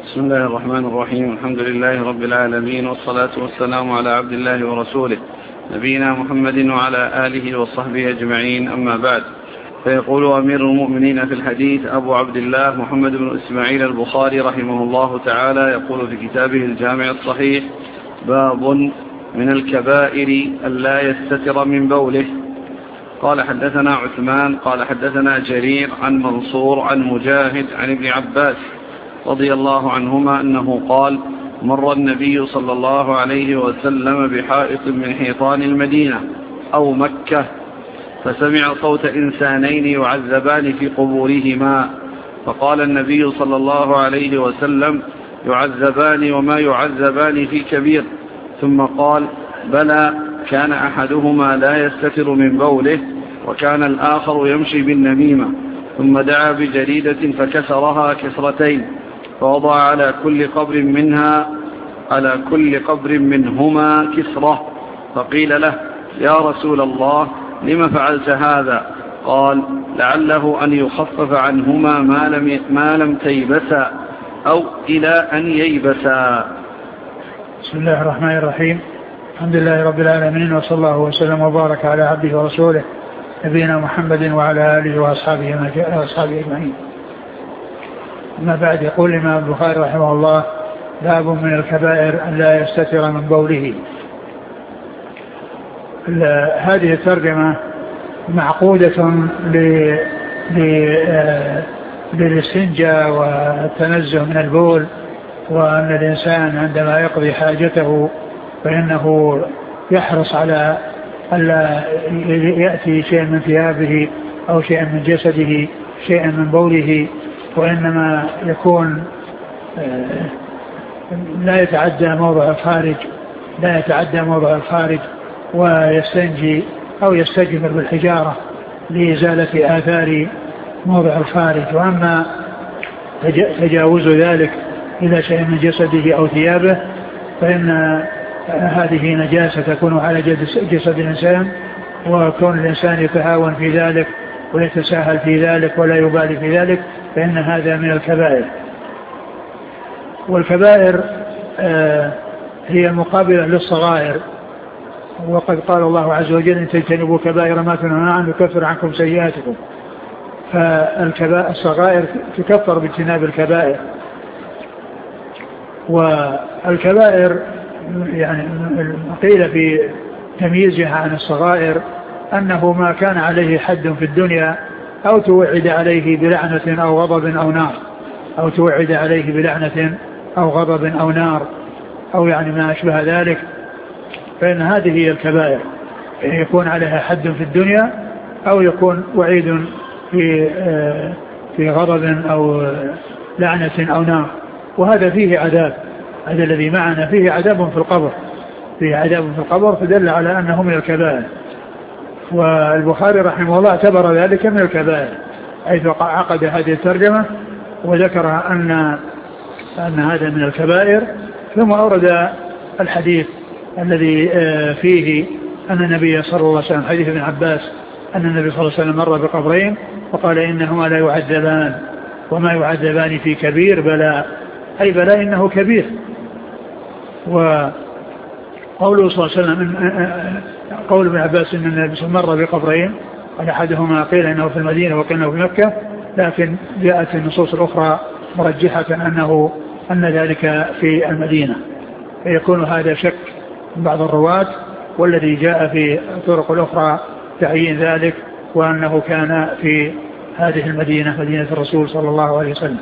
بسم الله الرحمن الرحيم. الحمد لله رب العالمين، والصلاة والسلام على عبد الله ورسوله نبينا محمد وعلى آله وصحبه أجمعين، أما بعد. فيقول أمير المؤمنين في الحديث أبو عبد الله محمد بن إسماعيل البخاري رحمه الله تعالى، يقول في كتابه الجامع الصحيح: باب من الكبائر ألا يستتر من بوله. قال حدثنا عثمان قال حدثنا جرير عن منصور عن مجاهد عن ابن عباس رضي الله عنهما أنه قال: مر النبي صلى الله عليه وسلم بحائط من حيطان المدينة أو مكة، فسمع صوت إنسانين يعذبان في قبورهما، فقال النبي صلى الله عليه وسلم: يعذبان وما يعذبان في كبير. ثم قال: بلى، كان أحدهما لا يستتر من بوله، وكان الآخر يمشي بالنميمة. ثم دعا بجريدة فكسرها كسرتين، فوضع على كل قبر منهما كسرة، فقيل له: يا رسول الله، لم فعلت هذا؟ قال: لعله أن يخفف عنهما ما لم تيبسا، أو إلى أن ييبسا. بسم الله الرحمن الرحيم. الحمد لله رب العالمين، وصلى الله وسلم وبارك على عبده ورسوله نبينا محمد وعلى آله وأصحابه أجمعين. أما بعد، يقول الإمام البخاري رحمه الله: باب من الكبائر أن لا يستتر من بوله. هذه الترجمة معقودة للاستنجاء والتنزه من البول، وأن الإنسان عندما يقضي حاجته فإنه يحرص على ألا يأتي شيء من ثيابه أو شيء من جسده، شيء من بوله، وإنما يكون لا يتعدى موضع الخارج ويستنجي أو يستجمر بالحجارة لإزالة آثار موضع الخارج. وأما تجاوز ذلك إلى شيء من جسده أو ثيابه فإن هذه نجاسة تكون على جسد الإنسان، وكون الإنسان يتهاون في ذلك ويتساهل في ذلك ولا يبالي في ذلك فإن هذا من الكبائر. والكبائر هي مقابلة للصغائر، وقد قال الله عز وجل: إن تجتنبوا كبائر ما تنهون عنه يكفر عنكم سيئاتكم. فالصغائر تكفر باجتناب الكبائر. والكبائر يعني قيل في تمييزها عن الصغائر أنه ما كان عليه حد في الدنيا، أو توعد عليه بلعنة أو غضب أو نار، أو يعني ما أشبه ذلك، فإن هذه هي الكبائر، يكون عليها حد في الدنيا، أو يكون وعيد في غضب أو لعنة أو نار. وهذا فيه عذاب، هذا الذي معنا فيه عذاب في القبر، فدل على أنه من الكبائر. والبخاري رحمه الله اعتبر ذلك من الكبائر، حيث عقد هذه الترجمة وذكر أن هذا من الكبائر، ثم أورد الحديث الذي فيه أن النبي صلى الله عليه وسلم، حديث ابن عباس، أن النبي صلى الله عليه وسلم مر بقبرين وقال: إنهما لا يعذبان وما يعذبان في كبير، بلى، أي بلى إنه كبير. وقوله صلى الله عليه وسلم قول ابن عباس أن النبي صلى الله عليه وسلم مر بقبرين، قال أحدهما قيل إنه في المدينة وقيل في مكة، لكن جاءت النصوص الأخرى مرجحة أن ذلك في المدينة، فيكون هذا شك من بعض الرواة، والذي جاء في الطرق الأخرى تعيين ذلك، وأنه كان في هذه المدينة، مدينة الرسول صلى الله عليه وسلم.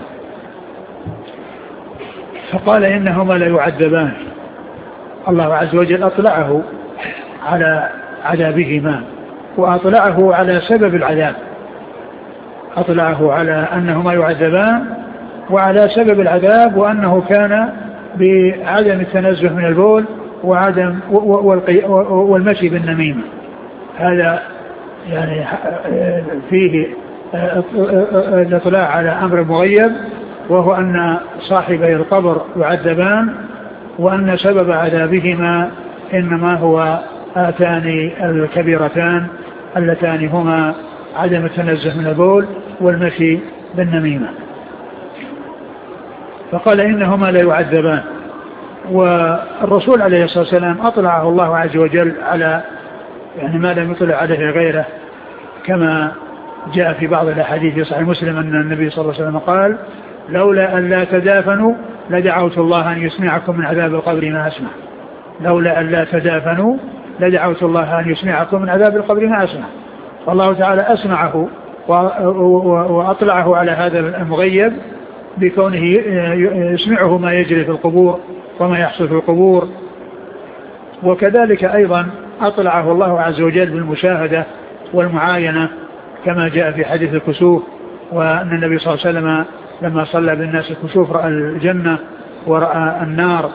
فقال: إنهما لا يعذبان. الله عز وجل أطلعه على عذابهما، وأطلعه على سبب العذاب، أطلعه على أنهما يعذبان وعلى سبب العذاب، وأنه كان بعدم التنزه من البول وعدم والمشي بالنميمة. هذا يعني فيه الاطلاع على أمر مغيب، وهو أن صاحبي القبر يعذبان، وأن سبب عذابهما إنما هو آتان الكبيرتان اللتان هما عدم التنزه من البول والمشي بالنميمة. فقال إنهما لا يعذبان. والرسول عليه الصلاة والسلام أطلعه الله عز وجل على يعني ما لم يطلع عليه غيره، كما جاء في بعض الأحاديث في صحيح مسلم أن النبي صلى الله عليه وسلم قال: لولا أن لا تدافنوا لدعوت الله أن يسمعكم من عذاب القبر ما أسمع. لولا أن لا تدافنوا لدعوت الله أن يسمعكم من عذاب القبر ما أسمع. والله تعالى أسمعه وأطلعه على هذا المغيب بكونه يسمعه ما يجري في القبور وما يحصل في القبور. وكذلك أيضا أطلعه الله عز وجل بالمشاهدة والمعاينة، كما جاء في حديث الكسوف، وأن النبي صلى الله عليه وسلم لما صلى بالناس الكسوف رأى الجنة ورأى النار،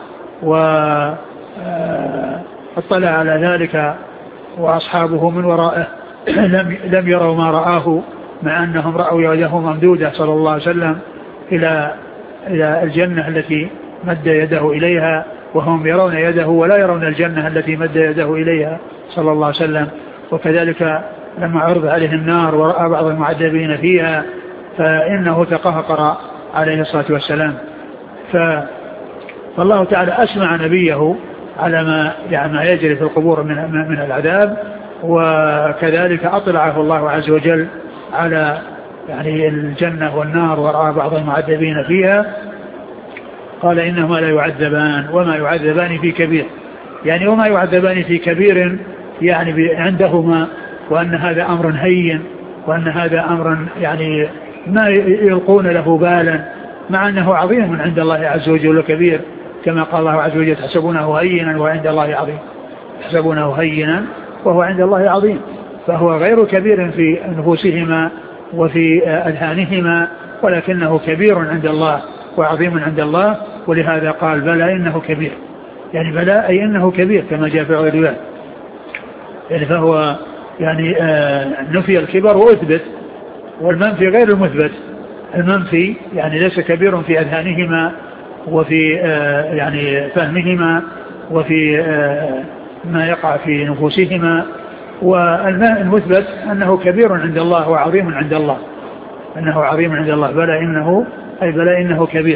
واطلع على ذلك وأصحابه من ورائه لم يروا ما رآه، مع أنهم رأوا يده ممدودة صلى الله عليه وسلم إلى الجنة التي مد يده إليها، وهم يرون يده ولا يرون الجنة التي مد يده إليها صلى الله عليه وسلم. وكذلك لما عرض عليه النار ورأى بعض المعذبين فيها فإنه تقهقر عليه الصلاة والسلام. فالله تعالى أسمع نبيه على ما يجري في القبور من العذاب، وكذلك أطلعه الله عز وجل على يعني الجنة والنار ورأى بعض المعذبين فيها. قال إنهما لا يعذبان وما يعذبان في كبير، يعني وما يعذبان في كبير يعني عندهما، وأن هذا أمر هين، وأن هذا أمر يعني ما يلقون له بالا، مع أنه عظيم عند الله عز وجل وكبير، كما قال الله عز وجل: تحسبونه هينا وعند الله عظيم. تحسبونه هينا وهو عند الله عظيم، فهو غير كبير في نفوسهما وفي أذهانهما، ولكنه كبير عند الله وعظيم عند الله. ولهذا قال: بلى إنه كبير، يعني بلى أي إنه كبير، كما جاء في الروايات. يعني فهو يعني نفي الكبر وأثبت، والمنفي غير المثبت. المنفي يعني ليس كبير في أذهانهما وفي يعني فهمهما وفي ما يقع في نفوسهما، والمثبت أنه كبير عند الله وعظيم عند الله، أنه عظيم عند الله. بلى إنه أي بلى إنه كبير.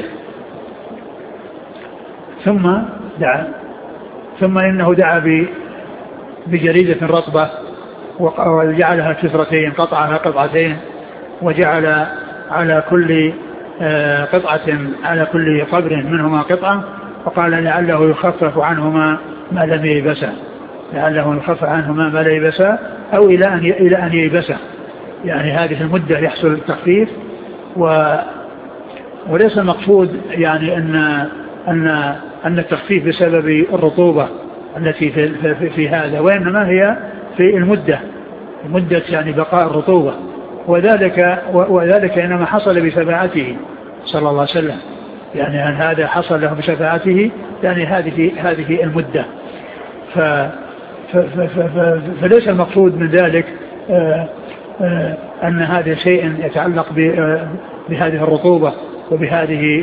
ثم إنه دعا بجريدة رطبة وجعلها كسرتين، قطعها قطعتين، وجعل على كل قطعة على كل قبر منهما قطعة، وقال: لعله يخفف عنهما ما لم ييبسا، لعله يخفف عنهما ما لا ييبسا، أو إلى أن ييبسا، يعني هذه المدة يحصل التخفيف. وليس المقصود يعني أن التخفيف بسبب الرطوبة التي في هذا، وإنما هي في المدة يعني بقاء الرطوبة، وذلك إنما حصل بشفاعته صلى الله عليه وسلم، يعني أن هذا حصل له بشفاعته، يعني هذه المدة. فليس المقصود من ذلك أن هذا شيء يتعلق بهذه الرطوبة وبهذه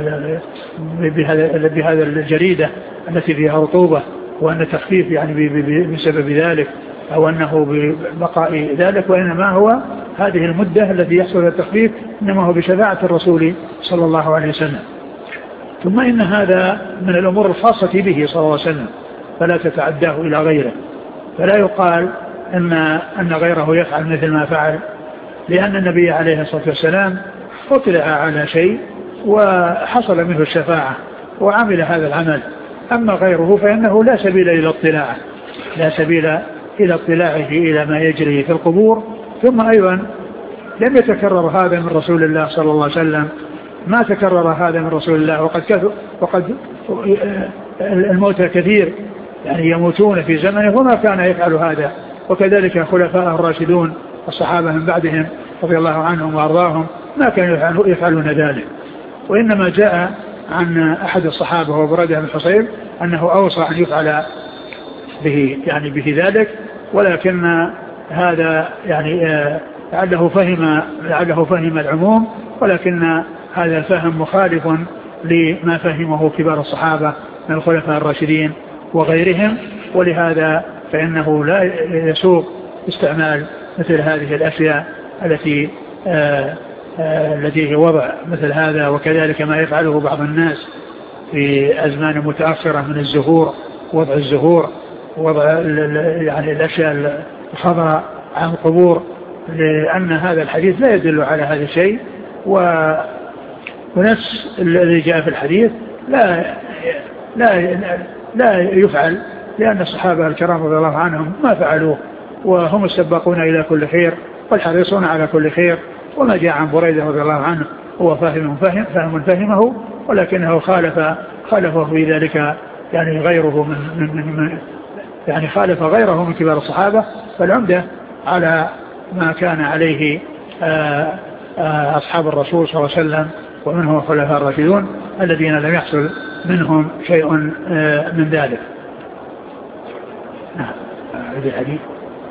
بهذا الجريدة التي فيها رطوبة، وأن التخفيف يعني بسبب ذلك، أو أنه ببقاء ذلك، وإنما هو هذه المدة التي يحصل التخفيف إنما هو بشفاعة الرسول صلى الله عليه وسلم. ثم إن هذا من الأمور الخاصة به صلى الله عليه وسلم، فلا تتعداه إلى غيره، فلا يقال أن غيره يفعل مثل ما فعل، لأن النبي عليه الصلاة والسلام اطلع على شيء وحصل منه الشفاعة وعمل هذا العمل. أما غيره فإنه لا سبيل إلى اطلاعه، لا سبيل إلى اطلاعه إلى ما يجري في القبور. ثم أيضا لم يتكرر هذا من رسول الله صلى الله عليه وسلم، ما تكرر هذا من رسول الله، وقد الموتى كثير يعني يموتون في زمنه وما كان يفعل هذا، وكذلك خلفاء الراشدون الصحابة من بعدهم رضي الله عنهم وأرضاهم ما كانوا يفعلون ذلك. وإنما جاء عن أحد الصحابة وبرده بن حصيب أنه أوصى أن يفعل به ذلك، ولكن هذا يعني لعله فهم العموم، ولكن هذا الفهم مخالف لما فهمه كبار الصحابة من الخلفاء الراشدين وغيرهم، ولهذا فإنه لا يسوق استعمال مثل هذه الأشياء التي الذي وضع مثل هذا، وكذلك ما يفعله بعض الناس في أزمان متأخرة من الزهور، وضع الزهور، وضع يعني الأشياء الخضراء عن القبور، لأن هذا الحديث لا يدل على هذا الشيء. ونفس الذي جاء في الحديث لا يفعل، لأن الصحابة الكرام رضي الله عنهم ما فعلوه، وهم السباقون إلى كل خير والحريصون على كل خير. وما جاء عن بريدة رضي الله عنه هو فهم فهمه، ولكنه خالفه في ذلك يعني غيره من يعني خالف غيره من كبار الصحابة. فالعمدة على ما كان عليه أصحاب الرسول صلى الله عليه وسلم ومنهم الخلفاء الراشدون الذين لم يحصل منهم شيء من ذلك. هذا الحديث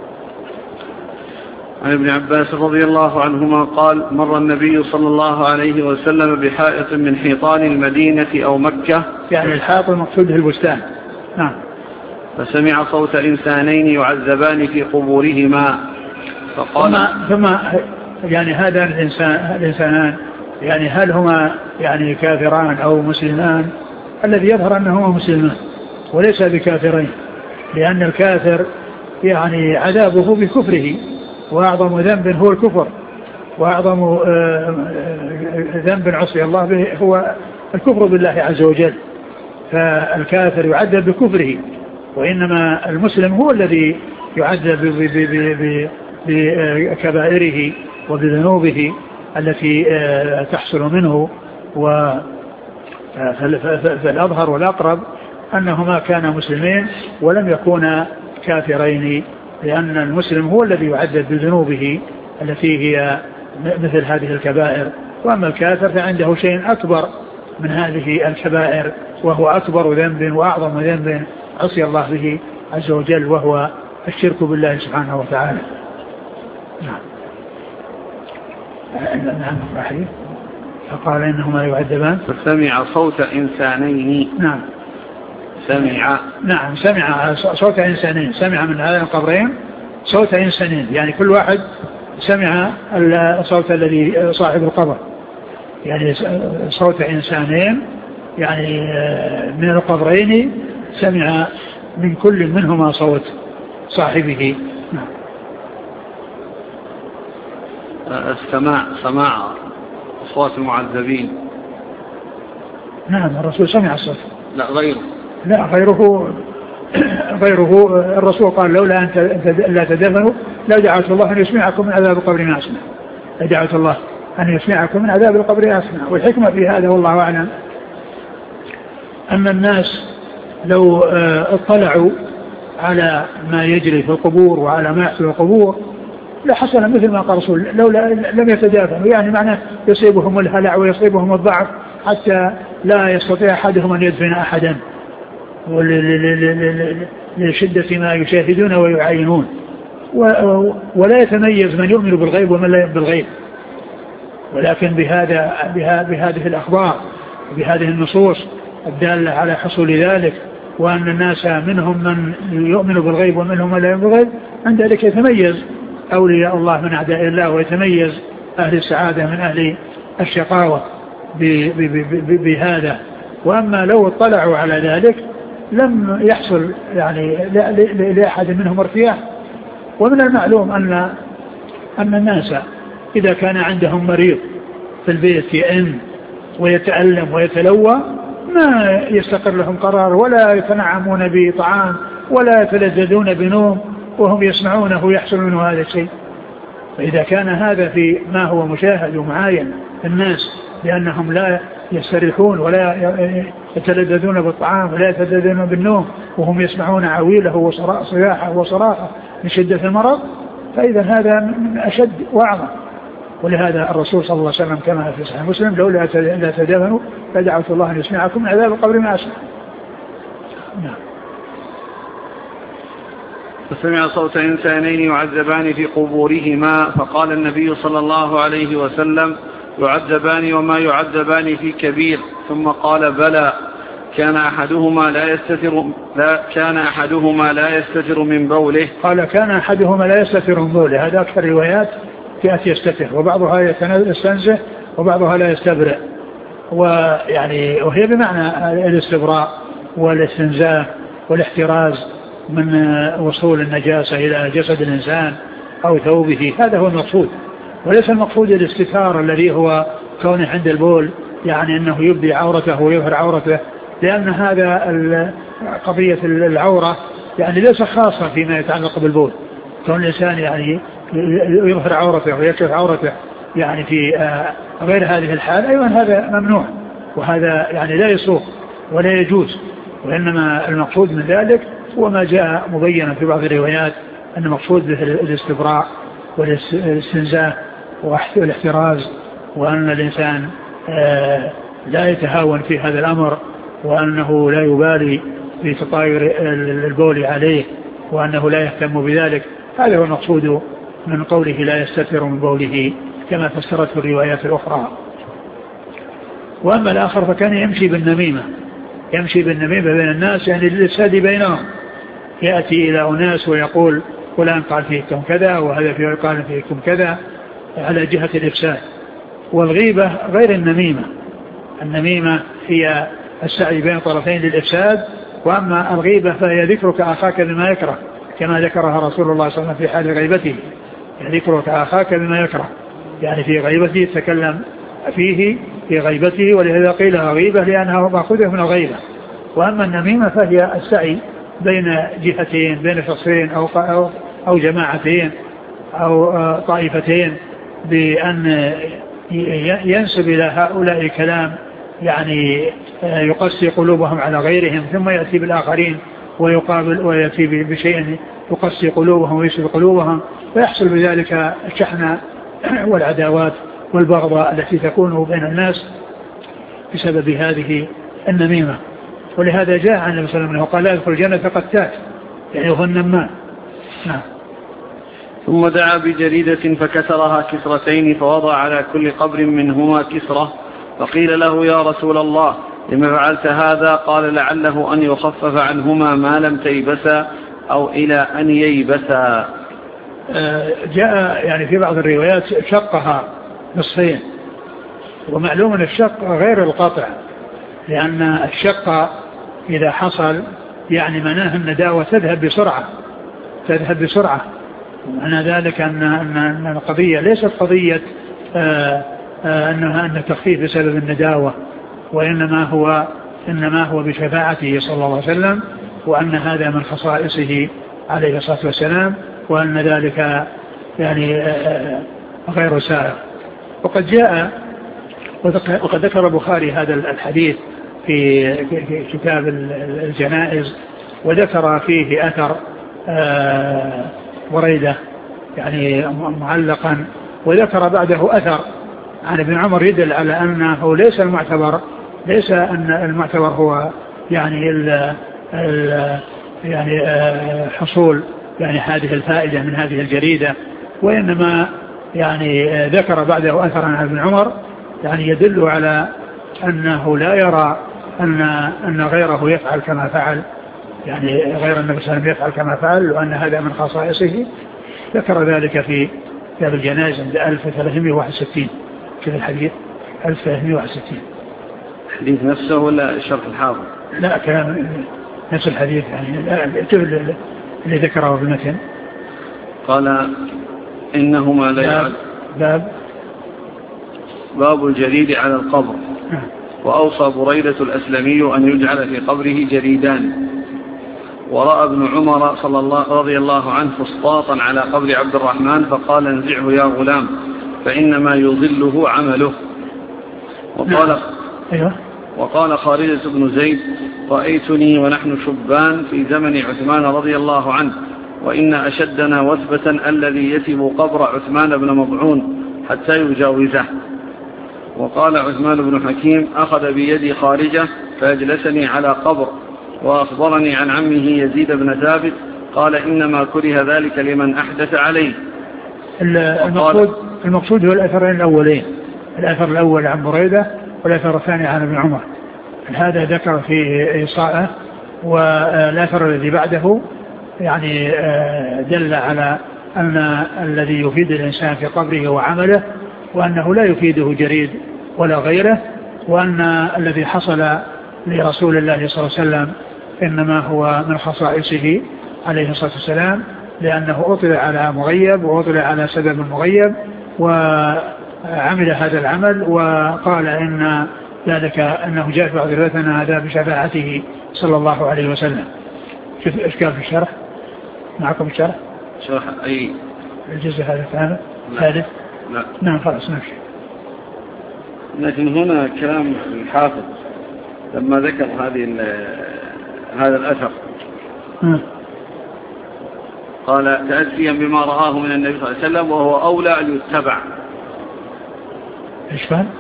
عن ابن عباس رضي الله عنهما قال: مر النبي صلى الله عليه وسلم بحائط من حيطان المدينة أو مكة، يعني الحائط المقصود به البستان. نعم. فسمع صوت إنسانين يعذبان في قبورهما، فقال ثم يعني هذا الإنسانان يعني هل هما يعني كافران أو مسلمان؟ الذي يظهر أنهما مسلمان وليس بكافرين، لأن الكافر يعني عذابه بكفره، وأعظم ذنب هو الكفر، وأعظم ذنب عصي الله به هو الكفر بالله عز وجل. فالكافر يعذب بكفره، وإنما المسلم هو الذي يعذب بكبائره وبذنوبه التي تحصل منه. فالأظهر والأقرب أنهما كانا مسلمين ولم يكونا كافرين، لأن المسلم هو الذي يعذب بذنوبه التي هي مثل هذه الكبائر، وأما الكافر فعنده شيء أكبر من هذه الكبائر، وهو أكبر ذنب وأعظم ذنب عصي الله به عز وجل، وهو الشرك بالله سبحانه وتعالى. نعم. رحيم. فقال إنهما يعذبان، فسمع صوت إنسانين. نعم. سمع صوت إنسانين، سمع من هذين القبرين صوت إنسانين، يعني كل واحد سمع الصوت الذي صاحب القبر، يعني صوت إنسانين يعني من القبرين سمع من كل منهما صوت صاحبه. نعم. سماع أصوات المعذبين. نعم الرسول سمع الصوت. لا غيره الرسول قال: لولا أنت لا تدفنوا لا دعوت الله أن يسمعكم من عذاب القبر ما أسمع، دعوت الله أن يسمعكم من عذاب القبر ما أسمع. والحكمة في هذا والله أعلم أن الناس لو اطلعوا على ما يجري في القبور وعلى ما يحصل في القبور لحصل مثل ما قال الرسول: لولا لم يتدافنوا، يعني معناه يصيبهم الهلع ويصيبهم الضعف حتى لا يستطيع أحدهم أن يدفن أحدا، لشدة ما يشاهدون ويعاينون، ولا يتميز من يؤمن بالغيب ومن لا يؤمن بالغيب. ولكن بهذه الأخبار بهذه النصوص الدالة على حصول ذلك، وأن الناس منهم من يؤمن بالغيب ومنهم من لا يؤمن بالغيب، عند ذلك يتميز أولياء الله من أعداء الله، ويتميز أهل السعادة من أهل الشقاوة بهذا. وأما لو اطلعوا على ذلك لم يحصل يعني لأحد منهم ارتياح. ومن المعلوم أن الناس إذا كان عندهم مريض في البيت يئن ويتألم ويتلوى ما يستقر لهم قرار، ولا يتنعمون بطعام ولا يتلذذون بنوم وهم يسمعونه يحصل منه هذا الشيء. فإذا كان هذا في ما هو مشاهد ومعاين الناس لأنهم لا يستريحون ولا يتلذذون بالطعام ولا يتلذذون بالنوم وهم يسمعون عويله وصياحه وصراخه من شدة المرض، فإذا هذا من أشد وأعظم. ولهذا الرسول صلى الله عليه وسلم كما في صحيح مسلم: لولا لا تدفنوا فدعوت الله أن يسمعكم من عذاب القبر ما أسمع. نعم. فسمع صوت إنسانين يعذبان في قبورهما، فقال النبي صلى الله عليه وسلم: يعذبان وما يعذبان في كبير. ثم قال: بلى، كان أحدهما لا يستتر من بوله. قال: كان أحدهما لا يستتر من بوله. هذا أكثر روايات فئة يستتر، وبعضها يستنزه وبعضها لا يستبرئ، ويعني وهي بمعنى الاستبراء والاستنزاه والاحتراز من وصول النجاسة إلى جسد الإنسان أو ثوبه. هذا هو المقصود، وليس المقصود الاستتار الذي هو كونه عند البول يعني أنه يبدي عورته ويظهر عورته، لأن هذا قضية العورة يعني ليس خاصة فيما يتعلق بالبول. كون الإنسان يعني يظهر عورته ويكشف عورته يعني في غير هذه الحال أيضا هذا ممنوع، وهذا يعني لا يصوغ ولا يجوز، وإنما المقصود من ذلك هو ما جاء مبينا في بعض الروايات أن المقصود به الاستبراء والاستنزاه والاحتراز، وأن الإنسان لا يتهاون في هذا الأمر، وأنه لا يبالي بتطاير البول عليه، وأنه لا يهتم بذلك. هذا هو المقصود من قوله لا يستتر من بوله كما فسرته الروايات الأخرى. وأما الآخر فكان يمشي بالنميمة بين الناس، يعني للإفساد بينهم، يأتي إلى أناس ويقول فلان قال فيكم كذا وهذا قال فيكم كذا على جهة الإفساد. والغيبة غير النميمة هي السعي بين طرفين للإفساد، وأما الغيبة فهي ذكرك أخاك بما يكره كما ذكرها رسول الله صلى الله عليه وسلم في حال غيبته، يعني ذكرك أخاك بما يكره، يعني في غيبته تكلم فيه في غيبته، ولهذا قيلها غيبة لأنها مأخوذة من الغيبة. وأما النميمة فهي السعي بين جهتين، بين شخصين أو جماعتين أو طائفتين، بأن ينسب إلى هؤلاء كلام يعني يقسي قلوبهم على غيرهم، ثم يأتي بالآخرين ويقابل ويأتي بشيء يقسي قلوبهم ويسب قلوبهم، ويحصل بذلك الشحنة والعداوات والبغضاء التي تكون بين الناس بسبب هذه النميمة. ولهذا جاء عن النبي صلى الله عليه وسلم قال لا يدخل الجنة قتات، يعني هو النمام. ثم دعا بجريدة فكسرها كسرتين فوضع على كل قبر منهما كسرة، فقيل له يا رسول الله لما فعلت هذا؟ قال لعله أن يخفف عنهما ما لم تيبسا أو إلى أن ييبسا. جاء يعني في بعض الروايات شقها نصفين، ومعلوم أن الشق غير القطع، لأن الشق إذا حصل يعني مناه النداوة تذهب بسرعة، ومعنى ذلك أن القضية ليست قضية أن التخفيف بسبب النداوة، وإنما هو بشفاعته صلى الله عليه وسلم، وأن هذا من خصائصه عليه الصلاة والسلام، وأن ذلك يعني غير سائغ. وقد ذكر البخاري هذا الحديث في كتاب الجنائز، وذكر فيه أثر بريدة يعني معلقا، وذكر بعده أثر عن ابن عمر يدل على أنه ليس أن المعتبر هو يعني حصول يعني هذه الفائدة من هذه الجريدة، وإنما يعني ذكر بعده أثرا عن ابن عمر يعني يدل على أنه لا يرى أن غيره يفعل كما فعل، يعني غير النبي صلى الله عليه وسلم يفعل كما فعل، وأن هذا من خصائصه. ذكر ذلك في كتاب الجنائز عند 1361 كذا الحديث 1361. الحديث نفسه ولا شرح الحافظ؟ لا، كلام نفس الحديث يعني اللي ذكره في المتن. قال إنهما لا يعد باب الجريد على القبر. وأوصى بريدة الأسلمي أن يجعل في قبره جريدان. ورأى ابن عمر رضي الله عنه فسطاطا على قبر عبد الرحمن فقال انزعه يا غلام فإنما يضله عمله. وقال خالد بن زيد رأيتني ونحن شبان في زمن عثمان رضي الله عنه، وإن أشدنا وثبة الذي يتب قبر عثمان بن مضعون حتى يجاوزه. وقال عثمان بن حكيم أخذ بيدي خارجة فأجلسني على قبر، وأخبرني عن عمه يزيد بن ثابت قال إنما كره ذلك لمن أحدث عليه. المقصود هو الأثرين الأولين، الأثر الأول عن بريدة والأثر الثاني عن ابن عمر. هذا ذكر في إيصاءه، والأثر الذي بعده يعني دل على أن الذي يفيد الإنسان في قبره هو عمله، وأنه لا يفيده جريد ولا غيره، وأن الذي حصل لرسول الله صلى الله عليه وسلم إنما هو من خصائصه عليه الصلاة والسلام، لأنه أطلع على مغيب وأطلع على سبب مغيب وعمل هذا العمل، وقال إن ذلك أنه جاء في بعض رواياتنا هذا بشفاعته صلى الله عليه وسلم. شوف إشكال في الشرح معكم الشرح؟ شرح أي الجزء هذا الثالث؟ لا. نعم خلاص نمشي. لكن هنا كلام الحافظ لما ذكر هذا الأثر قال تأسيا بما رآه من النبي صلى الله عليه وسلم وهو أولى أن يتبع. إيش قال؟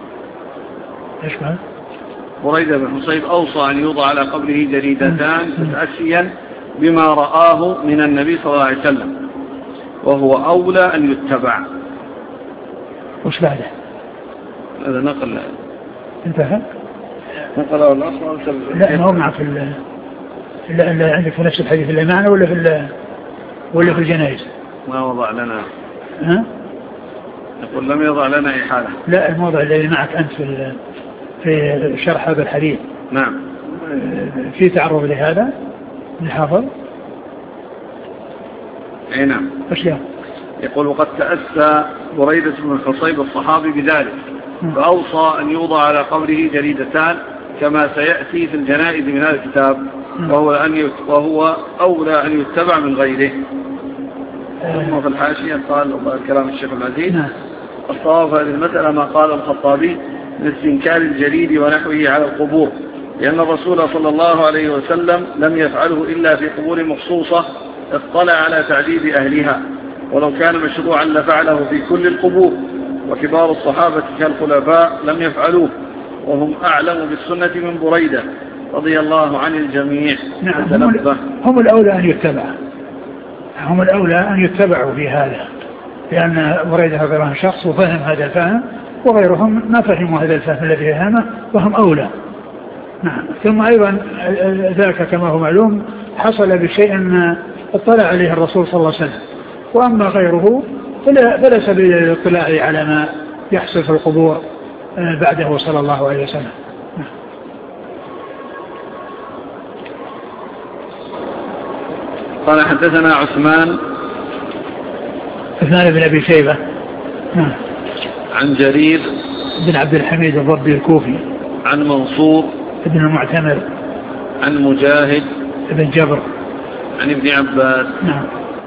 بريدة بن حصيب أوصى أن يوضع على قبره جريدتان تأسيا بما رآه من النبي صلى الله عليه وسلم وهو أولى أن يتبع. وش بعده؟ هذا نقل انتهى؟ نقله الأصل. لا ما هو معك إلا عندك في نفس الحديث اللي معنا ولا في الجنائز؟ ما وضع لنا. يقول لم يضع لنا إحالة. لا الموضع الذي معك أنت في شرح هذا الحديث. نعم. في تعرض لهذا الحافظ. أي نعم. أشياء. يقول وقد تأسى بريدة بن الحصيب الصحابي بذلك فأوصى أن يوضع على قبره جريدتان كما سيأتي في الجنائز من هذا الكتاب وهو أولى أن يتبع من غيره. ثم في الحاشية قال كلام الشيخ العزيز الصواب هذه المسألة ما قال الخطابي من استنكار الجريد ونحوه على القبور، لأن الرسول صلى الله عليه وسلم لم يفعله إلا في قبور مخصوصة اطلع على تعذيب أهلها، ولو كان مشروعا لفعله في كل القبور، وكبار الصحابة كالخلفاء لم يفعلوه وهم أعلم بالسنة من بريدة رضي الله عن الجميع. نعم هم الأولى أن يتبع، هم الأولى أن يتبعوا في هذا، لأن بريدة رضي الله عنه شخص وفهم هذا الفهم وغيرهم ما فهموا هذا الفهم الذي فهمه وهم أولى. نعم. ثم أيضا ذاك كما هو معلوم حصل بشيء اطلع عليه الرسول صلى الله عليه وسلم، وأما غيره فلا سبيل للاطلاع على ما يحصل في القبور بعده صلى الله عليه وسلم. قال حدثنا عثمان بن أبي شيبة عن جرير بن عبد الحميد الضبي الكوفي عن منصور بن المعتمر عن مجاهد بن جبر عن ابن عباس. نعم.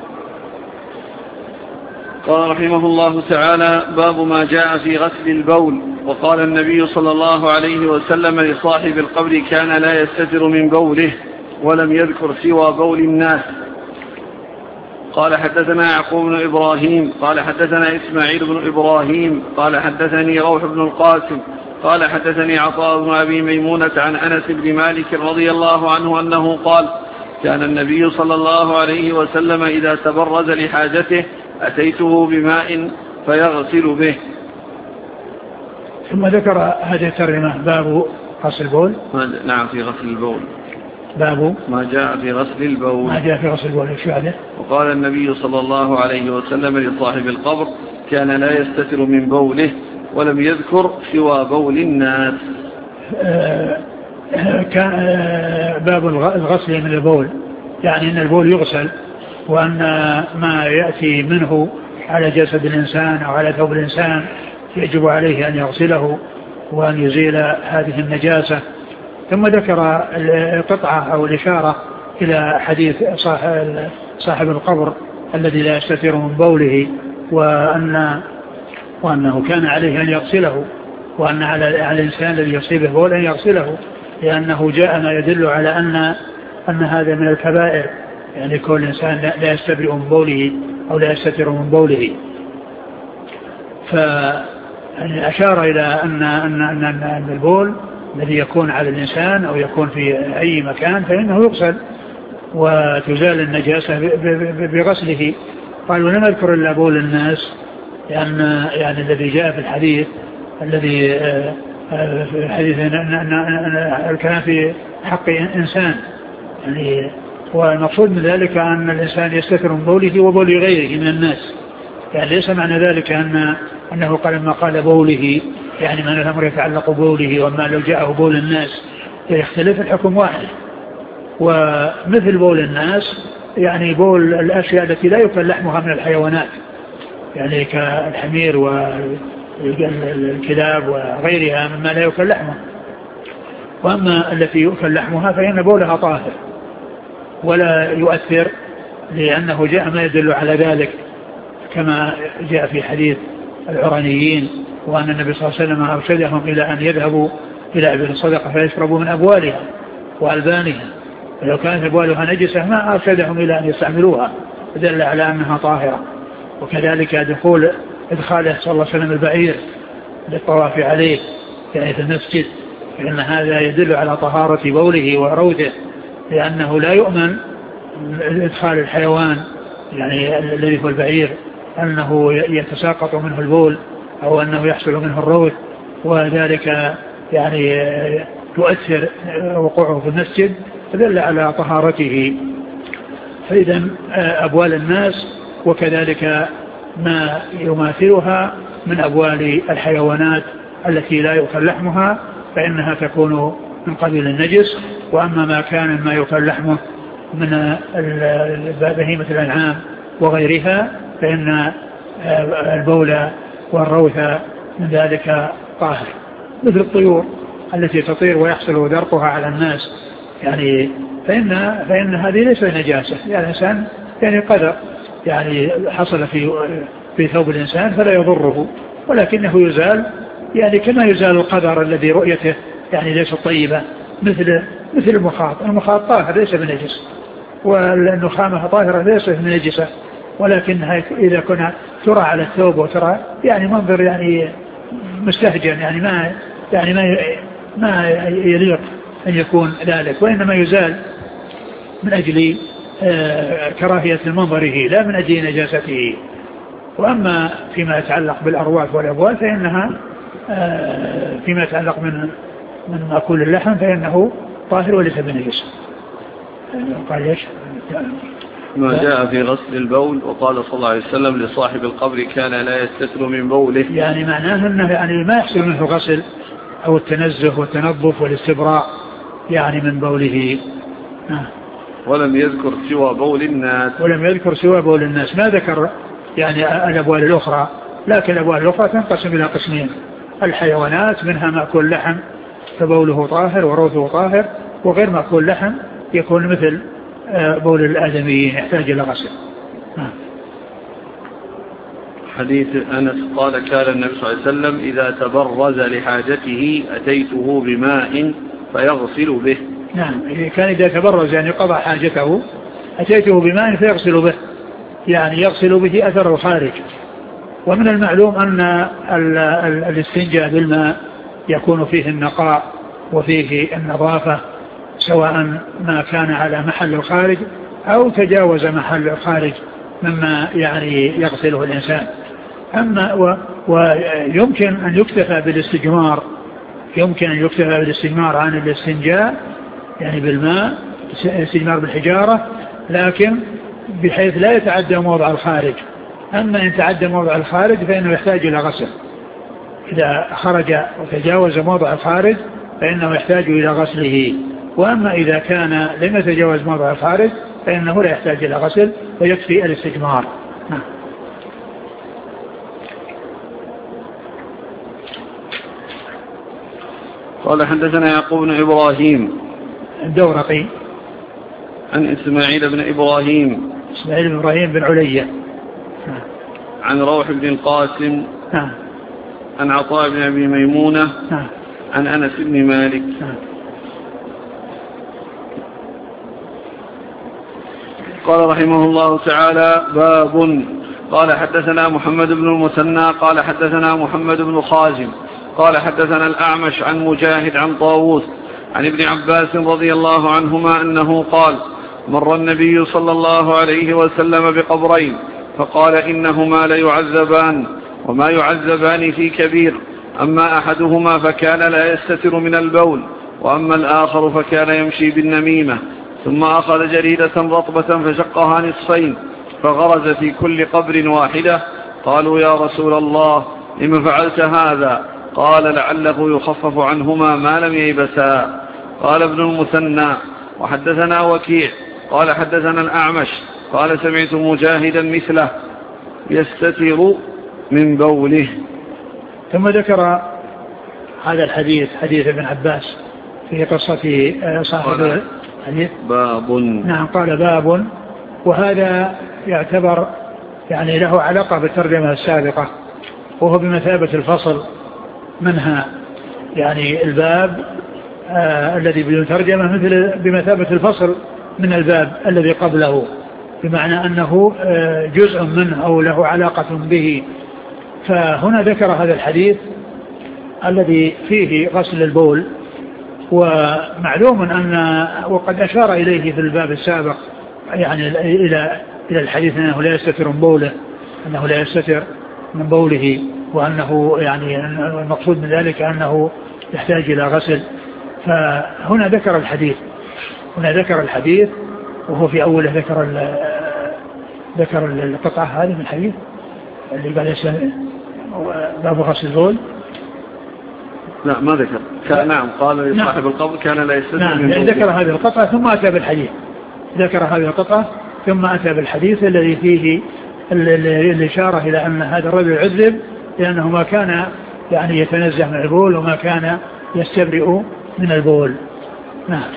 قال رحمه الله تعالى باب ما جاء في غسل البول. وقال النبي صلى الله عليه وسلم لصاحب القبر كان لا يستتر من بوله ولم يذكر سوى بول الناس. قال حدثنا يعقوب بن إبراهيم قال حدثنا إسماعيل بن إبراهيم قال حدثني روح بن القاسم قال حدثني عطاء بن أبي ميمونة عن أنس بن مالك رضي الله عنه أنه قال كان النبي صلى الله عليه وسلم إذا تبرز لحاجته أتيته بماء فيغسل به. ثم ذكر هذه الترجمة باب غسل البول. نعم في غسل البول. باب ما جاء في غسل البول. ما جاء في غسل البول. شو هذا؟ وقال النبي صلى الله عليه وسلم لصاحب القبر كان لا يستتر من بوله ولم يذكر سوى بول الناس. كان باب الغسل من البول، يعني أن البول يغسل، وأن ما يأتي منه على جسد الإنسان أو على ثوب الإنسان يجب عليه أن يغسله وأن يزيل هذه النجاسة. ثم ذكر القطعة أو الإشارة إلى حديث صاحب القبر الذي لا يستتر من بوله، وأنه كان عليه أن يغسله، وأن على الإنسان الذي يصيبه بول أن يغسله، لأنه جاء ما يدل على أن هذا من الكبائر، يعني كل إنسان لا يستبرئ من بوله أو لا يستتر من بوله. فأشار إلى أن البول الذي يكون على الإنسان أو يكون في أي مكان فإنه يغسل وتزال النجاسة بغسله. قال ولم أذكر إلا بول الناس، لأن يعني الذي جاء في الحديث الذي في الحديث أن الكلام في حق إنسان، يعني والمقصود من ذلك أن الإنسان يستتر من بوله وبول غيره من الناس، يعني ليس معنى ذلك أنه قال ما قال بوله يعني من الأمر يتعلق بوله، وما لو جاءه بول الناس يختلف الحكم واحد. ومثل بول الناس يعني بول الأشياء التي لا يؤكل لحمها من الحيوانات، يعني كالحمير والكلاب وغيرها مما لا يؤكل لحمه. وأما التي يؤكل لحمها فإن بولها طاهر ولا يؤثر، لأنه جاء ما يدل على ذلك كما جاء في حديث العرانيين، وأن النبي صلى الله عليه وسلم أرشدهم إلى أن يذهبوا إلى أبل الصدقة فيشربوا من أبوالها وألبانها، ولو كانت أبوالها نجسة ما أرشدهم إلى أن يستعملوها، دل على أنها طاهرة. وكذلك إدخاله صلى الله عليه وسلم البعير للطواف عليه يعني في المسجد، فإن هذا يدل على طهارة بوله وروثه، لأنه لا يؤمن إدخال الحيوان يعني الذي هو البعير أنه يتساقط منه البول أو أنه يحصل منه الروث، وذلك يعني تؤثر وقوعه في المسجد، فدل على طهارته. فإذا أبوال الناس وكذلك ما يماثلها من أبوال الحيوانات التي لا يؤكل لحمها فإنها تكون من قبيل النجس. وأما ما كان ما يؤكل لحمه من بهيمة الأنعام وغيرها فإن البول والروث من ذلك طاهر، مثل الطيور التي تطير ويحصل درقها على الناس يعني فإن هذه ليس نجاسة، يعني الإنسان يعني قدر يعني حصل في ثوب الإنسان فلا يضره، ولكنه يزال يعني كما يزال القدر الذي رؤيته يعني ليس طيبة، مثل المخاط طاهر ليس بنجس، والنخامة طاهرة ليست بنجسة، ولكنها إذا كنا ترى على الثوب وترى يعني منظر يعني مستهجن يعني ما يليق أن يكون ذلك، وإنما يزال من أجل كراهية منظره لا من أجل نجاسته. وأما فيما يتعلق بالأرواث والأبوال فإنها فيما يتعلق من مأكول اللحم فإنه طاهر وليس بنجس. قال ايش؟ ما جاء في غسل البول، وقال صلى الله عليه وسلم لصاحب القبر كان لا يستتر من بوله، يعني معناه أنه يعني ما يحصل منه غسل أو التنزه والتنظف والاستبراء يعني من بوله. ولم يذكر سوى بول الناس، ما ذكر يعني الأبوال الأخرى، لكن الأبوال الأخرى تنقسم إلى قسمين: الحيوانات منها مأكول لحم فبوله طاهر وروثه طاهر، وغير مأكول لحم يكون مثل بول الآدميين يحتاج إلى غسل. حديث أنس قال كان النبي صلى الله عليه وسلم إذا تبرز لحاجته أتيته بماء فيغسل به. نعم، كان إذا تبرز يعني قضى حاجته أتيته بماء فيغسل به، يعني يغسل به أثر الخارج. ومن المعلوم أن الاستنجاء بالماء يكون فيه النقاء وفيه النظافة، سواء ما كان على محل الخارج أو تجاوز محل الخارج مما يعني يغسله الإنسان. ويمكن أن يكتفى بالاستجمار عن الاستنجاء يعني بالماء، استجمار بالحجارة، لكن بحيث لا يتعدى موضع الخارج. أما إن تعدى موضع الخارج فإنه يحتاج إلى غسل، إذا خرج وتجاوز موضع الخارج فإنه يحتاج إلى غسله. وأما إذا كان لم يتجاوز موضع الخارج فإنه لا يحتاج إلى غسل ويكفي الاستجمار. قال حدثنا يعقوب بن إبراهيم الدورقي عن إسماعيل بن إبراهيم بن علية عن روح بن القاسم عن عطاء بن أبي ميمونة عن أنس بن مالك. قال رحمه الله تعالى: باب. قال حدثنا محمد بن المثنى قال حدثنا محمد بن خازم قال حدثنا الأعمش عن مجاهد عن طاووس عن ابن عباس رضي الله عنهما أنه قال: مر النبي صلى الله عليه وسلم بقبرين فقال: إنهما ليعذبان وما يعذبان في كبير، أما أحدهما فكان لا يستتر من البول، وأما الآخر فكان يمشي بالنميمة، ثم أخذ جريدة رطبة فشقها نصفين فغرز في كل قبر واحدة. قالوا يا رسول الله لم فعلت هذا؟ قال لعله يخفف عنهما ما لم ييبسا. قال ابن المثنى وحدثنا وكيع قال حدثنا الأعمش قال سمعت مجاهدا مثله يستتر من بوله. ثم ذكر هذا الحديث حديث ابن عباس في قصة صاحب الحديث باب. نعم قال باب، وهذا يعتبر يعني له علاقة بالترجمة السابقة، وهو بمثابة الفصل منها، يعني الباب الذي بدون ترجمة مثل بمثابة الفصل من الباب الذي قبله، بمعنى أنه جزء منه أو له علاقة به. فهنا ذكر هذا الحديث الذي فيه غسل البول، ومعلوم أن وقد أشار إليه في الباب السابق يعني إلى الحديث أنه لا يستتر من بوله، أنه لا يستتر من بوله، وأنه يعني المقصود من ذلك أنه يحتاج إلى غسل. فهنا ذكر الحديث، هنا ذكر الحديث، وهو في أوله ذكر القطعة هذه من الحديث اللي قال باب غسل البول. لا ما ذكر. نعم قال صاحب القبر كان لا يستتر. نعم ذكر هذه القطعة ثم أتى بالحديث، ذكر هذه القطعة ثم أتى بالحديث الذي فيه الإشارة إلى أن هذا الرجل عذب لأنه ما كان يعني يتنزه من البول وما كان يستبرئ من البول. نعم.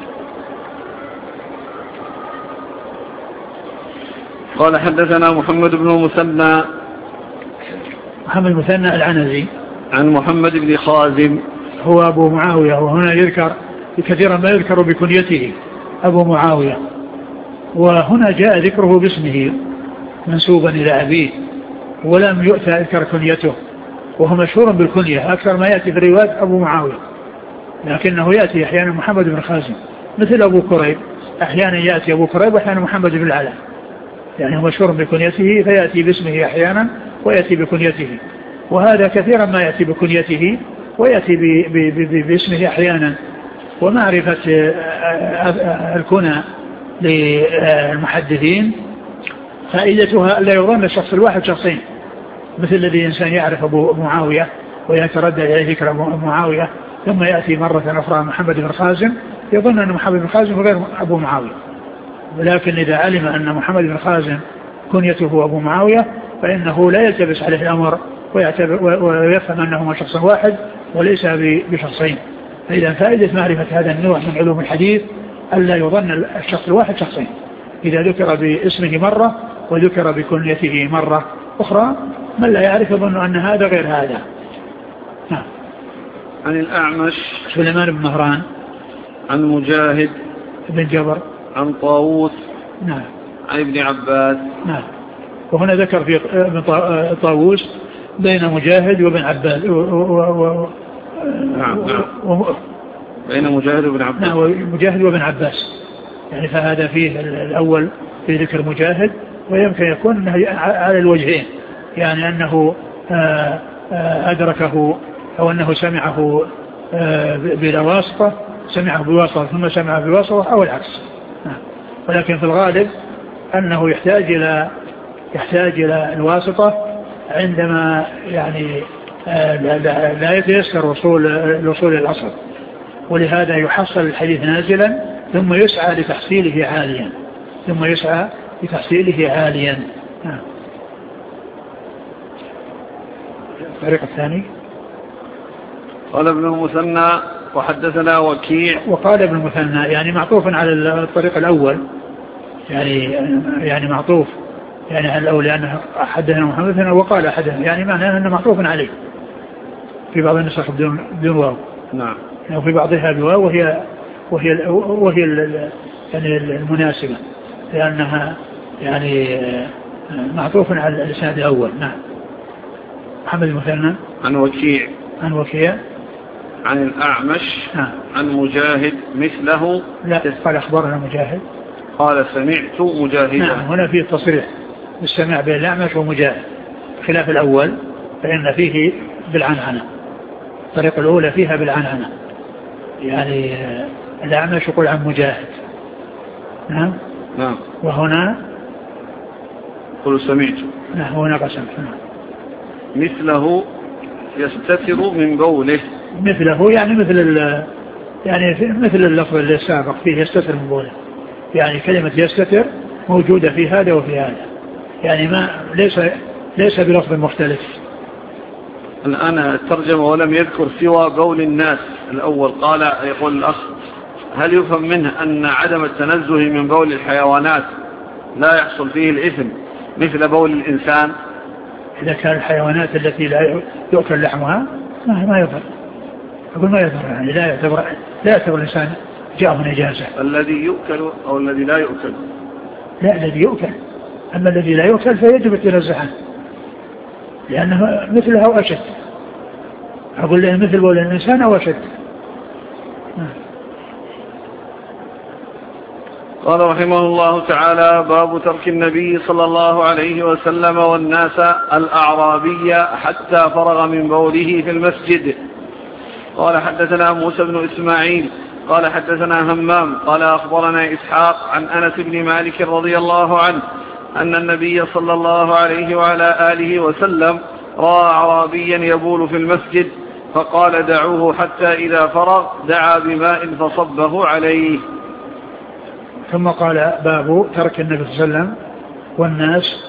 قال حدثنا محمد بن المثنى، محمد المثنى العنزي، عن محمد بن خازم هو أبو معاوية، وهنا يذكر كثيرا ما يذكر بكنيته أبو معاوية، وهنا جاء ذكره باسمه منسوبا إلى أبيه ولم يؤتى ذكر كنيته، وهو مشهور بالكنية أكثر ما يأتي في الروايات أبو معاوية، لكنه يأتي أحيانا محمد بن خازم مثل أبو كريب، أحيانا يأتي أبو كريب وأحيانا محمد بن العلاء، يعني هو مشهور بكنيته فيأتي باسمه أحيانا ويأتي بكنيته، وهذا كثيرا ما يأتي بكنيته ويأتي باسمه أحيانا. ومعرفة الكنى للمحدثين فائدتها لا يظن الشخص الواحد شخصين، مثل الذي إنسان يعرف أبو معاوية ويتردد إليه ذكر معاوية ثم يأتي مرة أخرى محمد بن خازم يظن أن محمد بن خازم غير أبو معاوية، ولكن إذا علم أن محمد بن خازم كنيته أبو معاوية فإنه لا يلتبس عليه الأمر ويفهم أنه شخص واحد وليس بشخصين. فإذا فائدة معرفة هذا النوع من علوم الحديث ألا يظن الشخص الواحد شخصين، إذا ذكر باسمه مرة وذكر بكنيته مرة أخرى من لا يعرف يظن أن هذا غير هذا. نعم. عن الأعمش سليمان بن مهران، عن مجاهد بن جبر، عن طاووس، نعم، عن ابن عباس. نعم. وهنا ذكر في طاووس بين مجاهد وابن عباس نعم. بين مجاهد وابن عباس. نعم مجاهد وابن عباس، يعني فهذا فيه الأول في ذكر مجاهد، ويمكن يكون على الوجهين، يعني أنه أدركه أو أنه سمعه بلا واسطة، سمعه بواسطة ثم سمعه بواسطة أو العكس. ولكن في الغالب أنه يحتاج إلى الواسطة عندما يعني لا يتيسر الوصول إلى الأصل، ولهذا يحصل الحديث نازلا ثم يسعى لتحصيله عاليا. الطريق الثاني قال ابن المثنى وحدثنا وكيع، وقال ابن المثنى يعني معطوف على الطريق الأول، يعني معطوف يعني على الأول لأنه حدثنا محمد وقال حدثنا، يعني معناه أنه معطوف عليه في بعض النسخ بدون واو. نعم. وفي بعضها بواو وهي يعني المناسبة، لأنها يعني معطوف على الإسناد الأول. نعم. محمد المثنى عن وكيع، عن الأعمش، عن مجاهد مثله. لا قال أخبرنا مجاهد، قال سمعت مجاهدا. نعم هنا فيه تصريح بالسماع بين الأعمش ومجاهد، خلاف الأول فإن فيه بالعنعنة، الطريقة الأولى فيها بالعنعنة، يعني الأعمش يقول عن مجاهد نعم. نعم. وهنا قل سمعت. نعم هنا قسم. مثله يستتر من بوله. مثله يعني مثل اللفظ اللي السابق فيه يستتر من بوله، يعني كلمة يستتر موجودة في هذا وفي هذا، يعني ما ليس بلفظ مختلف. الآن الترجمة ولم يذكر سوى بول الناس الأول. يقول الأخ هل يفهم منه أن عدم التنزه من بول الحيوانات لا يحصل فيه الإثم مثل بول الإنسان؟ إذا كان الحيوانات التي لا يؤكل لحمها ما يضر، أقول ما يضر، يعني لا يعتبر الإنسان جاءه نجاسة. الذي يؤكل أو الذي لا يؤكل؟ لا، الذي يؤكل. أما الذي لا يؤكل فيجب التنزه عنه لأنه مثلها أو أشد. أقول له مثل بول الإنسان أو أشد. قال رحمه الله تعالى: باب ترك النبي صلى الله عليه وسلم والناس الأعرابية حتى فرغ من بوله في المسجد. قال حدثنا موسى بن إسماعيل قال حدثنا همام قال أخبرنا إسحاق عن أنس بن مالك رضي الله عنه أن النبي صلى الله عليه وعلى آله وسلم رأى أعرابيا يبول في المسجد فقال: دعوه حتى إذا فرغ دعا بماء فصبه عليه. ثم قال: باب ترك النبي صلى الله عليه وسلم والناس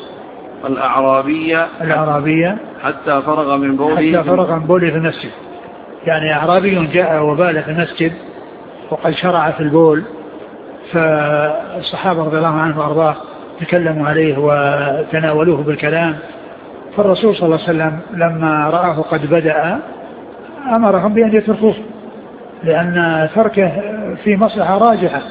الأعرابية حتى فرغ من بوله في المسجد. يعني أعرابي جاء وبال في المسجد وقد شرع في البول، فالصحابة رضي الله عنهم وأرضاه تكلموا عليه وتناولوه بالكلام، فالرسول صلى الله عليه وسلم لما رآه قد بدأ أمرهم بأن يتركوه، لأن تركه في مصلحة راجحة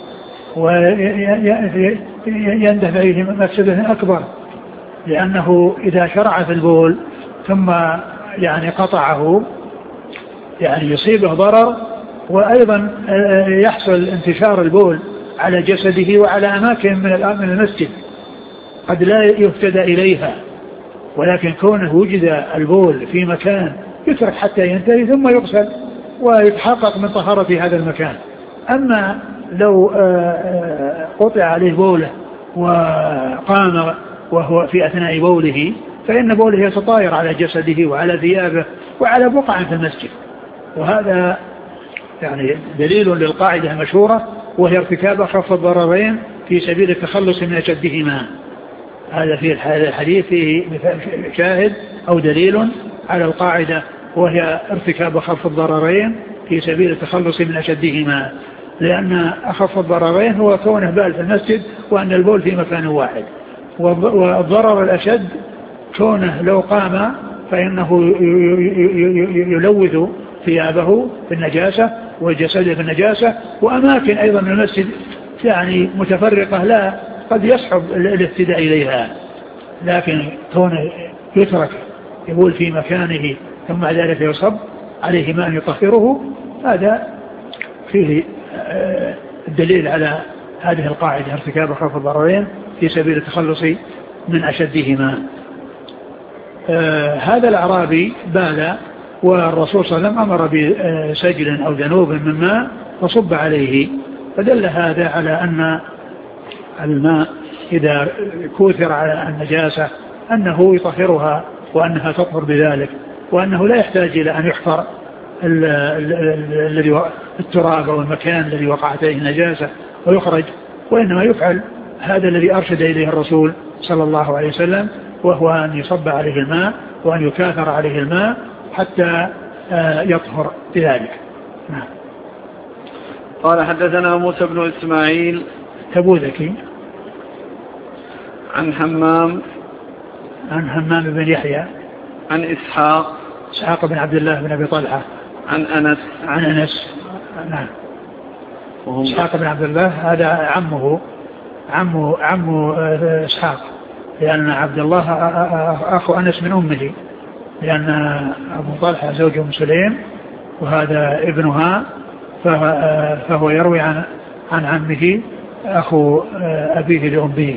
ويندفع إليه مفسدة أكبر، لأنه إذا شرع في البول ثم يعني قطعه يعني يصيبه ضرر، وأيضا يحصل انتشار البول على جسده وعلى أماكن من المسجد قد لا يهتدى إليها، ولكن كونه وجد البول في مكان يترك حتى ينتهي ثم يغسل ويتحقق من طهارة هذا المكان. أما لو قطع عليه بوله وقام وهو في أثناء بوله فإن بوله يتطاير على جسده وعلى ثيابه وعلى بقعة في المسجد، وهذا يعني دليل للقاعدة المشهورة وهي ارتكاب أخف الضررين في سبيل التخلص من أشدهما. هذا في الحديث فيه شاهد أو دليل على القاعدة وهي ارتكاب أخف الضررين في سبيل التخلص من أشدهما، لأن أخف الضررين هو كونه بال في المسجد وأن البول في مكان واحد، والضرر الأشد كونه لو قام فإنه يلوث ثيابه بالنجاسة وجسده بالنجاسة، وأماكن أيضا من المسجد يعني متفرقة لا قد يصعب الاهتداء إليها، لكن كونه يترك يبول في مكانه ثم ذلك يصب عليه ماء يطهره، هذا فيه الدليل على هذه القاعدة ارتكاب أخف الضررين في سبيل التخلص من أشدهما. هذا الأعرابي بال والرسول صلى الله عليه وسلم أمر بسجل أو ذنوب من ماء فصب عليه، فدل هذا على أن الماء إذا كوثر على النجاسة أنه يطهرها وأنها تطهر بذلك، وأنه لا يحتاج إلى أن يحفر التراب أو المكان الذي وقعت عليه النجاسة ويخرج، وإنما يفعل هذا الذي أرشد إليه الرسول صلى الله عليه وسلم، وهو أن يصب عليه الماء وأن يكاثر عليه الماء حتى يطهر بذلك. قال حدثنا موسى بن إسماعيل تبوذكي عن همام بن يحيى عن إسحاق بن عبد الله بن أبي طلحة عن أنس. نعم. إسحاق بن عبد الله هذا عمه إسحاق، لأن عبد الله أخو أنس من أمه، لأن أبو طلحة زوج أم سليم وهذا ابنها، فهو يروي عن عمه أخو أبيه لأمه.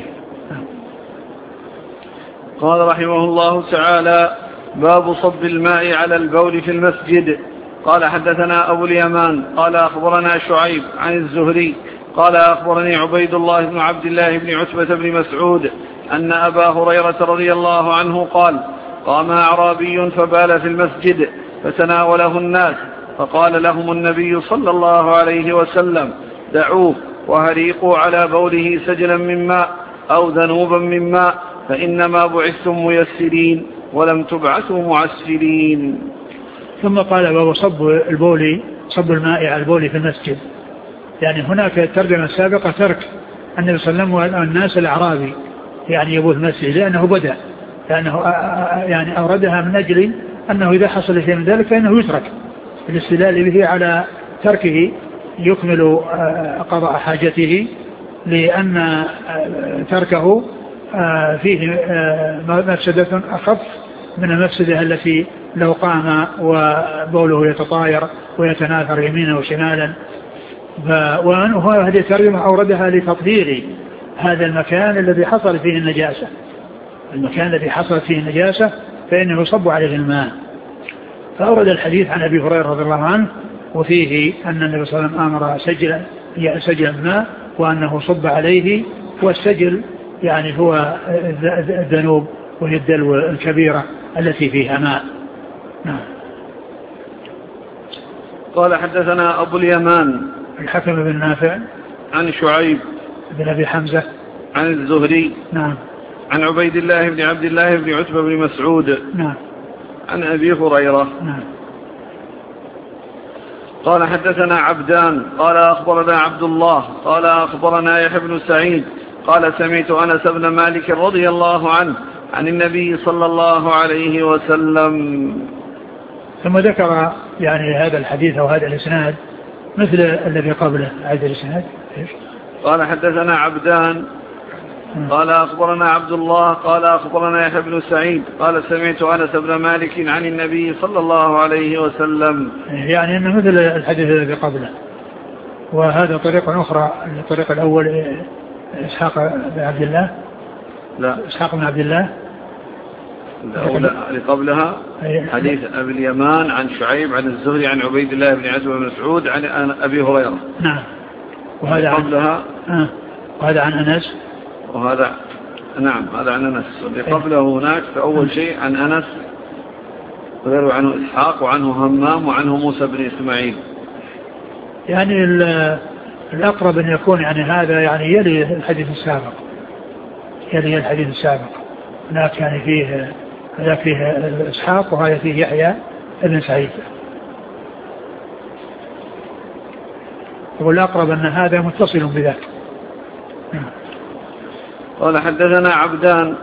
قال رحمه الله تعالى: باب صب الماء على البول في المسجد. قال حدثنا أبو اليمان قال أخبرنا شعيب عن الزهري قال أخبرني عبيد الله بن عبد الله بن عتبة بن مسعود أن أبا هريرة رضي الله عنه قال قام أعرابي فبال في المسجد فتناوله الناس فقال لهم النبي صلى الله عليه وسلم دعوه وهريقوا على بوله سجلا من ماء أو ذنوبا من ماء فإنما بعثتم ميسرين ولم تبعثوا معسرين. ثم قال باب صب الماء على البول في المسجد. يعني هناك الترجمة السابقة ترك النبي صلى الله عليه وسلم والناس الأعرابي يعني يبول المسجد لأنه بدأ لأنه يعني أوردها من أجل أنه إذا حصل شيء من ذلك فإنه يترك الاستدلال به على تركه يكمل قضاء حاجته لأن تركه فيه مفسدة أخف من المفسدة التي لو قام وبوله يتطاير ويتناثر يمينا وشمالا. وهذه الترجمة أوردها لتطهير هذا المكان الذي حصل فيه النجاسة. المكان الذي حصلت فيه النجاسة فإنه يصب عليه الماء. فأورد الحديث عن أبي هريرة رضي الله عنه وفيه أن النبي صلى الله عليه وسلم أمر سجل الماء وأنه صب عليه. والسجل يعني هو الذنوب وهي الدلو الكبيرة التي فيها ماء. نعم. قال حدثنا أبو اليمان الحكم بن نافع عن شعيب بن أبي حمزة عن الزهري نعم عن عبيد الله بن عبد الله بن عتبة بن مسعود نعم عن أبي هريرة نعم. قال حدثنا عبدان قال أخبرنا عبد الله قال أخبرنا يحيى بن سعيد قال سمعت أنس بن مالك رضي الله عنه عن النبي صلى الله عليه وسلم. ثم ذكر يعني هذا الحديث وهذا الإسناد مثل الذي قبله. هذا الإسناد قال حدثنا عبدان قال أخبرنا عبد الله قال أخبرنا يحيى بن سعيد قال سمعت أنس بن مالك عن النبي صلى الله عليه وسلم. يعني أنه مثل الحديث الذي قبله. وهذا طريقة أخرى. الطريق الأول إسحاق بن عبد الله لا إسحاق بن عبد الله اللي قبلها حديث أبي اليمان عن شعيب عن الزهري عن عبيد الله بن عتبة بن مسعود عن أبي هريرة. نعم. وهذا قبلها وهذا عن أنس وهذا نعم هذا عن أنس. اللي قبله هناك فأول شيء عن أنس وغيره عنه إسحاق وعنه همام وعنه موسى بن إسماعيل. يعني الأقرب أن يكون يعني هذا يعني يلي الحديث السابق. يلي الحديث السابق. هناك يعني فيه هذا فيه إسحاق وهذا فيه يحيى بن سعيد. والأقرب أن هذا متصل بذاك. قال حدثنا عبدان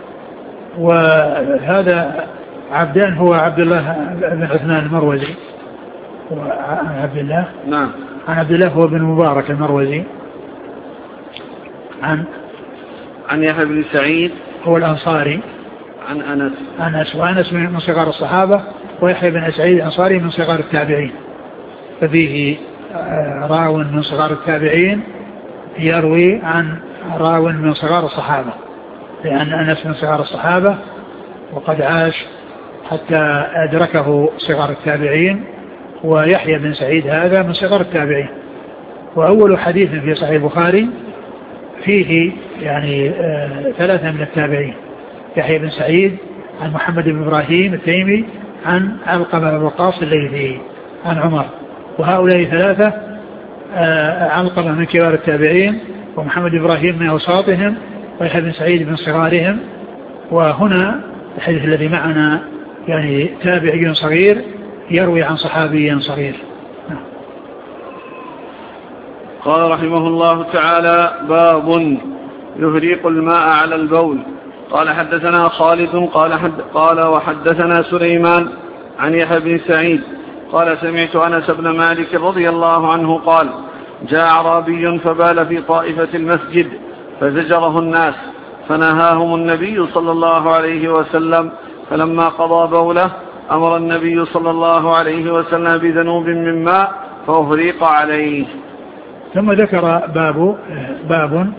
وهذا عبدان هو عبد الله بن عثمان المروزي. وعن عبد الله نعم عن عبد الله هو بن مبارك المروزي عن يحيى بن سعيد هو الأنصاري عن أنس وأنس من صغار الصحابة ويحيى بن سعيد الأنصاري من صغار التابعين. ففيه راو من صغار التابعين يروي عن راو من صغار الصحابة لأن أنس من صغار الصحابة وقد عاش حتى أدركه صغار التابعين. ويحيى بن سعيد هذا من صغار التابعين. وأول حديث في صحيح البخاري فيه يعني ثلاثة من التابعين يحيى بن سعيد عن محمد بن إبراهيم التيمي عن علقمة بن وقاص الليثي عن عمر. وهؤلاء ثلاثة علقمة من كبار التابعين ومحمد إبراهيم من أوساطهم ويحيى بن سعيد من صغارهم. وهنا الحديث الذي معنا يعني تابعي صغير يروي عن صحابي صغير. قال رحمه الله تعالى باب يهريق الماء على البول. قال حدثنا خالد قال وحدثنا سليمان عن يحيى بن سعيد قال سمعت أنس بن مالك رضي الله عنه قال جاء أعرابي فبال في طائفة المسجد فزجره الناس فنهاهم النبي صلى الله عليه وسلم فلما قضى بوله أمر النبي صلى الله عليه وسلم بذنوب من ماء فأهريق عليه. ثم ذكر باب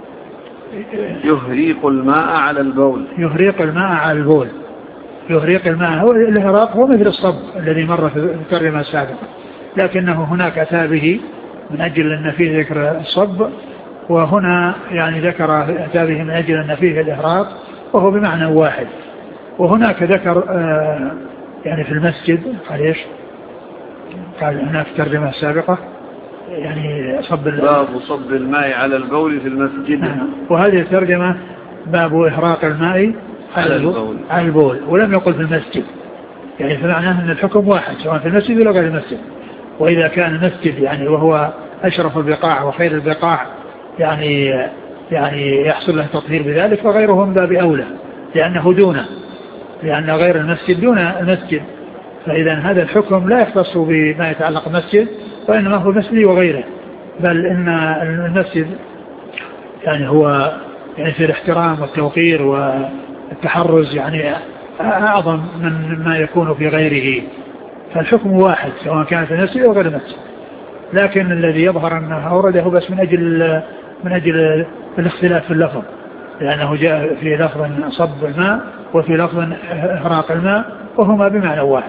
يهريق الماء على البول. يهريق الماء على البول. يهريق الماء هو الإهراق هو مثل الصب الذي مر في الترجمة السابقة لكنه هناك أتى به من أجل أن فيه ذكر الصب، وهنا يعني ذكر أتى به من أجل أن فيه الإهراق، وهو بمعنى واحد. وهناك ذكر يعني في المسجد قال إيش؟ قال هناك ترجمة سابقة يعني باب صب الماء على البول في المسجد. وهذه الترجمة باب إهراق الماء على البول، ولم يقل في المسجد، يعني فمعناه أن الحكم واحد سواء في المسجد ولا غير المسجد. وإذا كان المسجد يعني وهو أشرف البقاع وخير البقاع يعني يحصل له تطهير بذلك، فغيره من باب أولى لأنه دونه، لأن غير المسجد دون المسجد. فإذا هذا الحكم لا يختص بما يتعلق بالمسجد، وإنما هو المسجد وغيره، بل إن المسجد يعني هو يعني في الاحترام والتوقير والتحرز يعني أعظم من ما يكون في غيره. فالحكم واحد سواء كان في المسجد أو غير المسجد، لكن الذي يظهر أنه أورده بس من أجل الاختلاف في اللفظ، لأنه جاء في لفظ صب الماء وفي لفظ إهراق الماء، وهما بمعنى واحد.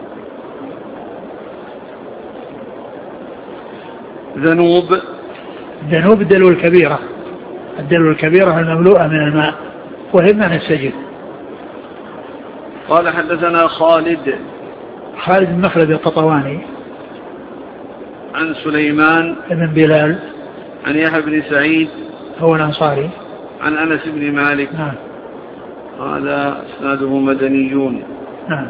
ذنوب الدلو الكبيرة، الدلو الكبيرة المملوءة من الماء، وهي بمعنى السجد. قال حدثنا خالد بن مخلد القطواني عن سليمان بن بلال عن يحيى بن سعيد هو الأنصاري عن أنس بن مالك. نعم. هذا اسناده مدنيون. نعم.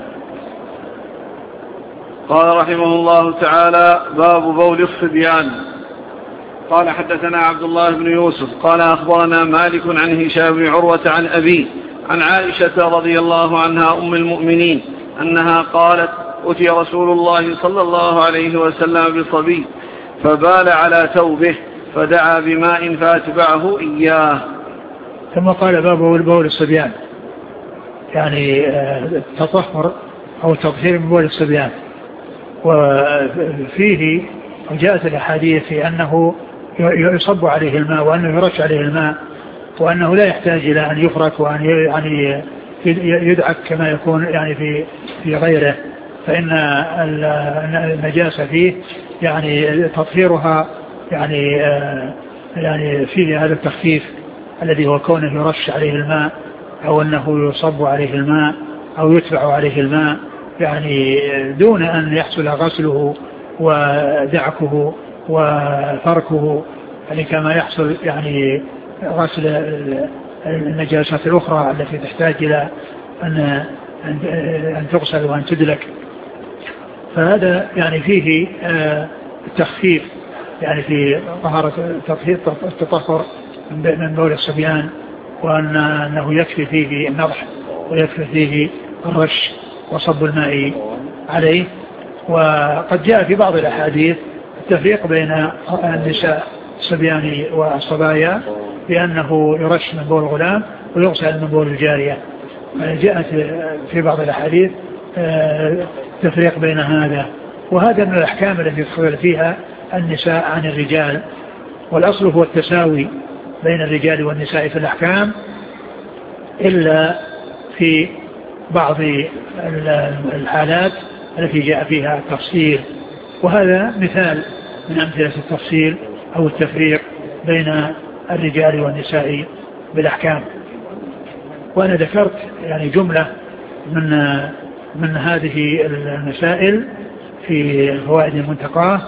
قال رحمه الله تعالى باب بول الصبيان. قال حدثنا عبد الله بن يوسف قال أخبرنا مالك عن هشام بن عروة عن أبيه عن عائشة رضي الله عنها أم المؤمنين أنها قالت أتي رسول الله صلى الله عليه وسلم بصبي فبال على ثوبه فدعا بماء فأتبعه إياه. ثم قال باب بول الصبيان، يعني التطهر أو التطهير من بول الصبيان. وفيه جاءت الأحاديث في أنه يصب عليه الماء وأنه يرش عليه الماء، وأنه لا يحتاج إلى أن يفرك وأن يعني يدعك كما يكون يعني في غيره، فإن النجاسة فيه يعني تطهيرها يعني فيه هذا التخفيف الذي هو كونه يرش عليه الماء أو أنه يصب عليه الماء أو يتبع عليه الماء، يعني دون أن يحصل غسله ودعكه وفركه، يعني كما يحصل يعني غسل النجاسات الأخرى التي تحتاج إلى أن تغسل وأن تدلك. فهذا يعني فيه التخفيف يعني في طهارة التطهر من بول الصبيان، وأنه يكفي فيه النضح ويكفي فيه الرش وصب الماء عليه. وقد جاء في بعض الأحاديث التفريق بين النساء الصبيان والصبايا بأنه يرش من بول الغلام ويغسل من بول الجارية. جاءت في بعض الأحاديث تفريق بين هذا وهذا من الأحكام التي يدخل فيها النساء عن الرجال، والأصل هو التساوي بين الرجال والنساء في الأحكام إلا في بعض الحالات التي جاء فيها التفصيل، وهذا مثال من أمثلة التفصيل أو التفريق بين الرجال والنساء بالأحكام. وأنا ذكرت يعني جملة من هذه المسائل في الفوائد المنتقاة،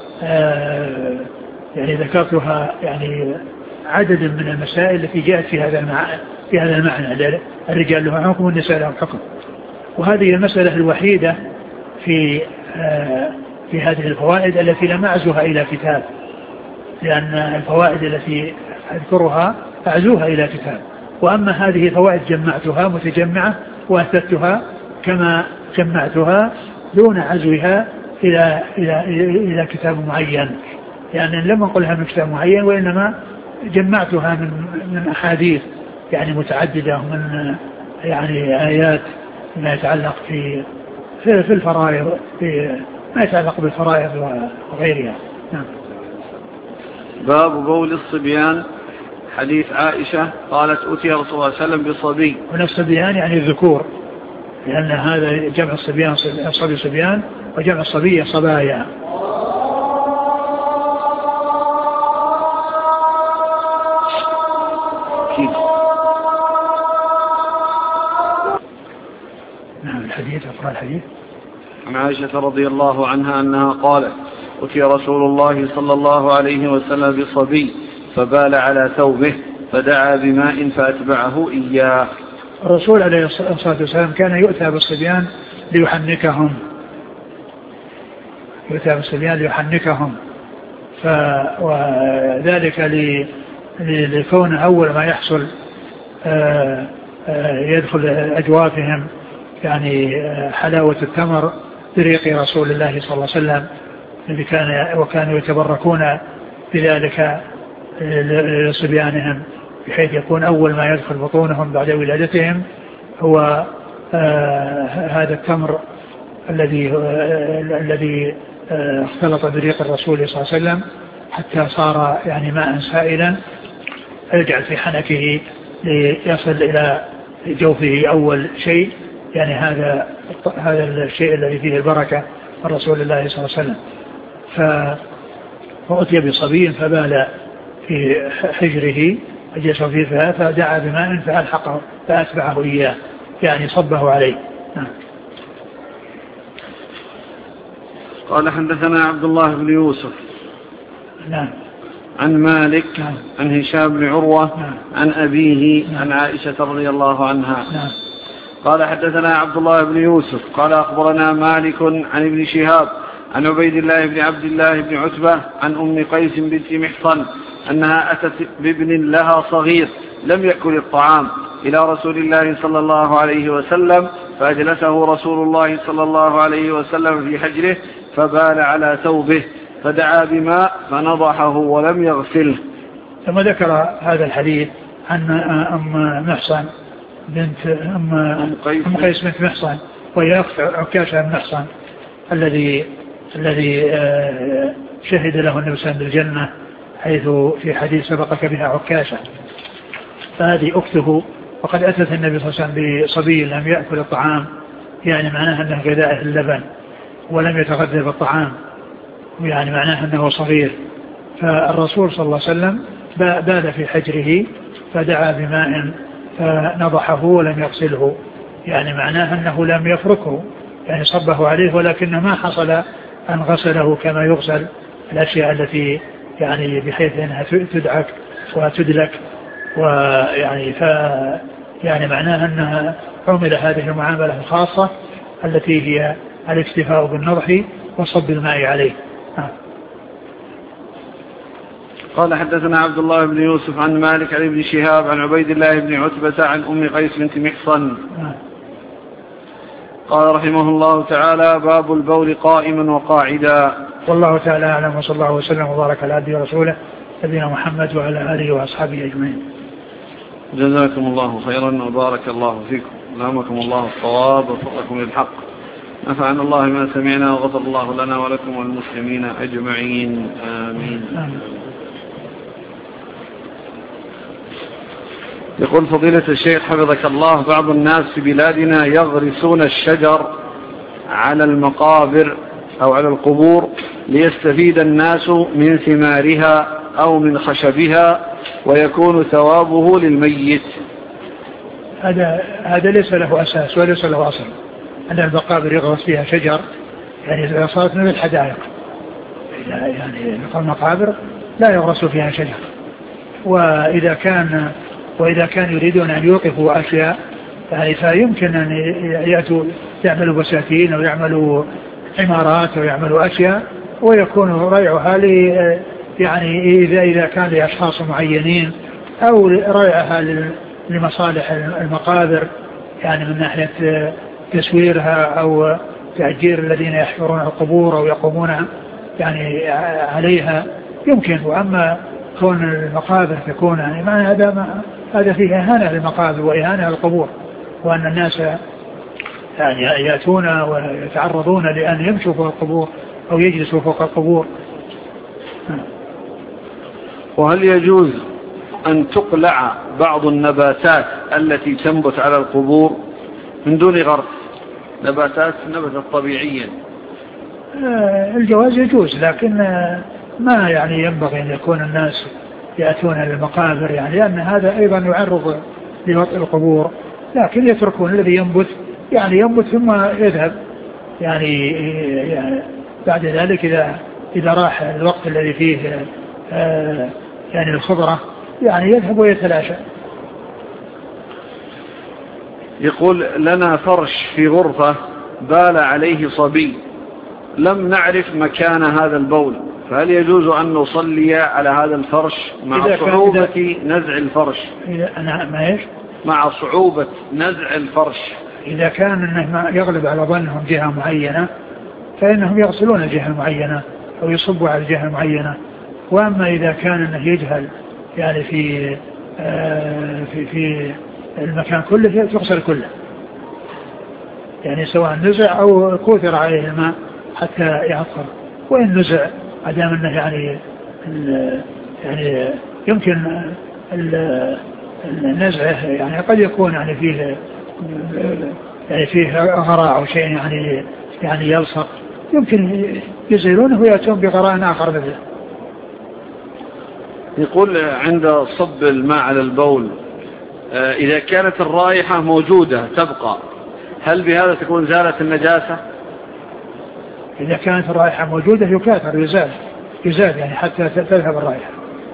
يعني ذكرتها يعني عدد من المسائل التي جاءت في هذا المعنى، الرجال لهم حكم والنساء لهم حكم. وهذه المسألة الوحيدة في هذه الفوائد التي لم أعزها إلى كتاب، لأن الفوائد التي أذكرها أعزوها إلى كتاب، وأما هذه فوائد جمعتها متجمعة وأثبتها كما جمعتها دون عزوها إلى كتاب معين، يعني لم أقلها من كتاب معين، وإنما جمعتها من أحاديث يعني متعددة من يعني آيات ما يتعلق في الفرائض، ما يتعلق بالفرائض وغيرها. نعم. باب بول الصبيان. حديث عائشة قالت أتي رسول الله صلى الله عليه وسلم بصبي، والصبيان يعني الذكور، لأن هذا جمع الصبيان صبي صبيان، وجمع الصبية صبايا. اقرأ الحديث. عن عائشة رضي الله عنها أنها قالت: أتي رسول الله صلى الله عليه وسلم بصبي فبال على ثوبه فدعا بماء فأتبعه إياه. الرسول عليه الصلاة والسلام كان يؤتى بالصبيان ليحنكهم، وذلك لكون أول ما يحصل يدخل أجوافهم يعني حلاوة التمر بريق رسول الله صلى الله عليه وسلم الذي وكانوا يتبركون بذلك لصبيانهم، بحيث يكون أول ما يدخل بطونهم بعد ولادتهم هو هذا التمر الذي اختلط بريق الرسول صلى الله عليه وسلم حتى صار يعني ماء سائلا يجعل في حنكه ليصل إلى جوفه أول شيء، يعني هذا الشيء الذي فيه البركة من رسول الله صلى الله عليه وسلم. فأتي بصبي فبال في حجره أجلس فيه فدعا بماء فألحقه فأتبعه إياه، يعني صبه عليه. قال: حدثنا عبد الله بن يوسف نعم عن مالك نعم عن هشام بن عروة نعم عن أبيه نعم عن عائشة رضي الله عنها نعم قال: حدثنا عبد الله بن يوسف قال: أخبرنا مالك عن ابن شهاب عن عبيد الله بن عبد الله بن عتبة عن أم قيس بنت محصن أنها أتت بابن لها صغير لم يأكل الطعام إلى رسول الله صلى الله عليه وسلم، فأجلسه رسول الله صلى الله عليه وسلم في حجره فبال على ثوبه فدعا بماء فنضحه ولم يغسله. ثم ذكر هذا الحديث عن أم محصن بنت أم قيس بنت محصن، وهي أخت عكاشة بن محصن الذي شهد له النبي صلى الله عليه وسلم بالجنة، حيث في حديث سبقك بها عكاشة، فهذه أخته. وقد أتت النبي صلى الله عليه وسلم بصبي لم يأكل الطعام، يعني معناها أنه غذائه اللبن ولم يتغذى بالطعام، يعني معناها أنه صغير. فالرسول صلى الله عليه وسلم بال في حجره فدعا بماء فنضحه ولم يغسله، يعني معناها أنه لم يفركه، يعني صبه عليه، ولكن ما حصل أن غسله كما يغسل الأشياء التي يعني بحيث أنها تدعك وتدلك، ويعني يعني معناها أنها عمل هذه المعاملة الخاصة التي هي الاكتفاء بالنضح وصب الماء عليه. قال: حدثنا عبد الله بن يوسف عن مالك عن ابن شهاب عن عبيد الله بن عتبة عن أم قيس بنت محصن قال رحمه الله تعالى: باب البول قائما وقاعدا. والله تعالى أعلم، وصلى الله وسلم وبارك على عبده ورسوله نبينا محمد وعلى آله وأصحابه أجمعين. جزاكم الله خيرا وبارك الله فيكم، ألهمكم الله الصواب ووفقكم للحق، نفعنا الله ما سمعنا وغفر الله لنا ولكم والمسلمين أجمعين، آمين. يقول فضيلة الشيخ حفظك الله: بعض الناس في بلادنا يغرسون الشجر على المقابر أو على القبور ليستفيد الناس من ثمارها أو من خشبها ويكون ثوابه للميت. هذا ليس له أساس وليس له أصل، أن المقابر يغرس فيها شجر، يعني صارت من الحدائق، يعني المقابر لا يغرس فيها شجر. وإذا كان يريدون أن يوقفوا أشياء يعني فيمكن أن يأتوا يعملوا بساتين أو يعملوا عمارات أو يعملوا أشياء ويكون ريعها يعني إذا كان لأشخاص معينين أو ريعها لمصالح المقابر، يعني من ناحية تسويرها أو تأجير الذين يحفرون القبور أو يقومون يعني عليها يمكن. وأما كون المقابر تكون يعني ما هذا فيه إهانة للمقابر وإهانة للقبور، وأن الناس يعني يأتون ويتعرضون لأن يمشوا فوق القبور أو يجلسوا فوق القبور. وهل يجوز أن تقلع بعض النباتات التي تنبت على القبور من دون غرس، نباتات نبتت طبيعيا؟ الجواز يجوز، لكن ما يعني ينبغي أن يكون الناس يأتون للمقابر، يعني لأن هذا أيضا يعرض لوطئ القبور، لكن يتركون الذي ينبت يعني ينبت ثم يذهب يعني بعد ذلك إذا راح الوقت الذي فيه يعني الخضرة يعني يذهب ويتلاشى. يقول لنا فرش في غرفة بال عليه صبي، لم نعرف مكان هذا البول، فهل يجوز أن نصلي على هذا الفرش مع صعوبة نزع الفرش؟ مع صعوبة نزع الفرش. إذا كان أنه يغلب على ظنهم جهة معينة فإنهم يغسلون الجهة المعينة أو يصبوا على الجهة المعينة. وأما إذا كان أنه يجهل يعني في المكان كله تغسل كله، يعني سواء نزع أو كوثر عليه الماء حتى يعطر. وإن نزع عدم أنه يعني يمكن النزع يعني قد يكون يعني فيه غراء أو شيء يعني يلصق، يمكن يزيلونه ويأتون بغراء آخر مثله. يقول عند صب الماء على البول إذا كانت الرائحة موجودة تبقى، هل بهذا تكون زالت النجاسة؟ إذا كانت الرائحة موجودة يكاثر يزال يعني حتى تذهب الرائحة.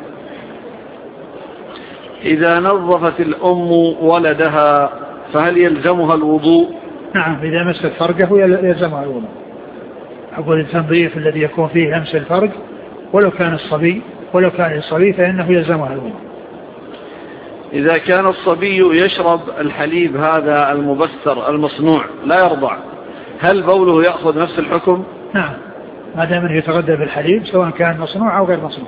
إذا نظفت الأم ولدها فهل يلزمها الوضوء؟ نعم، إذا مست فرجه يلزمها الوضوء. أقول التنظيف الذي يكون فيه لمس الفرج ولو كان الصبي فإنه يلزمها الوضوء. إذا كان الصبي يشرب الحليب هذا المبستر المصنوع لا يرضع، هل بوله يأخذ نفس الحكم؟ نعم، ما دام انه يتغذى بالحليب سواء كان مصنوع أو غير مصنوع.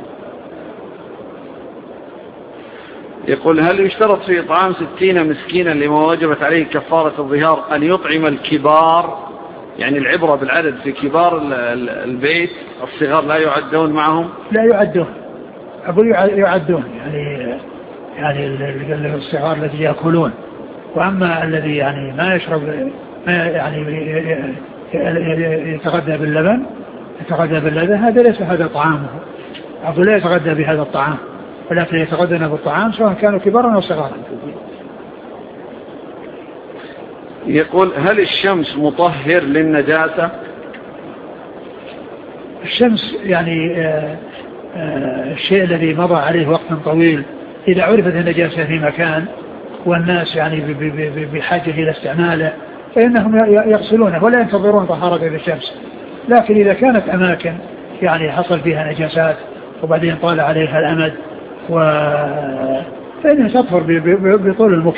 يقول هل يشترط في إطعام 60 مسكينا لما وجبت عليه كفارة الظهار أن يطعم الكبار؟ يعني العبرة بالعدد، في كبار البيت الصغار لا يعدون معهم؟ لا يعدون، أقول يعدون يعني الصغار الذي يأكلون. وأما الذي يعني ما يشرب يعني يتغذى باللبن هذا ليس هذا طعامه. أقول لا يتغذى بهذا الطعام، ولكن يتغذى بالطعام سواء كانوا كبارا أو صغارا. يقول هل الشمس مطهر للنجاسة؟ الشمس يعني الشيء الذي مضى عليه وقت طويل إذا عرفت النجاسة في مكان والناس يعني بحاجة إلى استعماله فإنهم يغسلونه ولا ينتظرون طهارة بالشمس. لكن إذا كانت أماكن يعني حصل فيها نجاسات وبعدين طال عليها الأمد فإنها تطهر بطول المكث.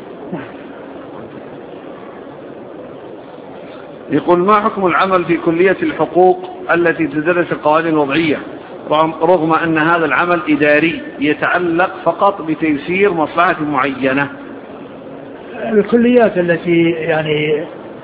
يقول ما حكم العمل في كلية الحقوق التي تدرس القوانين الوضعية رغم أن هذا العمل إداري يتعلق فقط بتيسير مصلحة معينة؟ الكليات التي يعني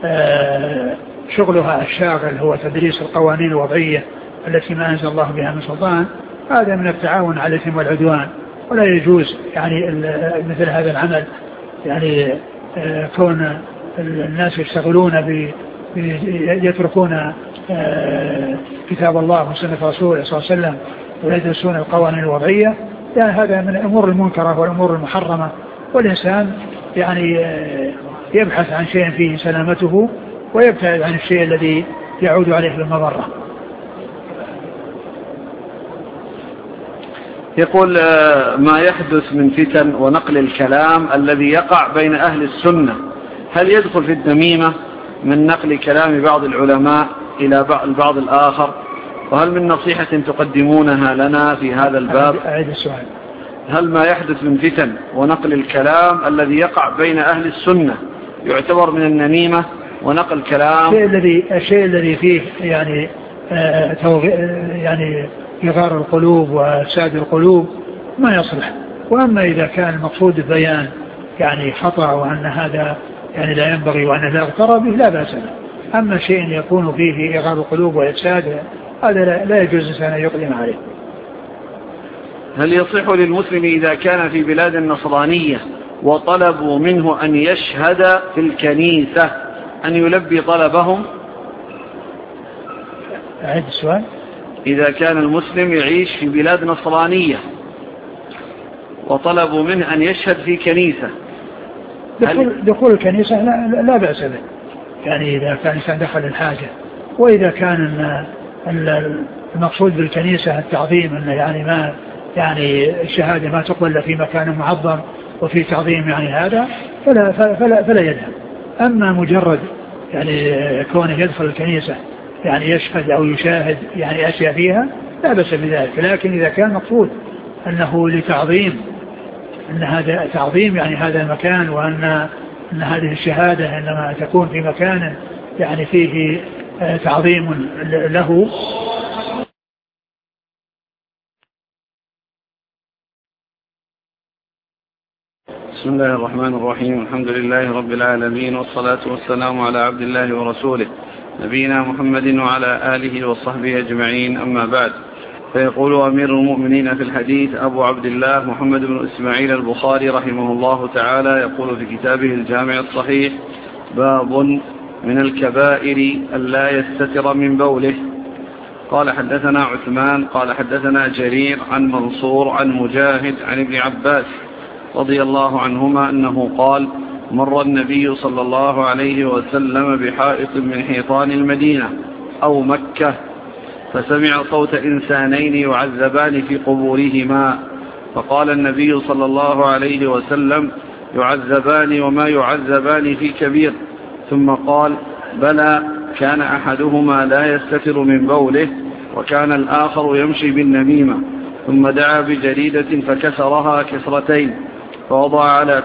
شغلها الشاغل هو تدريس القوانين الوضعية التي ما أنزل الله بها من سلطان، هذا من التعاون على الإثم والعدوان، ولا يجوز يعني مثل هذا العمل. يعني كون الناس يشتغلون يتركون كتاب الله وسنة رسوله صلى الله عليه وسلم ويدرسون القوانين الوضعية، يعني هذا من الأمور المنكرة والأمور المحرمة. والإنسان يعني يبحث عن شيء فيه سلامته ويبتعد عن الشيء الذي يعود عليه بالمضرة. يقول ما يحدث من فتن ونقل الكلام الذي يقع بين أهل السنة هل يدخل في النميمة من نقل كلام بعض العلماء إلى البعض الآخر؟ وهل من نصيحة تقدمونها لنا في هذا الباب؟ أعيد السؤال. هل ما يحدث من فتن ونقل الكلام الذي يقع بين أهل السنة يعتبر من النميمة ونقل كلام؟ الشيء الذي فيه يعني يعني إغار القلوب وإفساد القلوب ما يصلح. وأما إذا كان المقصود البيان يعني خطأ وأن هذا يعني لا ينبغي وأنه لا اغترى به لا بأس به. أما شيء يكون فيه إغار القلوب وإفساد هذا لا يجوز أن يقدم عليه. هل يصح للمسلم إذا كان في بلاد النصرانية وطلبوا منه أن يشهد في الكنيسة أن يلبي طلبهم؟ أعيد السؤال. إذا كان المسلم يعيش في بلاد نصرانية وطلبوا منه أن يشهد في كنيسة، دخول الكنيسة لا بأس به. يعني إذا كان الإنسان دخل الحاجة. وإذا كان المقصود بالكنيسة التعظيم، أن يعني ما يعني الشهادة ما تقبل في مكان معظم وفي تعظيم يعني هذا فلا يذهب. أما مجرد يعني كونه يدخل الكنيسة يعني يشهد أو يشاهد يعني أشياء فيها لا بأس بذلك. لكن إذا كان مقصود أنه لتعظيم، أن هذا تعظيم يعني هذا المكان، وأن هذه الشهادة إنما تكون في مكان يعني فيه تعظيم له. بسم الله الرحمن الرحيم. الحمد لله رب العالمين، والصلاة والسلام على عبد الله ورسوله نبينا محمد وعلى آله وصحبه أجمعين، أما بعد. فيقول أمير المؤمنين في الحديث أبو عبد الله محمد بن إسماعيل البخاري رحمه الله تعالى، يقول في كتابه الجامع الصحيح: باب من الكبائر ألا يستتر من بوله. قال حدثنا عثمان قال حدثنا جرير عن منصور عن مجاهد عن ابن عباس رضي الله عنهما أنه قال: مر النبي صلى الله عليه وسلم بحائط من حيطان المدينة أو مكة، فسمع صوت إنسانين يعذبان في قبورهما، فقال النبي صلى الله عليه وسلم: يعذبان وما يعذبان في كبير. ثم قال: بلى، كان أحدهما لا يستتر من بوله، وكان الآخر يمشي بالنميمة. ثم دعا بجريدة فكسرها كسرتين، فوضع على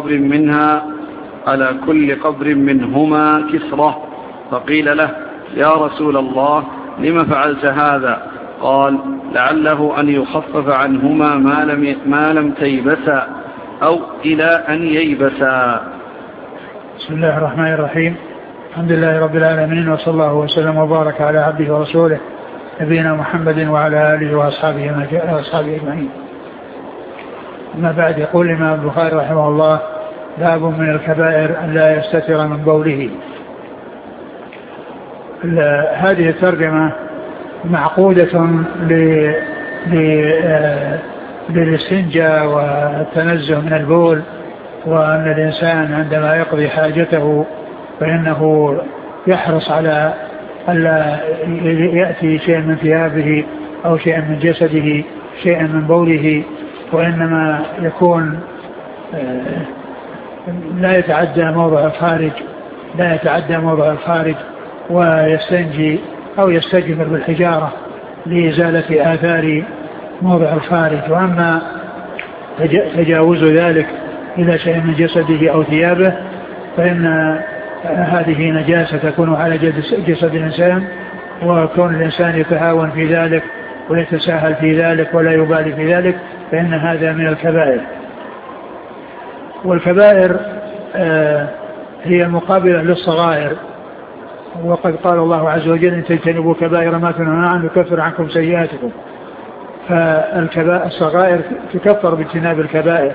كل قبر منهما كسرة، فقيل له: يا رسول الله، لم فعلت هذا؟ قال: لعله أن يخفف عنهما ما لم تيبسا، أو إلى أن ييبسا. بسم الله الرحمن الرحيم. الحمد لله رب العالمين، وصلى الله وسلم وبارك على عبده ورسوله نبينا محمد وعلى آله وأصحابه أجمعين. ما بعد. يقول الإمام البخاري رحمه الله: باب من الكبائر أن لا يستتر من بوله. هذه الترجمة معقودة للاستنجاء والتنزه من البول، وأن الإنسان عندما يقضي حاجته فإنه يحرص على ألا يأتي شيء من ثيابه أو شيء من جسده شيء من بوله، وإنما يكون لا يتعدى موضع الخارج ويستنجي أو يستجمر بالحجارة لإزالة آثار موضع الخارج. وأما تجاوز ذلك إلى شيء من جسده أو ثيابه فإن هذه نجاسة تكون على جسد الإنسان، وكون الإنسان يتهاون في ذلك ويتساهل في ذلك ولا يبالي في ذلك فإن هذا من الكبائر. والكبائر هي مقابلة للصغائر، وقد قال الله عز وجل: إن تجتنبوا كبائر ما تنهون عنه يكفر عنكم سيئاتكم. فالصغائر تكفر باجتناب الكبائر.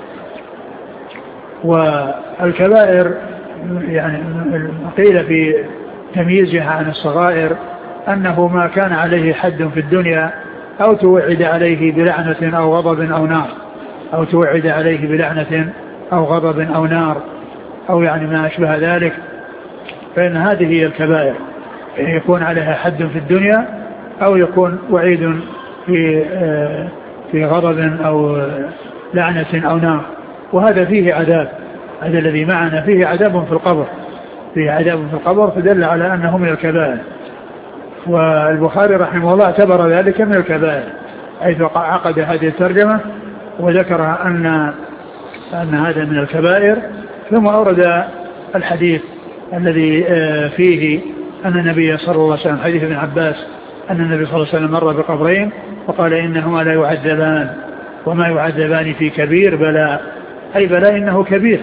والكبائر يعني قيل في تمييزها عن الصغائر أنه ما كان عليه حد في الدنيا أو توعد عليه بلعنة أو غضب أو نار أو يعني ما أشبه ذلك، فإن هذه هي الكبائر، يكون عليها حد في الدنيا أو يكون وعيد في غضب أو لعنة أو نار. وهذا فيه عذاب، هذا الذي معنا فيه عذاب في القبر، فدل على أنه من الكبائر. والبخاري رحمه الله اعتبر ذلك من الكبائر، حيث عقد هذه الترجمة وذكر أن هذا من الكبائر، ثم أورد الحديث الذي فيه أن النبي صلى الله عليه وسلم، حديث ابن عباس، أن النبي صلى الله عليه وسلم مر بقبرين وقال: إنهما لا يعذبان وما يعذبان في كبير، بلى، أي بلى إنه كبير.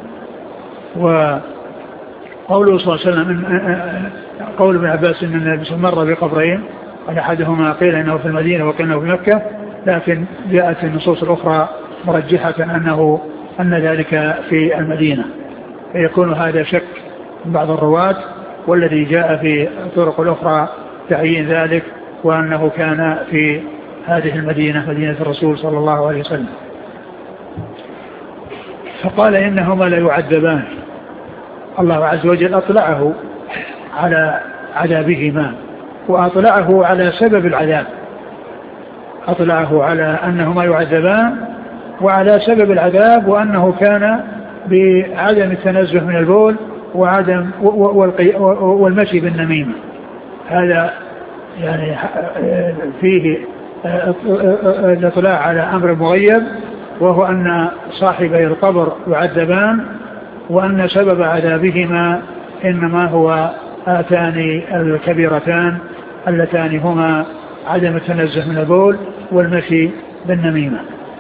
وقوله صلى الله عليه وسلم قول ابن عباس أن النبي صلى الله عليه وسلم مر بقبرين، قال أحدهما قيل إنه في المدينة وقيل إنه في مكة، لكن جاءت النصوص الأخرى مرجحة أن ذلك في المدينة، فيكون هذا شك من بعض الرواة، والذي جاء في الطرق الأخرى تعيين ذلك، وأنه كان في هذه المدينة، مدينة الرسول صلى الله عليه وسلم. فقال: إنهما لا يعذبان الله عز وجل أطلعه على عذابهما، وأطلعه على سبب العذاب، أطلعه على أنهما يعذبان وعلى سبب العذاب، وأنه كان بعدم التنزه من البول وعدم والمشي بالنميمة. هذا يعني فيه الاطلاع على أمر مغيب، وهو أن صاحبي القبر يعذبان، وأن سبب عذابهما إنما هو آتان الكبيرتان اللتان هما عدم التنزه من البول والمشي بالنميمة.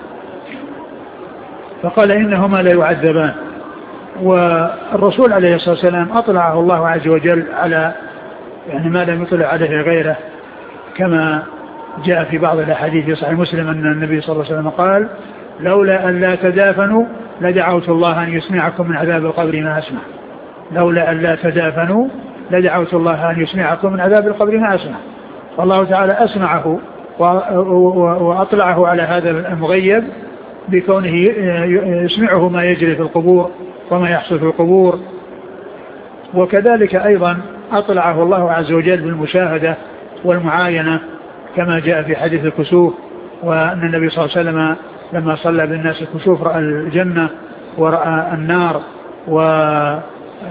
فقال إنهما لا يعذبان. والرسول عليه الصلاة والسلام أطلعه الله عز وجل على يعني ما لم يطلع عليه غيره، كما جاء في بعض الأحاديث في صحيح مسلم أن النبي صلى الله عليه وسلم قال: لولا أن لا تدافنوا لدعوت الله أن يسمعكم من عذاب القبر ما أسمع. لولا أن لا تدافنوا لدعوت الله أن يسمعكم من عذاب القبر ما أسمع. والله تعالى أسمعه وأطلعه على هذا المغيب بكونه يسمعه ما يجري في القبور وما يحصل في القبور. وكذلك أيضا أطلعه الله عز وجل بالمشاهدة والمعاينة، كما جاء في حديث الكسوف، وأن النبي صلى الله عليه وسلم لما صلى بالناس الكسوف رأى الجنة ورأى النار، واطلع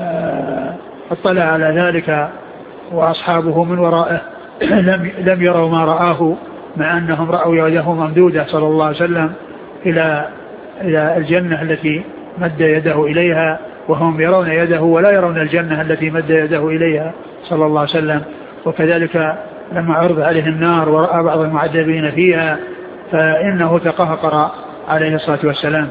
على ذلك وأصحابه من ورائه لم يروا ما رآه، مع أنهم رأوا يده ممدودة صلى الله عليه وسلم إلى الجنة التي مد يده إليها، وهم يرون يده ولا يرون الجنة التي مد يده إليها صلى الله عليه وسلم. وكذلك لما عرض عليه النار ورأى بعض المعذبين فيها فإنه تقهقر عليه الصلاة والسلام.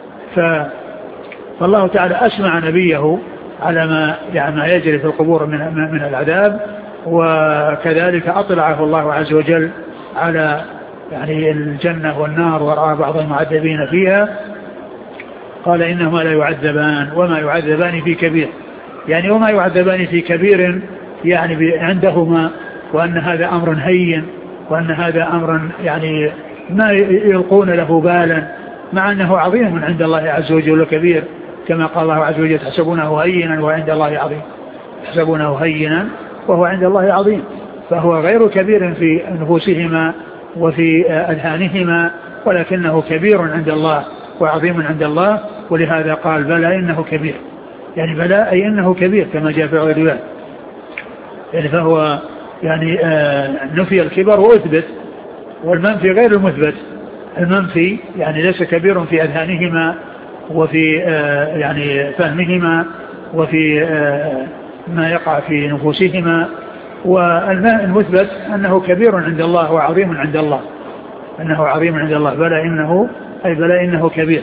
فالله تعالى أسمع نبيه على ما يجري في القبور من العذاب، وكذلك أطلعه الله عز وجل على يعني الجنة والنار ورأى بعض المعذبين فيها. قال إنهما لا يعذبان وما يعذبان في كبير، يعني وما يعذبان في كبير يعني عندهما، وأن هذا أمر هين، وأن هذا أمر يعني ما يلقون له بالا، مع أنه عظيم عند الله عز وجل وكبير، كما قال الله عز وجل: تحسبونه هينا وعند الله عظيم. تحسبونه هينا وهو عند الله عظيم، فهو غير كبير في نفوسهما وفي أذهانهما، ولكنه كبير عند الله وعظيم عند الله. ولهذا قال: بلى إنه كبير، يعني بلى أي إنه كبير، كما جاء في الروايات. يعني فهو يعني نفي الكبر وأثبت، والمنفي غير المثبت. المنفي يعني ليس كبير في أذهانهما وفي يعني فهمهما وفي ما يقع في نفوسهما، والمثبت أنه كبير عند الله وعظيم عند الله، أنه عظيم عند الله. بلى إنه أي بلى إنه كبير.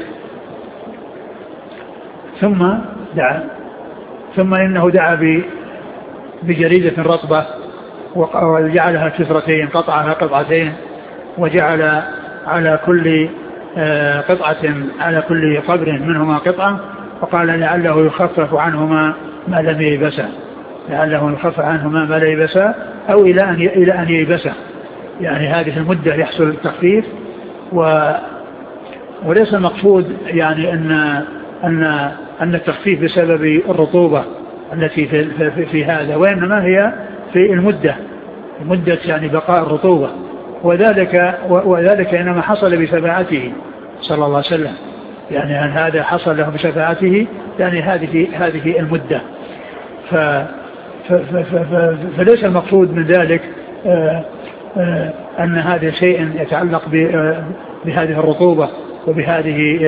ثم إنه دعا بجريدة رطبة وجعلها كسرتين، قطعها قطعتين، وجعل على كل قطعة على كل قبر منهما قطعة، وقال: لعله يخفف عنهما ما لم ييبسا، لعله يخفف عنهما ما لم ييبسا، أو إلى أن ييبسا، يعني هذه المدة يحصل التخفيف. وليس المقصود يعني أن التخفيف بسبب الرطوبة التي في هذا، وإنما هي في المدة يعني بقاء الرطوبة، وذلك إنما حصل بشفاعته صلى الله عليه وسلم، يعني أن هذا حصل له بشفاعته، يعني هذه المدة. فليس المقصود من ذلك أن هذا شيء يتعلق بهذه الرطوبة وبهذه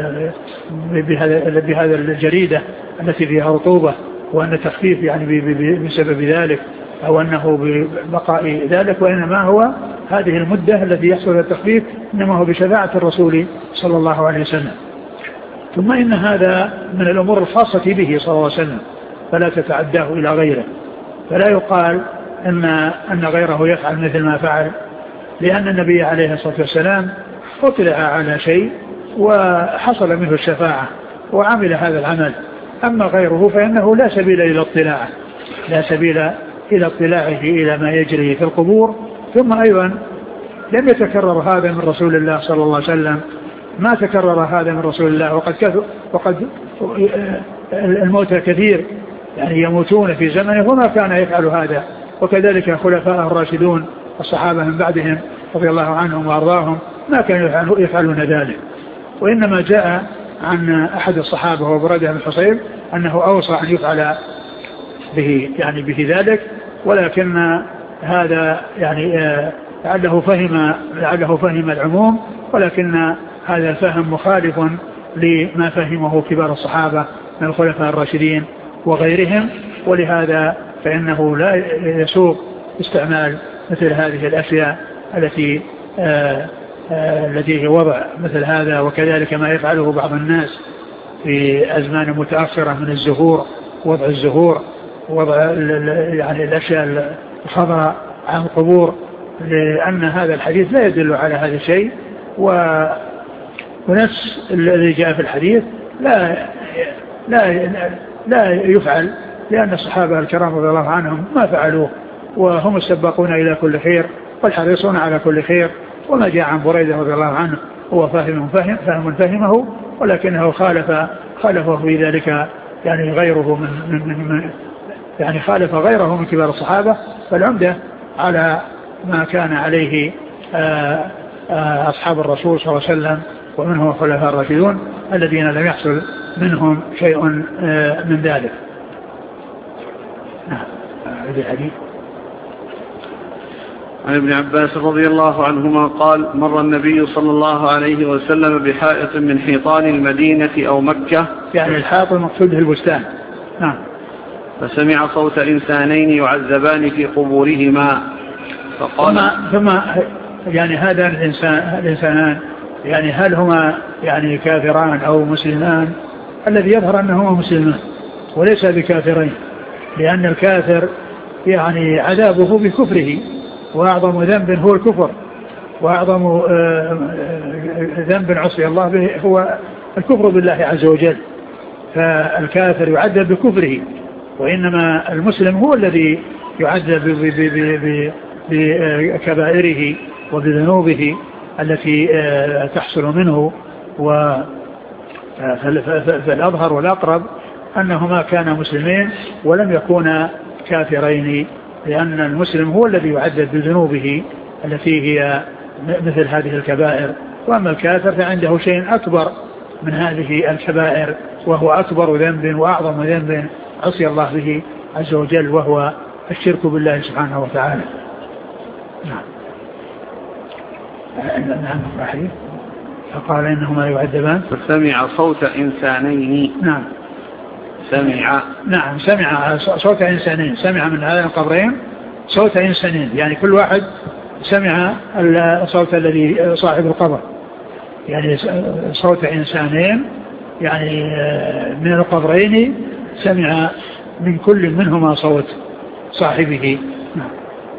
بهذا الجريدة التي فيها رطوبة، وأن التخفيف يعني بسبب ذلك، أو أنه ببقاء ذلك، وإنما هو هذه المدة التي يحصل التخفيف إنما هو بشفاعة الرسول صلى الله عليه وسلم. ثم إن هذا من الأمور الخاصة به صلى الله عليه وسلم، فلا تتعداه إلى غيره، فلا يقال أن غيره يفعل مثل ما فعل، لأن النبي عليه الصلاة والسلام اطلع على شيء وحصل منه الشفاعة وعمل هذا العمل. أما غيره فإنه لا سبيل إلى اطلاعه، لا سبيل إلى اطلاعه إلى ما يجري في القبور. ثم أيضا لم يتكرر هذا من رسول الله صلى الله عليه وسلم، ما تكرر هذا من رسول الله، وقد الموتى كثير يعني يموتون في زمنه وما كان يفعل هذا، وكذلك خلفاء الراشدون الصحابة من بعدهم رضي الله عنهم وأرضاهم ما كانوا يفعلون ذلك. وإنما جاء عن أحد الصحابة وهو بريدة بن الحصيب أنه أوصى أن يفعل به ذلك، ولكن هذا يعني لعله فهم العموم، ولكن هذا الفهم مخالف لما فهمه كبار الصحابة من الخلفاء الراشدين وغيرهم، ولهذا فإنه لا يسوق استعمال مثل هذه الأشياء التي وضع مثل هذا، وكذلك ما يفعله بعض الناس في أزمان متأخرة من الزهور، وضع الزهور، وضع يعني الأشياء الخضراء عن القبور، لأن هذا الحديث لا يدل على هذا الشيء، ونفس الذي جاء في الحديث لا يفعل، لأن الصحابة الكرام رضي الله عنهم ما فعلوه، وهم السباقون إلى كل خير والحريصون على كل خير. وما جاء عن بريدة رضي الله عنه هو فهمه، ولكنه خالفه في ذلك يعني غيره يعني خالف غيره من كبار الصحابة. فالعمدة على ما كان عليه أصحاب الرسول صلى الله عليه وسلم ومنهم الخلفاء الراشدون الذين لم يحصل منهم شيء من ذلك. الحديث عن ابن عباس رضي الله عنهما قال: مر النبي صلى الله عليه وسلم بحائط من حيطان المدينة أو مكة، يعني الحائط المقصود به البستان. نعم. فسمع صوت إنسانين يعذبان في قبورهما، فقال ثم يعني هذا الإنسانان يعني هل هما يعني كافران أو مسلمان؟ الذي يظهر أنهما مسلمان وليس بكافرين، لأن الكافر يعني عذابه بكفره، وأعظم ذنب هو الكفر، وأعظم ذنب عصي الله به هو الكفر بالله عز وجل، فالكافر يعذب بكفره، وإنما المسلم هو الذي يعذب بكبائره وبذنوبه التي تحصل منه. فالأظهر والأقرب أنهما كانا مسلمين ولم يكونا كافرين، لأن المسلم هو الذي يعذب بذنوبه التي هي مثل هذه الكبائر، وأما الكافر فعنده شيء أكبر من هذه الكبائر، وهو أكبر ذنب وأعظم ذنب عصي الله به عز وجل، وهو الشرك بالله سبحانه وتعالى. نعم. صحيح. فقال إنهما يعذبان. فسمع صوت إنسانين. نعم. سمع صوت إنسانين، سمع من هذين القبرين صوت إنسانين، يعني كل واحد سمع الصوت الذي صاحب القبر، يعني صوت إنسانين يعني من القبرين سمع من كل منهما صوت صاحبه. نعم.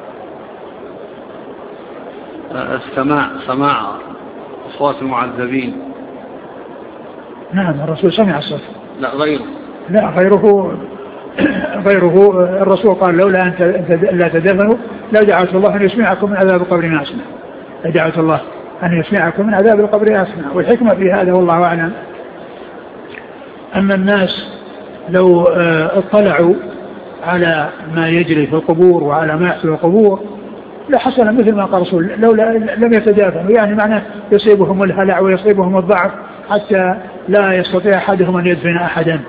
سماع أصوات المعذبين. نعم الرسول سمع الصوت. لا غيره الرسول قال: لولا أن لا تدفنوا لو دعوت الله أن يسمعكم من عذاب القبر ما أسمع، لدعوت الله أن يسمعكم من عذاب القبر ما أسمع. والحكمة في هذا والله أعلم أن الناس لو اطلعوا على ما يجري في القبور وعلى ما يحصل في القبور لحصل مثل ما قال الرسول: لولا لم يتدافنوا، يعني معناه يصيبهم الهلع ويصيبهم الضعف حتى لا يستطيع أحدهم أن يدفن أحدا،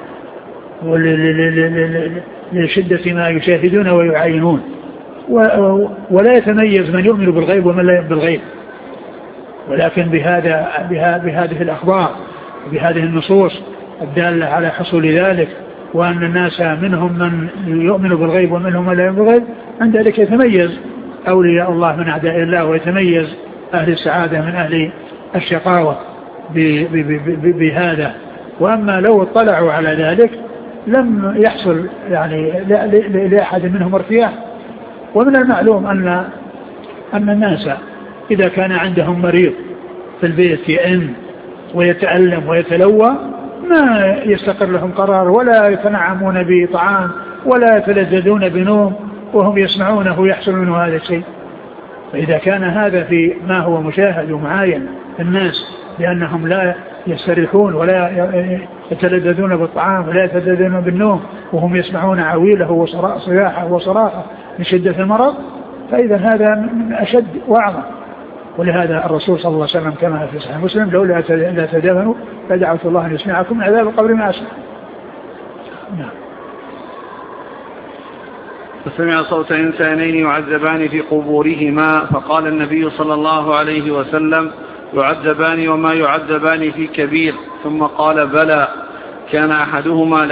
لشدة ما يشاهدون ويعاينون، ولا يتميز من يؤمن بالغيب ومن لا يؤمن بالغيب. ولكن بهذه الأخبار وبهذه النصوص الدالة على حصول ذلك، وأن الناس منهم من يؤمن بالغيب ومنهم من لا يؤمن بالغيب، عند ذلك يتميز أولياء الله من أعداء الله، ويتميز أهل السعادة من أهل الشقاوة بهذا. وأما لو اطلعوا على ذلك لم يحصل يعني لأحد منهم ارتياح. ومن المعلوم أن الناس إذا كان عندهم مريض في البيت يئن ويتألم ويتلوى ما يستقر لهم قرار، ولا يتنعمون بطعام ولا يتلذذون بنوم وهم يسمعونه ويحصل منه هذا الشيء. فإذا كان هذا في ما هو مشاهد ومعاين الناس لأنهم لا يستريحون ولا يتلذذون بالطعام ولا يتلذذون بالنوم وهم يسمعون عويله وصياحه وصراخه من شدة المرض، فإذا هذا من أشد وأعظم. ولهذا الرسول صلى الله عليه وسلم كما في صحيح مسلم لولا لا تدفنوا فدعوت الله أن يسمعكم من عذاب القبر ما أسمع. فسمع صوت إنسانين يعذبان في قبورهما، فقال النبي صلى الله عليه وسلم: يعذبان وما يعذبان في كبير. ثم قال: بلى، كان أحدهما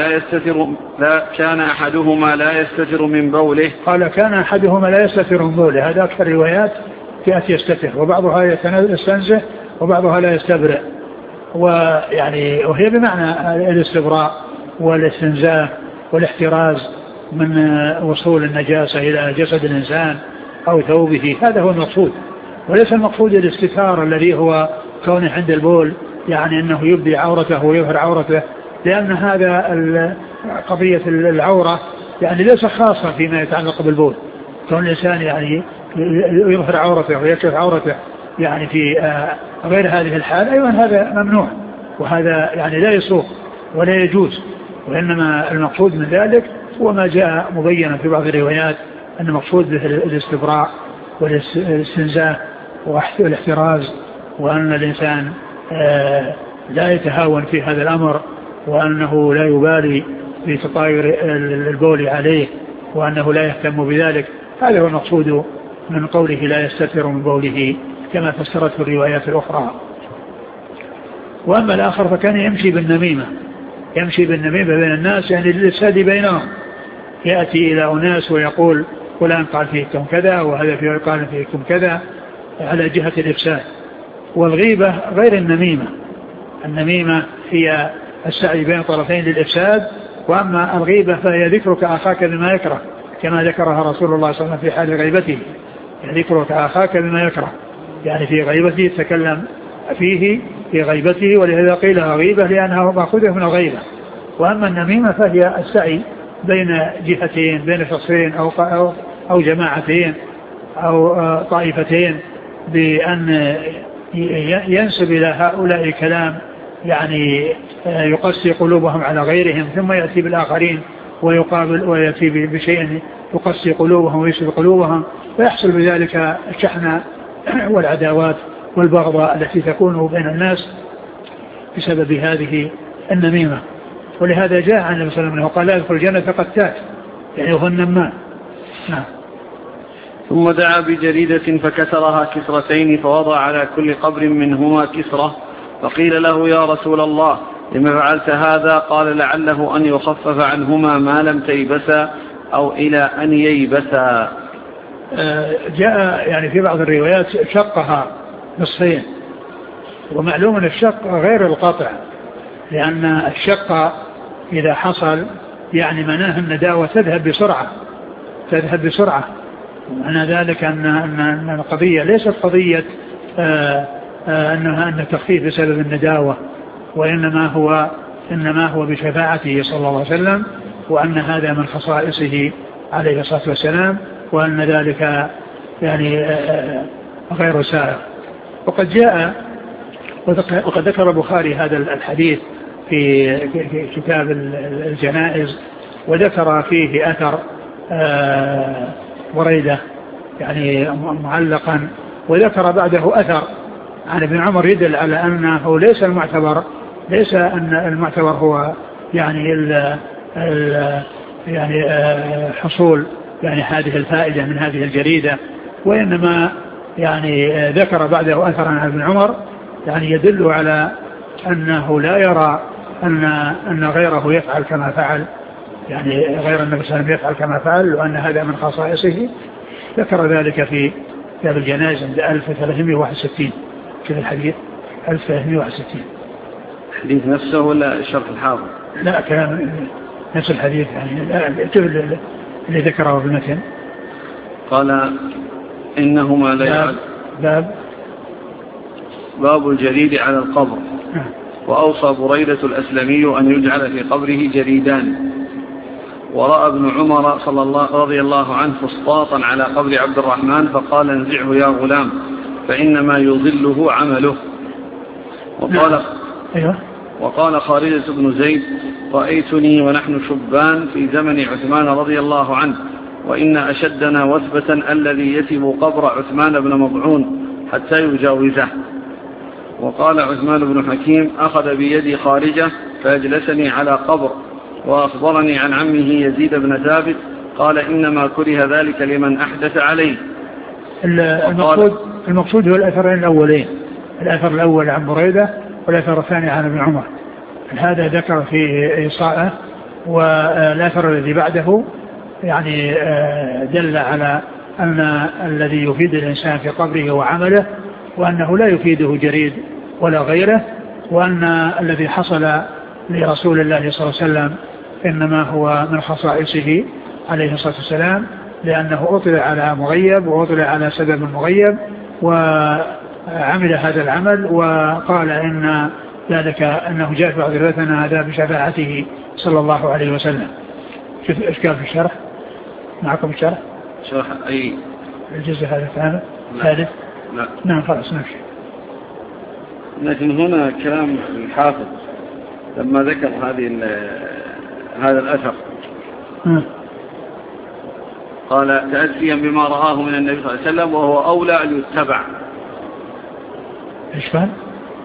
لا يستتر من بوله. قال: كان أحدهما لا يستتر من بوله. هذا أكثر روايات فئة يستتر، وبعضها يستنزه وبعضها لا يستبرئ، وهي بمعنى الاستبراء والاستنزاه والاحتراز من وصول النجاسة إلى جسد الإنسان أو ثوبه. هذا هو المقصود، وليس المقصود الاستتار الذي هو كونه عند البول يعني أنه يبدي عورته ويظهر عورته، لأن هذا قضية العورة يعني ليس خاصة فيما يتعلق بالبول. كون الإنسان يعني يظهر عورته ويكشف عورته يعني في غير هذه الحال أيضا هذا ممنوع، وهذا يعني لا يسوق ولا يجوز. وإنما المقصود من ذلك هو ما جاء مبينا في بعض الروايات أن المقصود به الاستبراء والاستنزاه والاحتراز، وأن الإنسان لا يتهاون في هذا الأمر، وأنه لا يبالي في تطاير البول عليه، وأنه لا يهتم بذلك. هذا هو المقصود من قوله لا يستتر من بوله كما فسرته الروايات الأخرى. وأما الآخر فكان يمشي بالنميمة بين الناس، يعني للإفساد بينهم، يأتي إلى أناس ويقول فلان قال فيكم كذا وهذا قال فيكم كذا على جهة الإفساد. والغيبة غير النميمة هي السعي بين طرفين للإفساد، وأما الغيبة فهي ذكرك أخاك بما يكره كما ذكرها رسول الله صلى الله عليه وسلم في حال غيبته، يعني ذكرك أخاك بما يكره، يعني في غيبته يتكلم فيه في غيبته، ولهذا قيل غيبة لأنها مأخوذة من الغيبة. وأما النميمة فهي السعي بين جهتين، بين شخصين أو جماعتين أو طائفتين، بأن ينسب إلى هؤلاء كلام يعني يقسي قلوبهم على غيرهم، ثم يأتي بالآخرين ويأتي بشيء يقسي قلوبهم ويسب قلوبهم، ويحصل بذلك الشحنة والعداوات والبغضاء التي تكون بين الناس بسبب هذه النميمة. ولهذا جاء عن النبي صلى الله عليه وسلم قال: لا يدخل الجنة قتات، يعني هو النمام. نعم. ثم دعا بجريدة فكسرها كسرتين، فوضع على كل قبر منهما كسرة، فقيل له: يا رسول الله، لما فعلت هذا؟ قال: لعله أن يخفف عنهما ما لم تيبسا أو إلى أن ييبسا. جاء يعني في بعض الروايات شقها نصفين، ومعلوم أن الشق غير القطع، لأن الشق إذا حصل يعني مناه النداوة تذهب بسرعة، ومعنى ذلك أن القضية ليست قضية أن التخفيف بسبب النداوة، وإنما هو بشفاعته صلى الله عليه وسلم، وأن هذا من خصائصه عليه الصلاة والسلام، وأن ذلك يعني غير سائغ. وقد ذكر البخاري هذا الحديث في كتاب الجنائز، وذكر فيه أثر بريدة يعني معلقا، وذكر بعده أثر عن ابن عمر يدل على أنه ليس أن المعتبر هو يعني حصول يعني هذه الفائدة من هذه الجريدة، وإنما يعني ذكر بعده أثرا عن ابن عمر يعني يدل على أنه لا يرى أن غيره يفعل كما فعل، يعني غير النبي صلى الله عليه وسلم يفعل كما فعل، وأن هذا من خصائصه. ذكر ذلك في كتاب الجنائز عند 1361 في الحديث 1361. الحديث نفسه ولا شرح الحافظ؟ لا، كلام نفس الحديث يعني اللي ذكره في المتن. قال: إنهما لا باب الجريد على القبر. وأوصى بريدة الأسلمي أن يجعل في قبره جريدان. ورأى ابن عمر رضي الله عنه فسطاطا على قبر عبد الرحمن، فقال: انزعه يا غلام فإنما يضله عمله. وقال أيوة. وقال خالد بن زيد: رأيتني ونحن شبان في زمن عثمان رضي الله عنه، وإن أشدنا وثبة الذي يتب قبر عثمان بن مضعون حتى يجاوزه. وقال عثمان بن حكيم: أخذ بيدي خارجة فأجلسني على قبر، وأخبرني عن عمه يزيد بن ثابت قال: إنما كره ذلك لمن أحدث عليه. المقصود هو الأثرين الأولين، الأثر الأول عن بريدة والأثر الثاني عن ابن عمر. هذا ذكر في إيصاءه، والأثر الذي بعده يعني دل على أن الذي يفيد الإنسان في قبره وعمله، وأنه لا يفيده جريد ولا غيره، وأن الذي حصل لرسول الله صلى الله عليه وسلم إنما هو من خصائصه عليه الصلاة والسلام، لأنه أطلع على مغيب وأطلع على سبب مغيب وعمل هذا العمل، وقال إن ذلك أنه جاء في بعض رواياتنا هذا بشفاعته صلى الله عليه وسلم. شوف إشكال في الشرح، معكم الشرح؟ شرح أي الجزء هذا الثالث؟ ثالث؟ لا. نعم خلاص نمشي. لكن هنا كلام الحافظ لما ذكر هذا الأثر قال: تأسيا بما رآه من النبي صلى الله عليه وسلم وهو أولى أن يتبع. إيش قال؟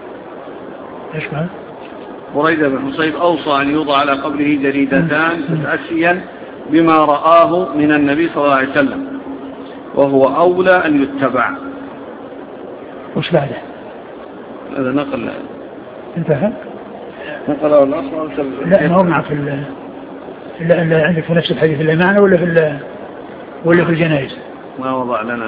بريدة بن حصيب أوصى أن يوضع على قبره جريدتان تأسيا بما رآه من النبي صلى الله عليه وسلم وهو أولى أن يتبع. وش بعده؟ هذا نقل انتهى؟ نقله الأصل. لا ما هو معك إلا عندك في نفس الحديث اللي معنا ولا في الجنائز؟ ما وضع لنا.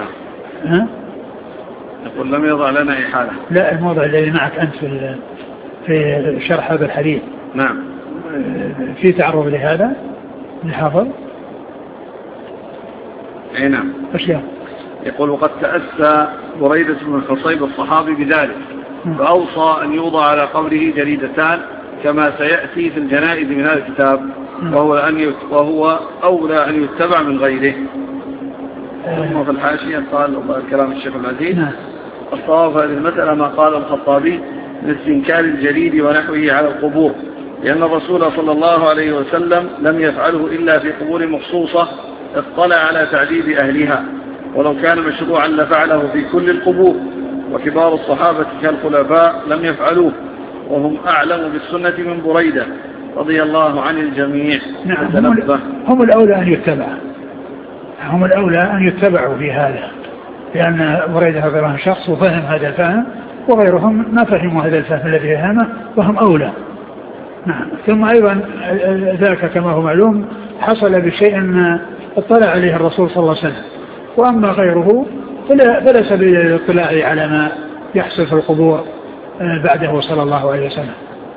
يقول لم يضع لنا إحالة. لا الموضع الذي معك أنت في شرح هذا الحديث. نعم. في تعرض لهذا نحافظ. أي نعم. أشياء. يقول: وقد تأسى بريدة بن الحصيب الصحابي بذلك فأوصى أن يوضع على قبره جريدتان كما سيأتي في الجنائز من هذا الكتاب، وهو أولى أن يتبع من غيره. ثم في الحاشية قال كلام الشيخ العزيز: الصواب في هذه المسألة ما قال الخطابي من استنكار الجريد ونحوه على القبور، لأن الرسول صلى الله عليه وسلم لم يفعله إلا في قبور مخصوصة اطلع على تعذيب أهلها، ولو كان مشروعا لفعله في كل القبور، وكبار الصحابة كالخلفاء لم يفعلوه، وهم أعلم بالسنة من بريدة رضي الله عن الجميع. نعم. هم الأولى أن يتبع، هم الأولى أن يتبعوا في هذا، لأن بريدة رضي الله عنه شخص وفهم هذا الفهم، وغيرهم ما فهموا هذا الفهم الذي فهمه، وهم أولى. نعم. ثم أيضا ذاك كما هو معلوم حصل بشيء اطلع عليه الرسول صلى الله عليه وسلم، وأما غيره فلا سبيل للاطلاع على ما يحصل في القبور بعده صلى الله عليه وسلم.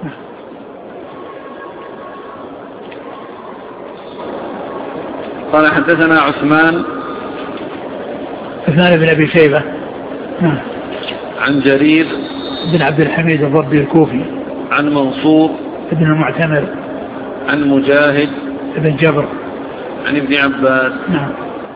قال: حدثنا عثمان بن أبي شيبة عن جرير بن عبد الحميد الضبي الكوفي عن منصور بن المعتمر عن مجاهد بن جبر عن ابن عباس. نعم.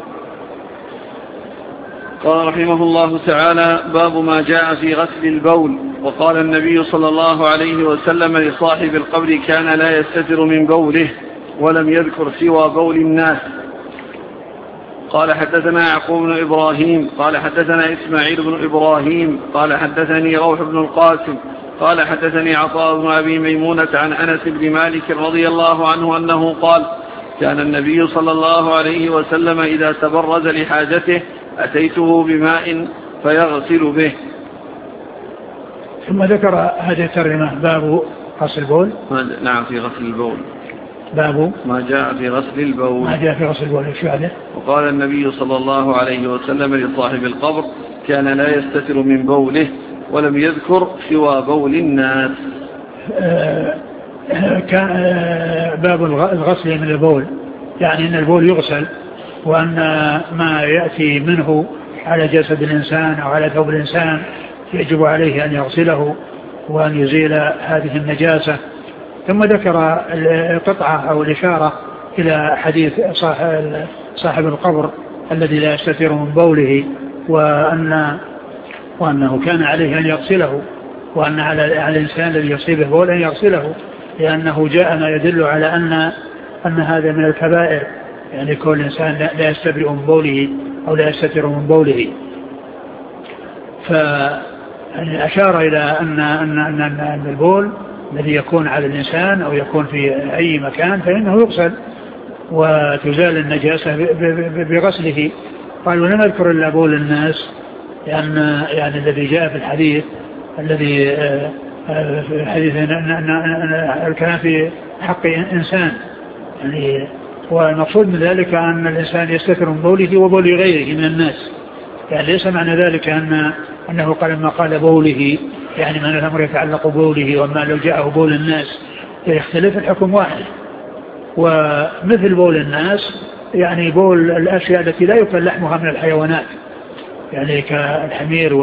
قال رحمه الله تعالى: باب ما جاء في غسل البول. وقال النبي صلى الله عليه وسلم لصاحب القبر: كان لا يستتر من بوله، ولم يذكر سوى بول الناس. قال: حدثنا يعقوب بن إبراهيم قال حدثنا إسماعيل بن إبراهيم قال حدثني روح بن القاسم قال حدثني عطاء بن أبي ميمونة عن أنس بن مالك رضي الله عنه أنه قال: كان النبي صلى الله عليه وسلم إذا تبرز لحاجته أتيته بماء فيغسل به. ثم ذكر هذه الترجمة: باب غسل البول. نعم، في غسل البول. باب ما جاء في غسل البول. ما جاء في غسل البول. ايش بعده؟ وقال النبي صلى الله عليه وسلم لصاحب القبر: كان لا يستتر من بوله، ولم يذكر سوى بول الناس. كان باب الغسل من البول، يعني أن البول يغسل، وأن ما يأتي منه على جسد الإنسان أو على ثوب الإنسان يجب عليه أن يغسله وأن يزيل هذه النجاسة. ثم ذكر القطعة أو الإشارة إلى حديث صاحب القبر الذي لا يستتر من بوله، وأنه كان عليه أن يغسله، وأن على الإنسان الذي يصيبه بول أن يغسله، لأنه جاء ما يدل على أن هذا من الكبائر، يعني كل إنسان لا يستبرئ من بوله أو لا يستتر من بوله. يعني أشار إلى أن البول الذي يكون على الإنسان أو يكون في أي مكان فإنه يغسل وتزال النجاسة بغسله. قال ولم أذكر إلا بول الناس، لأن يعني الذي جاء في الحديث الذي في الحديث أن الكلام في حق إنسان، يعني والمقصود من ذلك أن الإنسان يستتر من بوله وبول غيره من الناس، يعني ليس معنى ذلك أنه قال ما قال بوله يعني من الأمر يتعلق بوله، وما لو جاءه بول الناس يختلف الحكم واحد. ومثل بول الناس يعني بول الأشياء التي لا يؤكل لحمها من الحيوانات، يعني كالحمير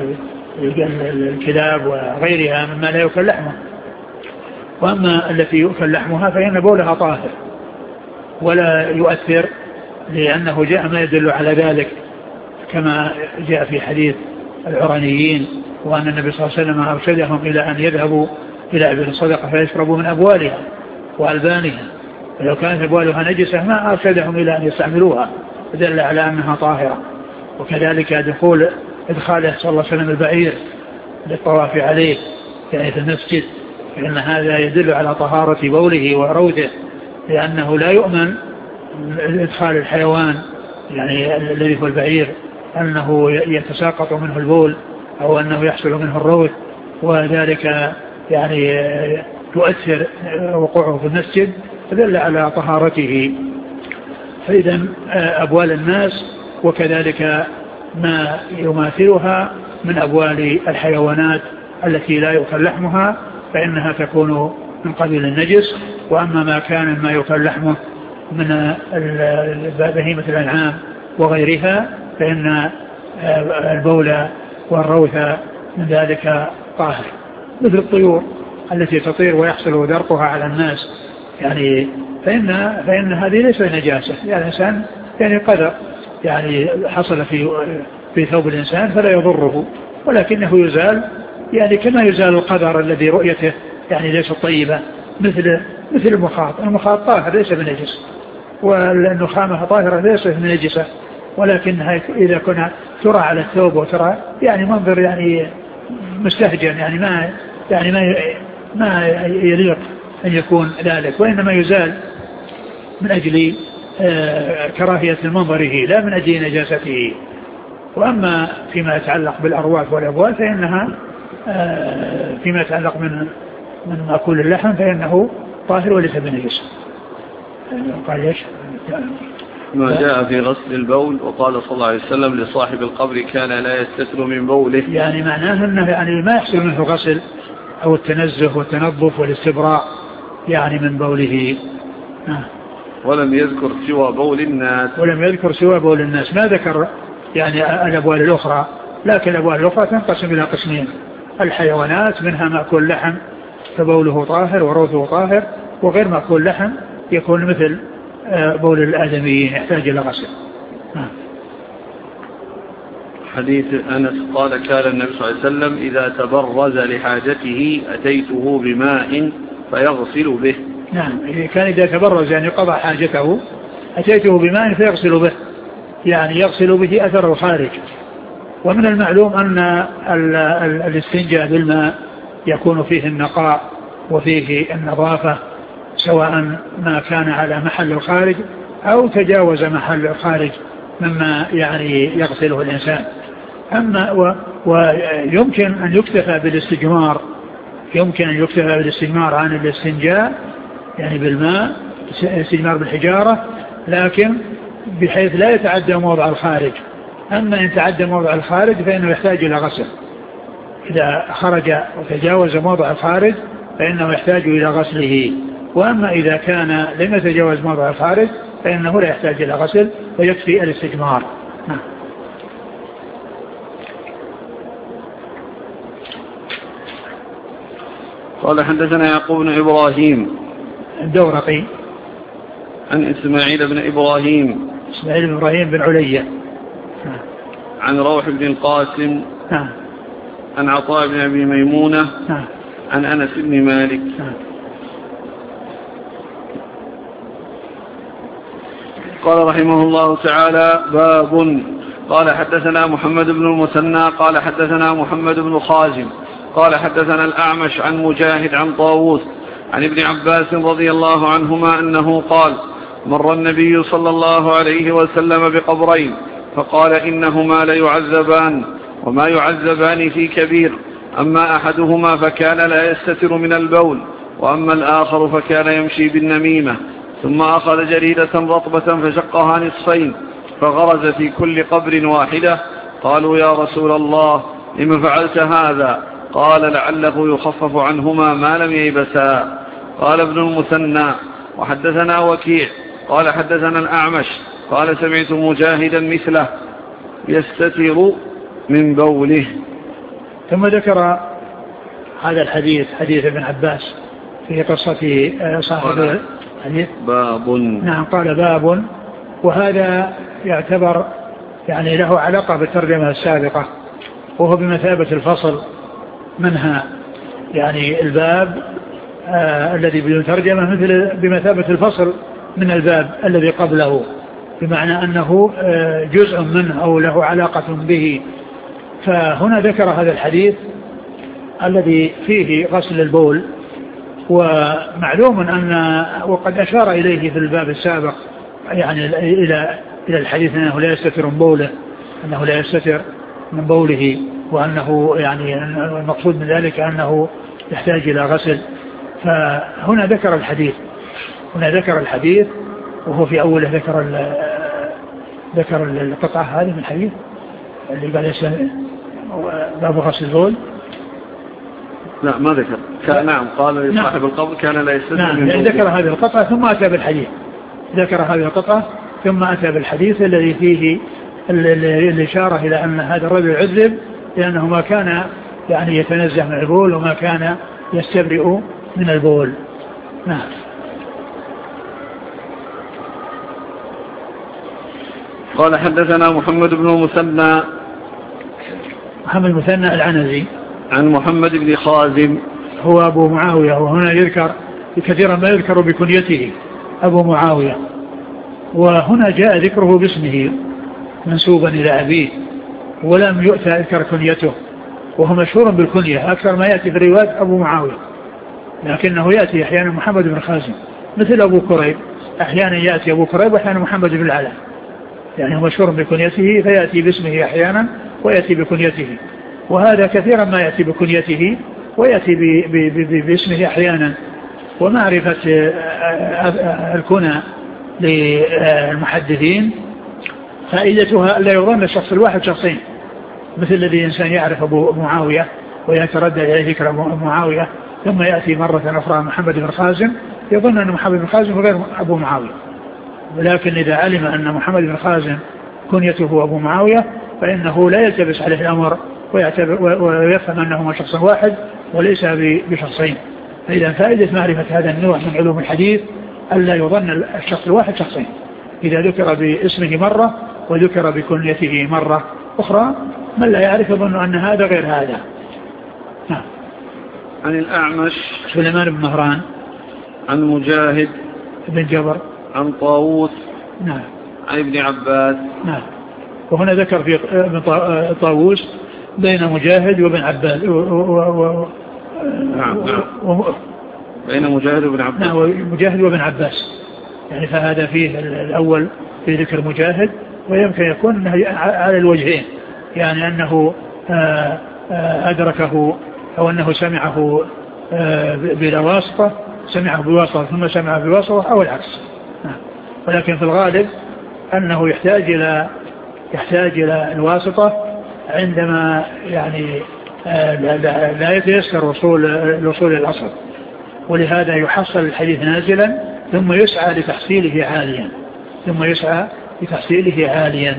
والكلاب وغيرها مما لا يؤكل لحمه. وأما التي يؤكل لحمها فإن بولها طاهر ولا يؤثر، لأنه جاء ما يدل على ذلك كما جاء في حديث العرانيين، وأن النبي صلى الله عليه وسلم أرشدهم إلى أن يذهبوا إلى إبل الصدقة فيشربوا من أبوالها وألبانها، ولو كانت أبوالها نجسة ما أرشدهم إلى أن يستعملوها، دل على أنها طاهرة. وكذلك إدخاله صلى الله عليه وسلم البعير للطواف عليه يعني في المسجد، فإن هذا يدل على طهارة بوله وروثه، لأنه لا يؤمن إدخال الحيوان يعني الذي هو البعير أنه يتساقط منه البول أو أنه يحصل منه الروث، وذلك يعني يؤثر وقوعه في المسجد، فدل على طهارته. فإذا أبوال الناس وكذلك ما يماثلها من أبوال الحيوانات التي لا يؤكل لحمها فإنها تكون من قبيل النجس. وأما ما كان ما يؤكل لحمه من بهيمة الأنعام وغيرها فإن البول والروث من ذلك طاهر، مثل الطيور التي تطير ويحصل درقها على الناس، يعني فإن هذه ليس نجاسة، يعني الإنسان يعني قدر يعني حصل في ثوب الإنسان فلا يضره، ولكنه يزال يعني كما يزال القدر الذي رؤيته يعني ليس طيبة، مثل المخاط طاهر ليس بنجس، والنخامة طاهرة ليست بنجسة، ولكنها إذا كنا ترى على الثوب وترى يعني منظر يعني مستهجن، يعني ما يليق أن يكون ذلك، وإنما يزال من أجل كراهية منظره لا من أجل نجاسته. وأما فيما يتعلق بالأرواث والأبوال فإنها فيما يتعلق من مأكول اللحم فإنه طاهر وليس بنجس. قال ايش؟ ما جاء في غسل البول، وقال صلى الله عليه وسلم لصاحب القبر كان لا يستتر من بوله، يعني معناه أنه يعني ما يحصل منه غسل أو التنزه والتنظف والاستبراء يعني من بوله. ولم يذكر سوى بول الناس، ما ذكر يعني الأبوال الأخرى، لكن الأبوال الأخرى تنقسم إلى قسمين: الحيوانات منها مأكول لحم فبوله طاهر وروثه طاهر، وغير مأكول لحم يكون مثل بول الآدميين يحتاج إلى غسل. حديث أنس قال كان النبي صلى الله عليه وسلم إذا تبرز لحاجته أتيته بماء فيغسل به. نعم، كان إذا تبرز يعني قضى حاجته أتيته بماء فيغسل به، يعني يغسل به أثر الخارج. ومن المعلوم أن الاستنجاء بالماء يكون فيه النقاء وفيه النظافة، سواء ما كان على محل الخارج أو تجاوز محل الخارج مما يعني يغسله الإنسان. أما ويمكن أن يكتفى بالاستجمار، عن الاستنجاء يعني بالماء، استجمار بالحجارة، لكن بحيث لا يتعدى موضع الخارج. أما إن تعدى موضع الخارج فإنه يحتاج إلى غسل، إذا خرج وتجاوز موضع الخارج فإنه يحتاج إلى غسله. وأما إذا كان لم يتجاوز موضع الخارج فإنه لا يحتاج إلى غسل ويكفي الاستجمار. قال حدثنا يعقوب بن إبراهيم الدورقي عن إسماعيل بن إبراهيم بن علية عن روح بن القاسم عن عطاء بن أبي ميمونة عن أنس بن مالك. قال رحمه الله تعالى: باب. قال حدثنا محمد بن المثنى قال حدثنا محمد بن خازم قال حدثنا الأعمش عن مجاهد عن طاووس عن ابن عباس رضي الله عنهما أنه قال: مر النبي صلى الله عليه وسلم بقبرين فقال: إنهما ليعذبان وما يعذبان في كبير، أما أحدهما فكان لا يستتر من البول، وأما الآخر فكان يمشي بالنميمة. ثم أخذ جريدة رطبة فشقها نصفين فغرز في كل قبر واحدة. قالوا: يا رسول الله، لم فعلت هذا؟ قال: لعله يخفف عنهما ما لم ييبسا. قال ابن المثنى: وحدثنا وكيع قال حدثنا الأعمش قال: سمعت مجاهدا مثله يستتر من بوله. ثم ذكر هذا الحديث، حديث ابن عباس في قصة صاحب الحديث. باب. نعم، قال باب، وهذا يعتبر يعني له علاقة بالترجمة السابقة، وهو بمثابة الفصل منها، يعني الباب الذي بدون ترجمة مثل بمثابة الفصل من الباب الذي قبله، بمعنى أنه جزء منه أو له علاقة به. فهنا ذكر هذا الحديث الذي فيه غسل البول، ومعلوم أن وقد أشار إليه في الباب السابق يعني إلى الحديث أنه لا يستتر من بوله، أنه لا يستتر من بوله، وأنه يعني المقصود من ذلك أنه يحتاج إلى غسل. فهنا ذكر الحديث، وهو في أوله ذكر القطعة هذه من الحديث اللي قال باب غسل البول. لا ما ذكر. نعم، قال لصاحب القبر كان لا يستتر. نعم، يعني ذكر هذه القطعة ثم أتى بالحديث، الذي فيه الإشارة إلى أن هذا الرجل عذب لأنه ما كان يعني يتنزه من البول وما كان يستبرئ من البول. نعم. قال حدثنا محمد بن المثنى العنزي عن محمد بن خازم هو أبو معاوية، وهنا يذكر كثيرا ما يذكر بكنيته أبو معاوية، وهنا جاء ذكره باسمه منسوبا إلى أبيه ولم يؤتى ذكر كنيته، وهو مشهور بالكنية أكثر ما يأتي في الروايات أبو معاوية، لكنه يأتي أحيانا محمد بن خازم مثل أبو كريب، أحيانا يأتي أبو كريب وأحيانا محمد بن العلا، يعني هو مشهور بكنيته فيأتي باسمه أحيانا ويأتي بكنيته، وهذا كثيرا ما يأتي بكنيته ويأتي باسمه أحيانا. ومعرفة الكنى للمحدثين فائدتها لا يظن الشخص الواحد شخصين، مثل الذي إنسان يعرف أبو معاوية ويتردد إليه ذكر أبو معاوية ثم يأتي مرة أخرى محمد بن خازم يظن أن محمد بن خازم غير أبو معاوية، ولكن إذا علم أن محمد بن خازم كنيته أبو معاوية فإنه لا يلتبس عليه الأمر ويفهم أنهما شخص واحد وليس بشخصين. فإذا فائدة معرفة هذا النوع من علوم الحديث ألا يظن الشخص الواحد شخصين، إذا ذكر باسمه مرة وذكر بكنيته مرة أخرى من لا يعرف يظن أن هذا غير هذا. عن الأعمش سليمان بن مهران عن مجاهد بن جبر عن طاووس عن ابن عباس. وهنا ذكر في طاووس بين مجاهد وابن عباس بين مجاهد وابن عباس. مجاهد وابن عباس، يعني فهذا فيه الأول في ذكر مجاهد، ويمكن يكون على الوجهين، يعني أنه أدركه أو أنه سمعه بلا واسطة، سمعه بواسطة ثم سمعه بواسطة أو العكس. ولكن في الغالب أنه يحتاج إلى الواسطة عندما يعني لا يتيسر الوصول الأصل، ولهذا يحصل الحديث نازلا ثم يسعى لتحصيله عاليا.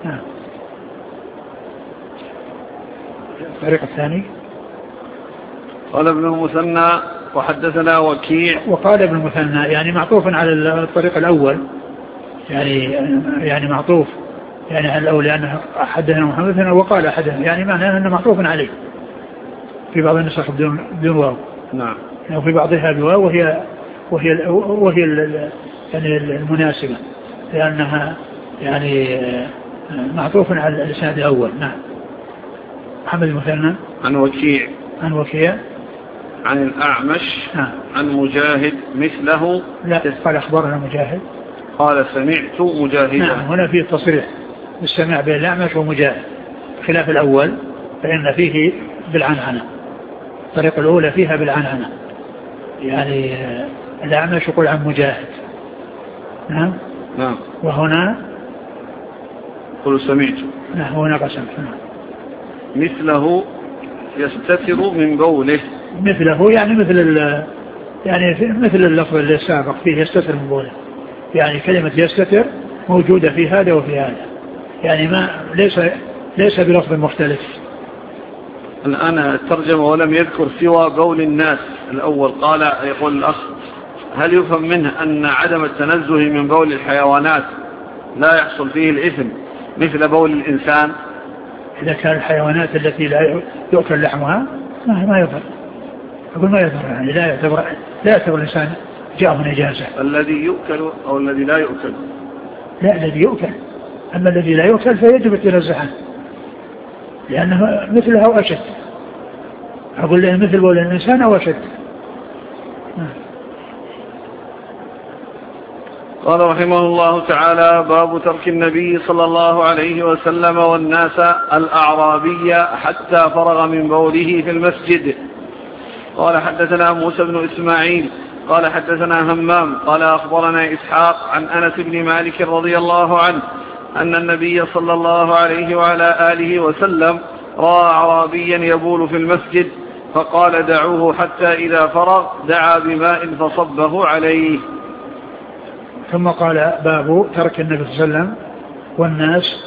الطريق الثاني قال ابن المثنى وحدثنا وكيع. وقال ابن المثنى يعني معطوف على الطريق الأول، يعني معطوف يعني على الأول، لأنه حدثنا محمد وقال حدثنا، يعني معناه أنه معطوف عليه، في بعض النسخ بدون واو. نعم. وفي بعضها بواو وهي يعني المناسبة لأنها يعني معطوف على الإسناد الأول. نعم. محمد المثنى عن وكيع عن الأعمش عن مجاهد مثله. لا قال أخبرنا مجاهد قال سمعت مجاهدا. نعم هنا فيه تصريح بالسماع بين الأعمش ومجاهد خلاف الأول فإن فيه بالعنعنة. الطريقة الأولى فيها بالعنعنة يعني الأعمش يقول عن مجاهد. نعم. وهنا قل سمعت. نعم هنا قسم. مثله يستتر من بوله. مثله يعني مثل اللفظ اللي السابق فيه يستتر من بوله يعني كلمة يستتر موجودة في هذا وفي هذا يعني ما ليس بلفظ مختلف. الآن الترجمة ولم يذكر سوى بول الناس الأول. قال يقول الأخ هل يفهم منه أن عدم التنزه من بول الحيوانات لا يحصل فيه الإثم مثل بول الإنسان؟ إذا كان الحيوانات التي لا يؤكل لحمها ما يضر. أقول ما يضر يعني لا يعتبر الإنسان جاءه نجاسة. الذي يؤكل أو الذي لا يؤكل؟ لا الذي يؤكل. أما الذي لا يؤكل فيجب التنزه عنه لأنه مثلها أو أشد. أقول له مثل بول الإنسان أو أشد. قال رحمه الله تعالى باب ترك النبي صلى الله عليه وسلم والناس الأعرابية حتى فرغ من بوله في المسجد. قال حدثنا موسى بن إسماعيل قال حدثنا همام قال أخبرنا إسحاق عن أنس بن مالك رضي الله عنه أن النبي صلى الله عليه وعلى آله وسلم رأى أعرابيا يبول في المسجد فقال دعوه حتى إذا فرغ دعا بماء فصبه عليه. ثم قال باب ترك النبي صلى الله عليه وسلم والناس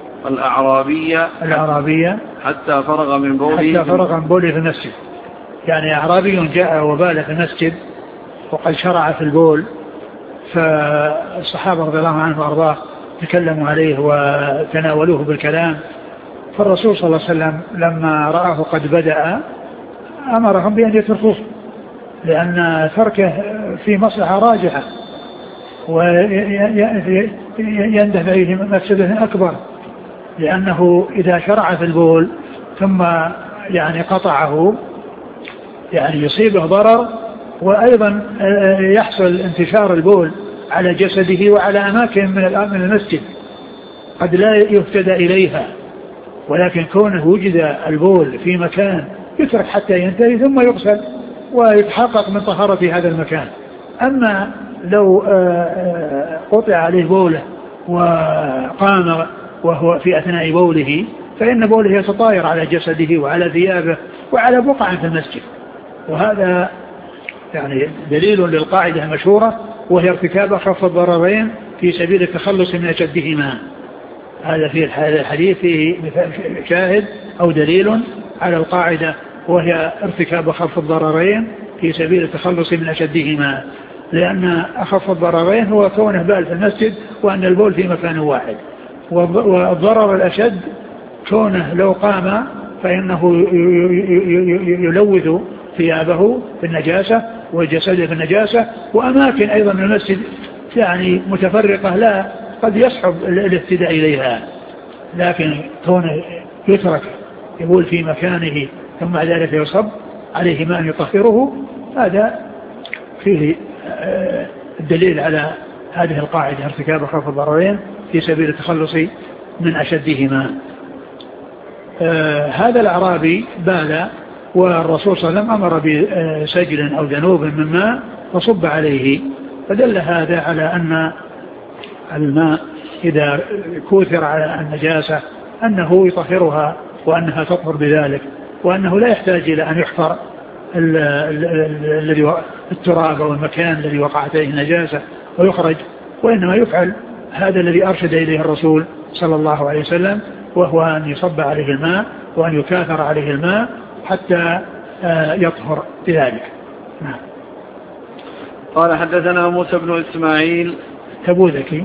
الأعرابية حتى فرغ من بوله في المسجد. يعني أعرابي جاء وبال في المسجد وقد شرع في البول فالصحابة رضي الله عنهم وأرضاه تكلموا عليه وتناولوه بالكلام فالرسول صلى الله عليه وسلم لما رآه قد بدأ أمرهم بأن يتركوه لأن تركه في مصلحة راجحة ويندفع إليه مفسدة أكبر لأنه إذا شرع في البول ثم يعني قطعه يعني يصيبه ضرر وأيضا يحصل انتشار البول على جسده وعلى أماكن من المسجد قد لا يهتدى إليها. ولكن كونه وجد البول في مكان يترك حتى ينتهي ثم يغسل ويتحقق من طهارة هذا المكان. أما لو قطع عليه بوله وقام وهو في أثناء بوله فإن بوله يتطاير على جسده وعلى ثيابه وعلى بقعة في المسجد. وهذا يعني دليل للقاعدة المشهورة وهي ارتكاب أخف الضررين في سبيل التخلص من أشدهما. هذا في الحديث فيه شاهد أو دليل على القاعدة وهي ارتكاب أخف الضررين في سبيل التخلص من أشدهما لأن أخف الضررين هو كونه بال في المسجد وأن البول في مكان واحد والضرر الأشد كونه لو قام فإنه يلوث ثيابه بالنجاسة وجسده بالنجاسة وأماكن أيضا من المسجد يعني متفرقة لا قد يصعب الاهتداء إليها. لكن كونه يترك يبول في مكانه ثم ذلك يصب عليه ماء يطهره هذا فيه الدليل على هذه القاعدة ارتكاب أخف الضررين في سبيل التخلص من أشدهما. هذا الأعرابي بال والرسول صلى الله عليه وسلم أمر بسجل أو ذنوب من ماء فصب عليه فدل هذا على أن الماء إذا كوثر على النجاسة أنه يطهرها وأنها تطهر بذلك وأنه لا يحتاج إلى أن يحفر التراب أو المكان الذي وقعت عليه النجاسة ويخرج وإنما يفعل هذا الذي أرشد إليه الرسول صلى الله عليه وسلم وهو أن يصب عليه الماء وأن يكاثر عليه الماء حتى يطهر بذلك. نعم. قال حدثنا موسى بن إسماعيل تبوذكي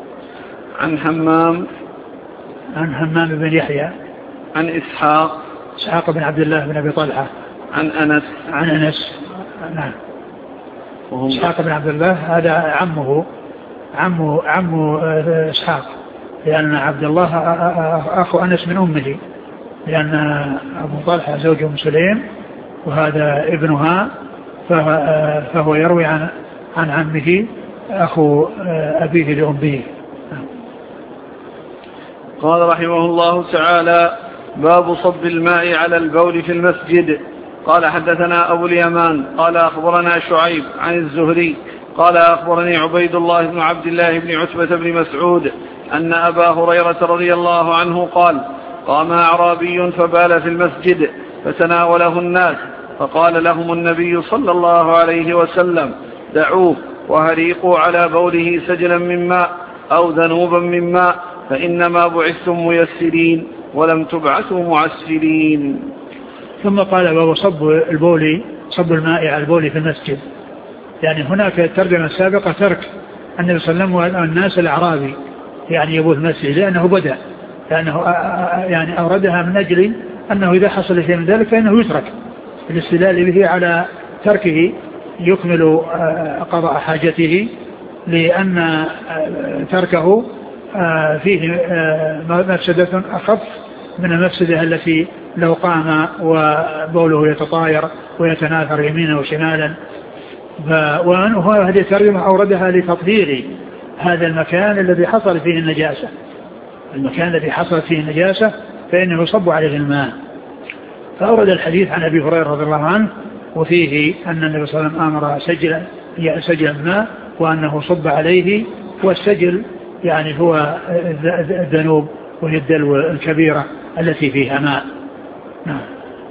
عن همام بن يحيى عن إسحاق إسحاق بن عبد الله بن أبي طلحة عن أنس. نعم. إسحاق بن عبد الله هذا عمه إسحاق، لأن عبد الله أخو أنس من أمه، لأن أبو طلحة زوج أم سليم وهذا ابنها، فهو يروي عن عمه أخو أبيه لأمه. قال رحمه الله تعالى: باب صب الماء على البول في المسجد. قال حدثنا أبو اليمان قال أخبرنا شعيب عن الزهري قال أخبرني عبيد الله بن عبد الله بن عتبة بن مسعود أن أبا هريرة رضي الله عنه قال: قام أعرابي فبال في المسجد فتناوله الناس، فقال لهم النبي صلى الله عليه وسلم: دعوه وهريقوا على بوله سجلا من ماء أو ذنوبا من ماء، فإنما بعثتم ميسرين ولم تبعثوا معسرين. ثم قال: باب صب الماء على البول في المسجد. يعني هناك الترجمة السابقة ترك النبي صلى الله عليه وسلم الناس الأعرابي يعني يبول المسجد، لأنه يعني أوردها من أجل أنه إذا حصل شيء من ذلك فإنه يترك، الاستدلال به على تركه يكمل قضاء حاجته، لأن تركه فيه مفسدة أخف من المفسدة التي لو قام وبوله يتطاير ويتناثر يمينا وشمالا. وهذه الترجمة أوردها لتطهير هذا المكان الذي حصل فيه النجاسة، فإنه يصب عليه الماء. فأورد الحديث عن أبي هريرة رضي الله عنه وفيه أن النبي صلى الله عليه وسلم أمر سجل الماء وأنه صب عليه، والسجل يعني هو الذنوب وهي الدلو الكبيرة التي فيها ماء. نعم.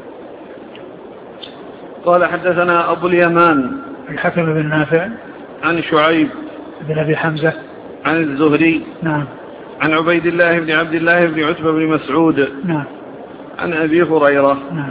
قال حدثنا أبو اليمان الحكم بن نافع عن شعيب بن أبي حمزة عن الزهري نعم عن عبيد الله بن عبد الله بن عتبة بن مسعود نعم عن أبي هريرة نعم.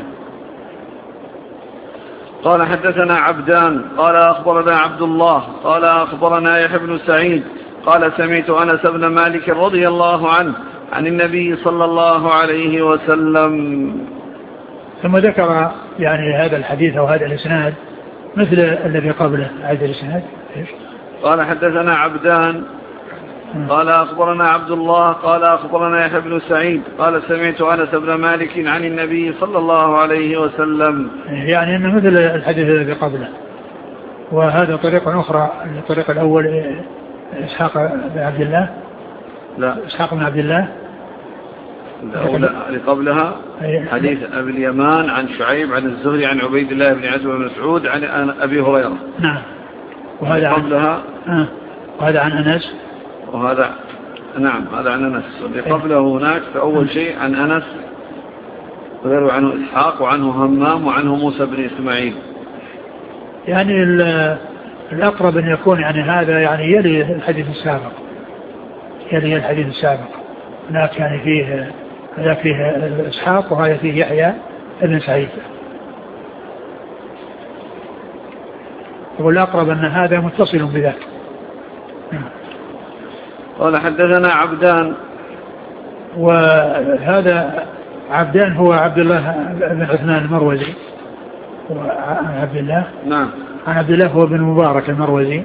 قال حدثنا عبدان قال أخبرنا عبد الله قال أخبرنا يحيى بن سعيد قال سمعت أنس بن مالك رضي الله عنه عن النبي صلى الله عليه وسلم. ثم ذكر يعني هذا الحديث أو هذا الإسناد مثل الذي قبله. هذا الإسناد قال حدثنا عبدان قال أخبرنا عبد الله قال أخبرنا يحيى بن سعيد قال سمعت أنس بن مالك عن النبي صلى الله عليه وسلم، يعني أنه مثل الحديث الذي قبله. وهذا طريق أخرى، الطريق الأول إسحاق بن عبد الله، لا إسحاق بن عبد الله الأولى اللي قبلها حديث أبي اليمان عن شعيب عن الزهري عن عبيد الله بن عتبة بن مسعود عن أبي هريرة. نعم. وهذا قبلها وهذا عن أنس، وهذا نعم هذا عن أنس. اللي قبله هناك فأول شيء عن أنس وغيره عنه إسحاق وعنه همام وعنه موسى بن إسماعيل. يعني الأقرب أن يكون يعني هذا يعني يلي الحديث السابق. هناك يعني فيه إسحاق وهذا فيه يحيى بن سعيد. والأقرب أن هذا متصل بذاك. قال حدثنا عبدان، وهذا عبدان هو عبد الله بن عثمان المروزي، وعن عبد الله نعم عن عبد الله هو بن مبارك المروزي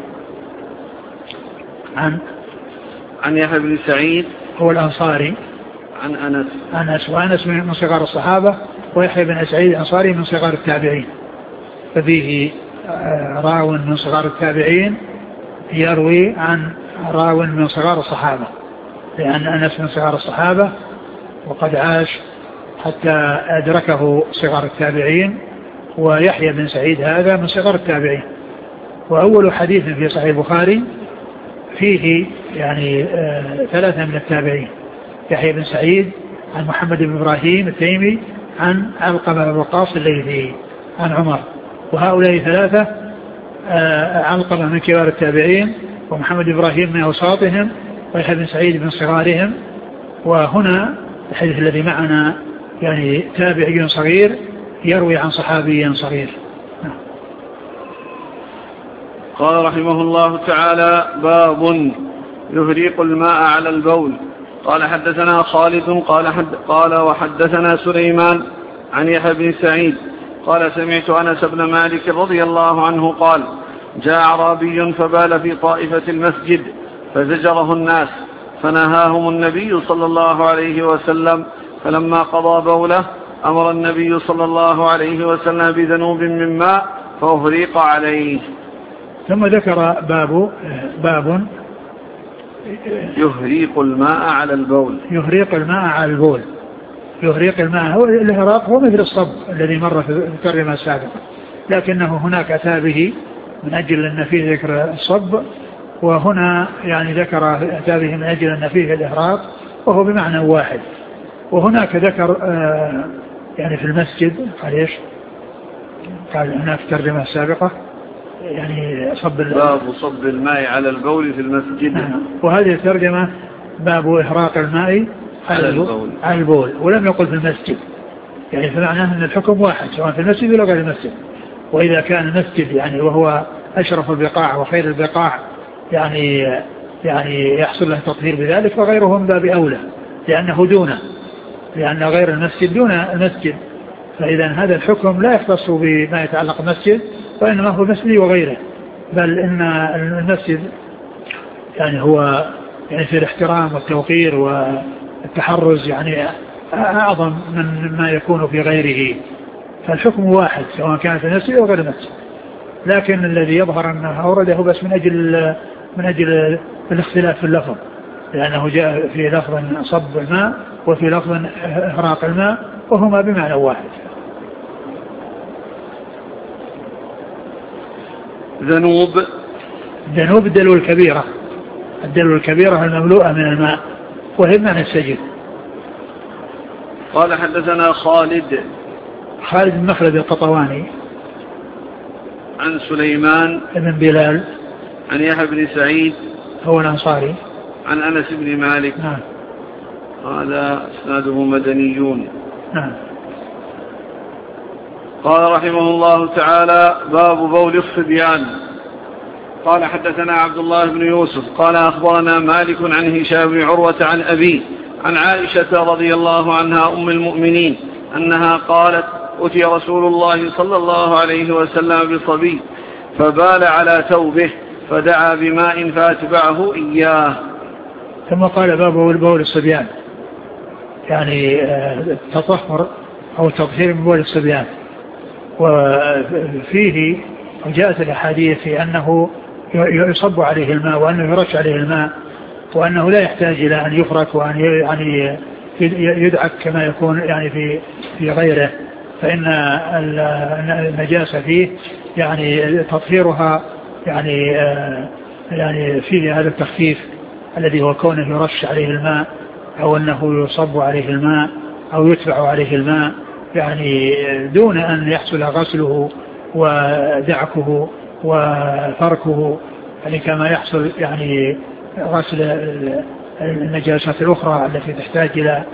عن يحيى بن سعيد هو الأنصاري عن أنس وأنس من صغار الصحابة، ويحيى بن سعيد الأنصاري من صغار التابعين، ففيه راو من صغار التابعين يروي عن راو من صغار الصحابة، لأن أنس من صغار الصحابة وقد عاش حتى أدركه صغار التابعين، ويحيى بن سعيد هذا من صغار التابعين. وأول حديث في صحيح البخاري فيه يعني ثلاثة من التابعين: يحيى بن سعيد عن محمد بن إبراهيم التيمي عن علقمة بن وقاص الليثي عن عمر. وهؤلاء ثلاثة علقمة من كبار التابعين، ومحمد إبراهيم من أوساطهم، ويحيى بن سعيد من صغارهم. وهنا الحديث الذي معنا يعني تابعي صغير يروي عن صحابي صغير. قال رحمه الله تعالى: باب يهريق الماء على البول. قال حدثنا خالد قال وحدثنا سليمان عن يحيى بن سعيد قال سمعت أنس بن مالك رضي الله عنه قال جاء أعرابي فبال في طائفة المسجد فزجره الناس فنهاهم النبي صلى الله عليه وسلم، فلما قضى بوله أمر النبي صلى الله عليه وسلم بذنوب من ماء فأهريق عليه. ثم ذكر باب يهريق الماء على البول. يهريق الماء على البول. يهريق الماء هو الإهراق، هو مثل الصب الذي مر في الترجمة السابقة، لكنه هناك أتى به من أجل أن فيه ذكر الصب، وهنا يعني ذكر أتى به من أجل أن فيه الإهراق وهو بمعنى واحد. وهناك ذكر يعني في المسجد قال ايش؟ قال هناك ترجمة سابقة يعني باب صب الماء على البول في المسجد. وهذه الترجمة باب إهراق الماء على البول، ولم يقل في المسجد، يعني فمعناه أن الحكم واحد سواء في المسجد ولا غير المسجد. وإذا كان المسجد يعني وهو أشرف البقاع وخير البقاع يعني يحصل له تطهير بذلك، فغيره من باب أولى لأنه دونه، لأن غير المسجد دون المسجد. فإذا هذا الحكم لا يختص بما يتعلق بالمسجد، وإنما هو المسجد وغيره، بل إن المسجد يعني هو يعني في الاحترام والتوقير والتحرز يعني أعظم من ما يكون في غيره، فالحكم واحد سواء كان في المسجد أو غير المسجد. لكن الذي يظهر أنه أورده بس من أجل الاختلاف في اللفظ، لأنه جاء في لفظ صب الماء وفي لفظ إهراق الماء وهما بمعنى واحد. ذنوب الدلو الكبيرة، الدلو الكبيرة المملوءة من الماء، وهي بمعنى السجل. قال حدثنا خالد بن مخلد القطواني عن سليمان بن بلال عن يحيى بن سعيد هو الأنصاري عن أنس بن مالك. نعم. هذا اسناده مدنيون. نعم. قال رحمه الله تعالى باب بول الصبيان. قال حدثنا عبد الله بن يوسف قال أخبرنا مالك عن هشام بن عروة عن أبي عن عائشة رضي الله عنها أم المؤمنين أنها قالت أتي رسول الله صلى الله عليه وسلم بصبي فبال على ثوبه فدعا بماء فأتبعه إياه. ثم قال باب بول الصبيان، يعني التطهر أو التطهير من بول الصبيان. وفيه جاءت الأحاديث في أنه يصب عليه الماء وأنه يرش عليه الماء وأنه لا يحتاج إلى أن يفرك وأن يعني يدعك كما يكون يعني في غيره، فإن النجاسة فيه يعني تطهيرها يعني فيه هذا التخفيف الذي هو كونه يرش عليه الماء أو أنه يصب عليه الماء أو يتبع عليه الماء، يعني دون أن يحصل غسله ودعكه وفركه، يعني كما يحصل يعني غسل النجاسات الأخرى التي تحتاج إلى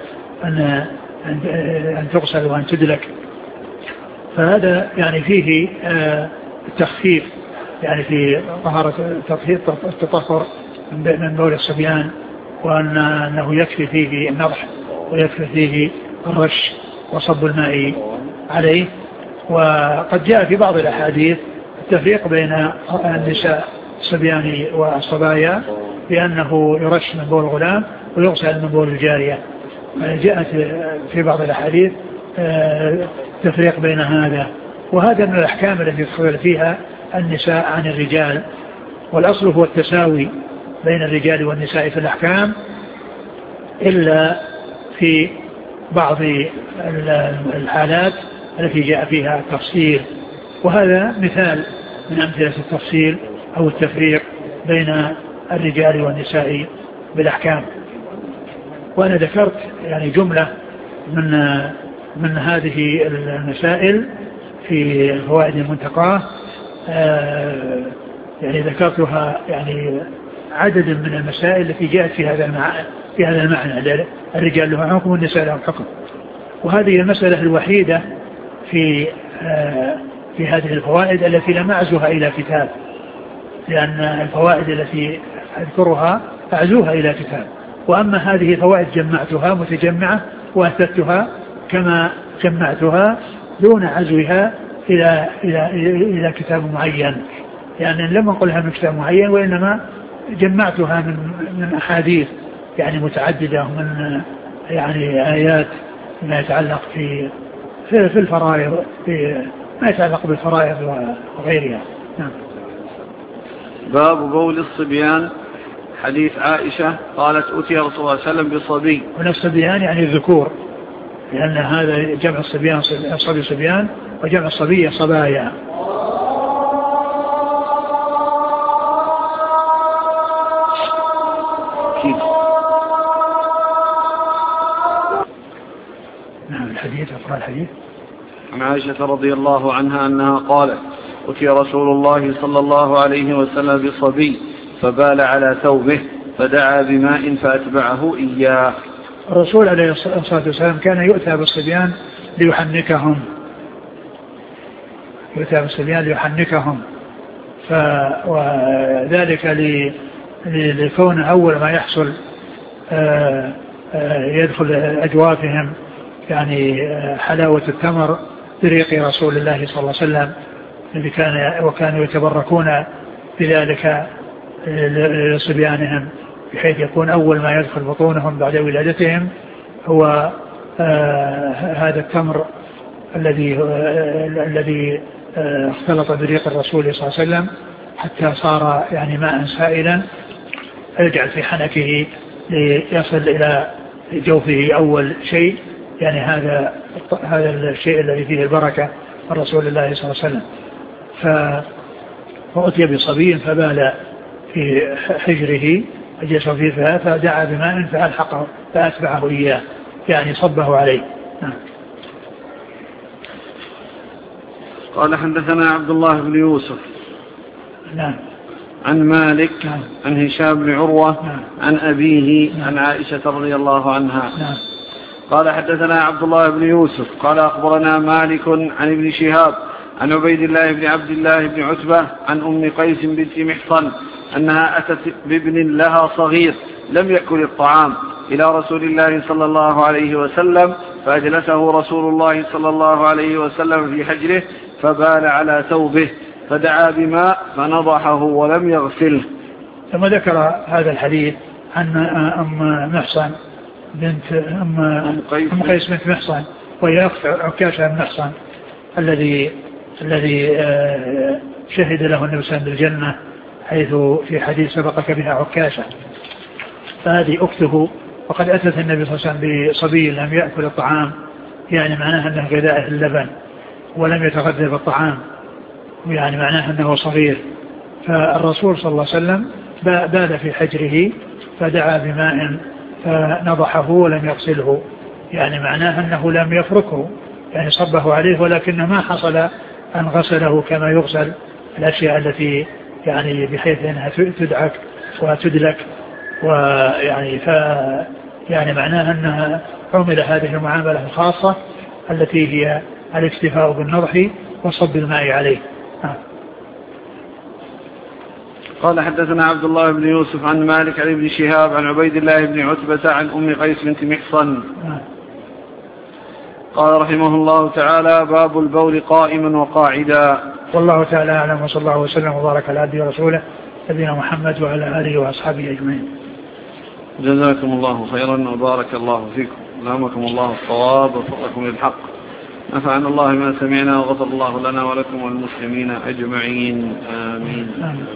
أن تغسل وأن تدلك. فهذا يعني فيه التخفيف يعني في طهارة التطهر من بول الصبيان، وأنه يكفي فيه النضح ويكفي فيه الرش وصب الماء عليه. وقد جاء في بعض الأحاديث التفريق بين النساء الصبيان والصبايا بأنه يرش من بول الغلام ويغسل من بول الجارية. جاءت في بعض الأحاديث تفريق بين هذا، وهذا من الأحكام التي تختلف فيها النساء عن الرجال، والأصل هو التساوي بين الرجال والنساء في الأحكام إلا في بعض الحالات التي جاء فيها التفصيل، وهذا مثال من أمثلة التفصيل أو التفريق بين الرجال والنساء بالأحكام. وأنا ذكرت يعني جملة من هذه المسائل في الفوائد المنتقاة، يعني ذكرتها يعني عدد من المسائل التي جاءت في هذا المعنى، الرجال لهم حكم والنساء لهم حكم. وهذه المسألة الوحيدة في هذه الفوائد التي لم أعزوها إلى كتاب، لأن الفوائد التي أذكرها أعزوها إلى كتاب، وأما هذه فوائد جمعتها متجمعة وأثبتها كما جمعتها دون عزوها إلى كتاب معين، يعني لم أنقلها من كتاب معين وإنما جمعتها من أحاديث يعني متعددة ومن يعني آيات ما يتعلق في الفرائض، في ما يتعلق بالفرائض وغيرها. نعم. باب بول الصبيان. حديث عائشة قالت أتي رسول الله صلى الله عليه وسلم بصبي. ونفس الصبيان يعني الذكور، لأن هذا جمع الصبيان صبي صبيان وجمع الصبية صبايا. نعم. الحديث أقرأ الحديث. عن عائشة رضي الله عنها أنها قالت أتي رسول الله صلى الله عليه وسلم بصبي فبال على ثوبه فدعا بماء فأتبعه إياه. الرسول عليه الصلاة والسلام كان يؤتى بالصبيان ليحنكهم، وذلك لكون أول ما يحصل يدخل أجوافهم يعني حلاوة التمر بريق رسول الله صلى الله عليه وسلم الذي وكانوا يتبركون بذلك لصبيانهم، بحيث يكون أول ما يدخل بطونهم بعد ولادتهم هو هذا التمر الذي اختلط بريق الرسول صلى الله عليه وسلم حتى صار يعني ماء سائلا يجعل في حنكه ليصل إلى جوفه أول شيء، يعني هذا الشيء الذي فيه البركة من رسول الله صلى الله عليه وسلم. فأتي بصبي فبال في حجره فجلس فيه فدعا بماء فألحقه فأتبعه إياه، يعني صبه عليه. قال حدثنا عبد الله بن يوسف. نعم. عن مالك. نعم. عن هشام بن عروة. نعم. عن أبيه. نعم. عن عائشة رضي الله عنها. نعم. قال حدثنا عبد الله بن يوسف قال أخبرنا مالك عن ابن شهاب عن عبيد الله بن عبد الله بن عتبة عن أم قيس بنت محصن أنها أتت بابن لها صغير لم يأكل الطعام إلى رسول الله صلى الله عليه وسلم فأجلسه رسول الله صلى الله عليه وسلم في حجره فبال على ثوبه فدعا بماء فنضحه ولم يغسله. ثم ذكر هذا الحديث عن أم محصن بنت أم قيس بنت محصن، وهي أخت عكاشة بن محصن الذي شهد له النبي صلى الله عليه وسلم بالجنة، حيث في حديث سبقك بها عكاشة، فهذه أخته. وقد أتت النبي صلى الله عليه وسلم بصبي لم يأكل الطعام، يعني معناه أنه غذاء اللبن ولم يتغذى بالطعام، يعني معناه أنه صغير. فالرسول صلى الله عليه وسلم بال في حجره فدعا بماء فنضحه ولم يغسله، يعني معناه أنه لم يفركه، يعني صبه عليه، ولكن ما حصل أن غسله كما يغسل الأشياء التي يعني بحيث أنها تدعك وتدلك، ويعني يعني معناه أنها عمل هذه المعاملة الخاصة التي هي الاكتفاء بالنضح وصب الماء عليه. قال حدثنا عبد الله بن يوسف عن مالك عن ابن شهاب عن عبيد الله بن عتبة عن أم قيس بنت محصن. قال رحمه الله تعالى باب البول قائما وقاعدا. والله تعالى أعلم، وصلى الله وسلم وبارك على عبده ورسوله نبينا محمد وعلى آله وأصحابه أجمعين. جزاكم الله خيرا وبارك الله فيكم، ألهمكم الله الصواب ووفقكم للحق، نفعنا الله ما سمعنا وغفر الله لنا ولكم والمسلمين أجمعين، آمين.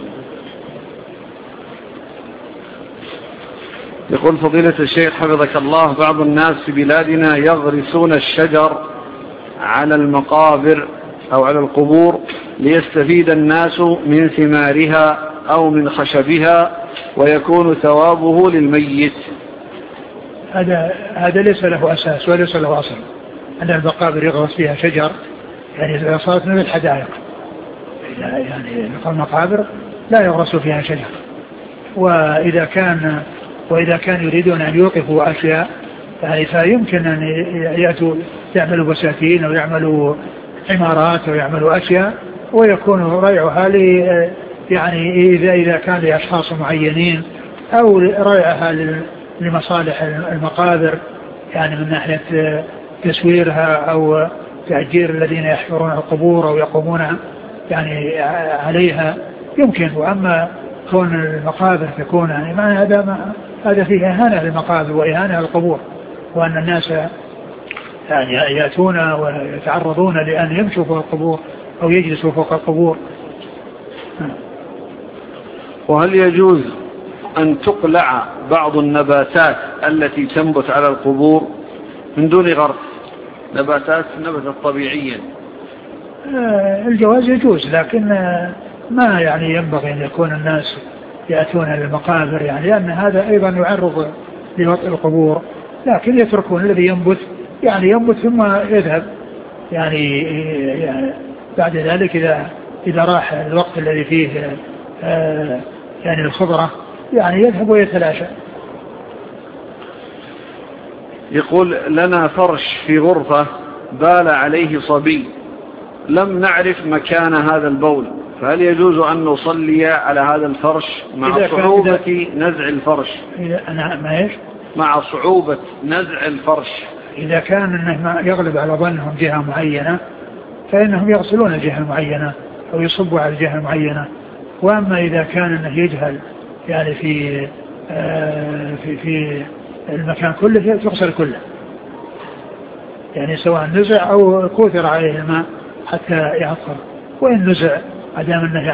يقول فضيلة الشيخ حفظك الله، بعض الناس في بلادنا يغرسون الشجر على المقابر أو على القبور ليستفيد الناس من ثمارها أو من خشبها ويكون ثوابه للميت. هذا ليس له أساس وليس له أصل، أن المقابر يغرس فيها شجر، يعني صارت من الحدائق، يعني المقابر لا يغرس فيها شجر. وإذا كان يريدون أن يوقفوا أشياء يعني فيمكن أن يأتوا يعملوا بساتين أو يعملوا عمارات أو يعملوا أشياء ويكون ريعها يعني إذا كان لأشخاص معينين أو ريعها لمصالح المقابر، يعني من ناحية تسويرها أو تأجير الذين يحفرون القبور أو يقومون يعني عليها يمكن. وأما كون المقابر تكون يعني هذا فيه إهانة للمقابر وإهانة للقبور، وأن الناس يعني يأتون ويتعرضون لأن يمشوا فوق القبور أو يجلسوا فوق القبور. وهل يجوز أن تقلع بعض النباتات التي تنبت على القبور من دون غرس، نباتات نبتت طبيعيا؟ الجواز يجوز، لكن ما يعني ينبغي أن يكون الناس يأتون للمقابر يعني، لأن هذا أيضا يعرض لوطئ القبور، لكن يتركون الذي ينبت يعني ينبت ثم يذهب يعني بعد ذلك إذا راح الوقت الذي فيه يعني الخضرة يعني يذهب ويتلاشى. يقول لنا فرش في غرفة بال عليه صبي، لم نعرف مكان هذا البول، فهل يجوز أن نصلي على هذا الفرش مع صعوبة نزع الفرش؟ مع صعوبة نزع الفرش. إذا كان أنه يغلب على ظنهم جهة معينة فإنهم يغسلون الجهة المعينة أو يصبوا على الجهة المعينة. وأما إذا كان أنه يجهل يعني في المكان كله تغسل كله، يعني سواء نزع أو كوثر عليه الماء حتى يعطر. وإن نزع عدم أنه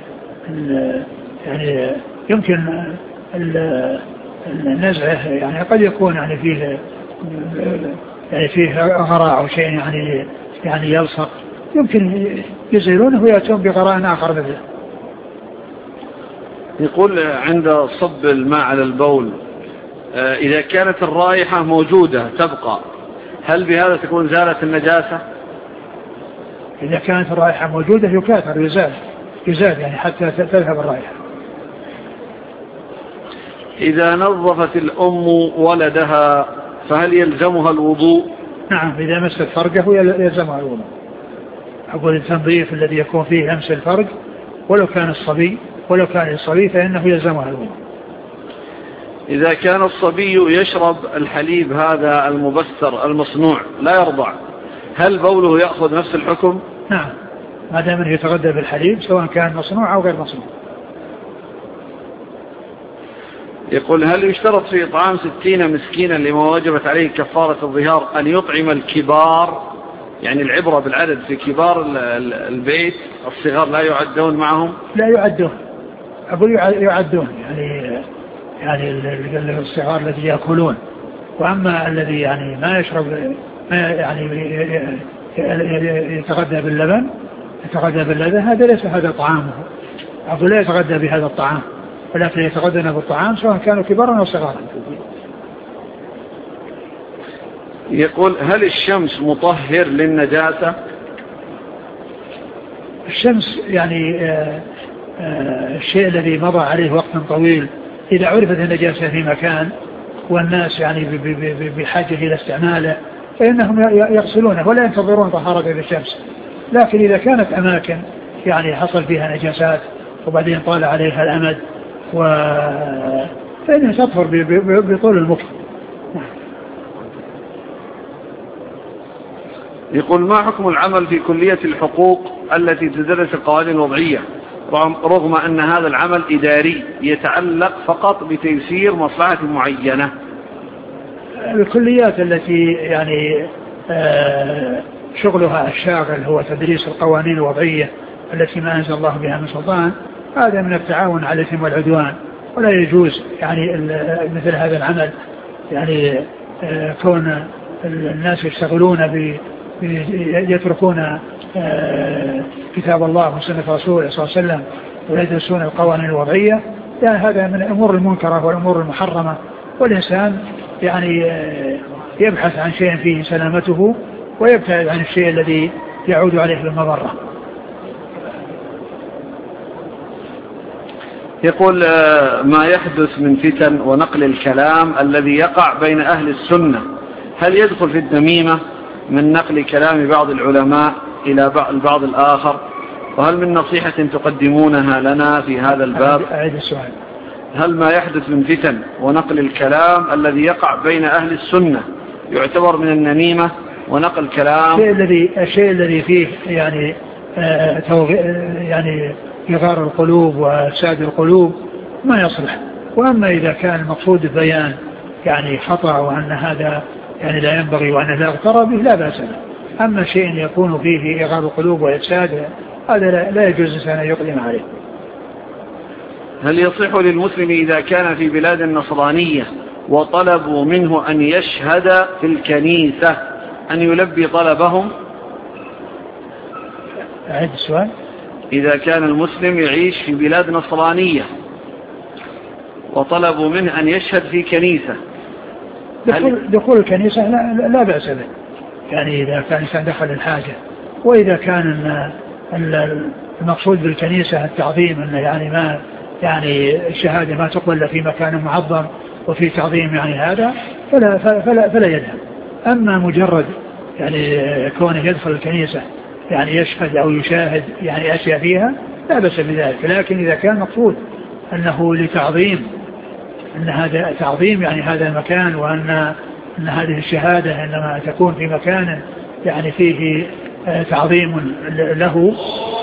يعني يمكن نزعه يعني قد يكون يعني فيه غراء أو شيء يعني يلصق، يمكن يزيلونه ويأتون بغراء آخر مثله. يقول عند صب الماء على البول إذا كانت الرائحة موجودة تبقى، هل بهذا تكون زالت النجاسة؟ إذا كانت الرائحة موجودة يكاثر يزال يعني حتى تذهب الرائحة. إذا نظفت الأم ولدها فهل يلزمها الوضوء؟ نعم، إذا مست فرجه يلزمها الوضوء. أقول التنظيف الذي يكون فيه لمس الفرج ولو كان الصبي فإنه يلزمها الوضوء. إذا كان الصبي يشرب الحليب هذا المبستر المصنوع لا يرضع، هل بوله يأخذ نفس الحكم؟ نعم، ما دام انه يتغذى بالحليب سواء كان مصنوع أو غير مصنوع. يقول هل يشترط في إطعام 60 مسكينا لما وجبت عليه كفارة الظهار أن يطعم الكبار، يعني العبرة بالعدد في كبار البيت، الصغار لا يعدون معهم؟ لا يعدون، أقول يعدون يعني الصغار الذي يأكلون. وأما الذي يعني ما يشرب يعني يتغذى باللبن هذا ليس هذا طعامه، أقول لا يتغذى بهذا الطعام، ولكن يتغذى بالطعام سواء كانوا كبارا أو صغارا. يقول هل الشمس مطهر للنجاسة؟ الشمس يعني الشيء الذي مضى عليه وقت طويل إذا عرفت النجاسة في مكان والناس يعني بحاجة إلى استعماله فإنهم يغسلونه ولا ينتظرون طهارته بالشمس. لكن إذا كانت أماكن يعني حصل فيها نجاسات وبعدين طال عليها الأمد فإنها تطهر بطول المكث. يقول ما حكم العمل في كلية الحقوق التي تدرس القوانين الوضعية رغم أن هذا العمل إداري يتعلق فقط بتيسير مصلحة معينة؟ الكليات التي يعني شغلها الشاغل هو تدريس القوانين الوضعية التي ما أنزل الله بها من سلطان، هذا من التعاون على الإثم والعدوان، ولا يجوز يعني مثل هذا العمل يعني كون الناس يشتغلون يتركون كتاب الله وسنة رسوله صلى الله عليه وسلم ويدرسون القوانين الوضعية، يعني هذا من الأمور المنكرة والأمور المحرمة، والإنسان يعني يبحث عن شيء فيه سلامته ويبتعد عن الشيء الذي يعود عليه بالمضرة. يقول ما يحدث من فتن ونقل الكلام الذي يقع بين أهل السنة هل يدخل في الذميمة من نقل كلام بعض العلماء إلى البعض الآخر؟ وهل من نصيحة تقدمونها لنا في هذا الباب؟ أعيد السؤال. هل ما يحدث من فتن ونقل الكلام الذي يقع بين أهل السنة يعتبر من النميمة ونقل كلام. الشيء الذي فيه يعني يعني إغار القلوب وإفساد القلوب ما يصلح. وأما إذا كان المقصود البيان يعني خطأ وأن هذا يعني لا ينبغي وأن لا يغتر به لا بأس به. أما شيء يكون فيه إغار القلوب وإفساد هذا لا يجوز أن يقدم عليه. هل يصح للمسلم إذا كان في بلاد النصرانية وطلبوا منه أن يشهد في الكنيسة أن يلبي طلبهم؟ أعيد السؤال. إذا كان المسلم يعيش في بلاد نصرانية وطلبوا منه أن يشهد في كنيسة، دخول الكنيسة لا بأس به، يعني إذا كان إنسان دخل الحاجة. وإذا كان المقصود بالكنيسة التعظيم، أنه يعني ما يعني الشهادة ما تقبل في مكان معظم وفي تعظيم يعني هذا فلا يذهب. أما مجرد يعني كونه يدخل الكنيسة يعني يشهد أو يشاهد يعني أشياء فيها لا بأس بذلك. لكن إذا كان مقصود أنه لتعظيم، أن هذا تعظيم يعني هذا المكان، وأن هذه الشهادة إنما تكون في مكان يعني فيه تعظيم له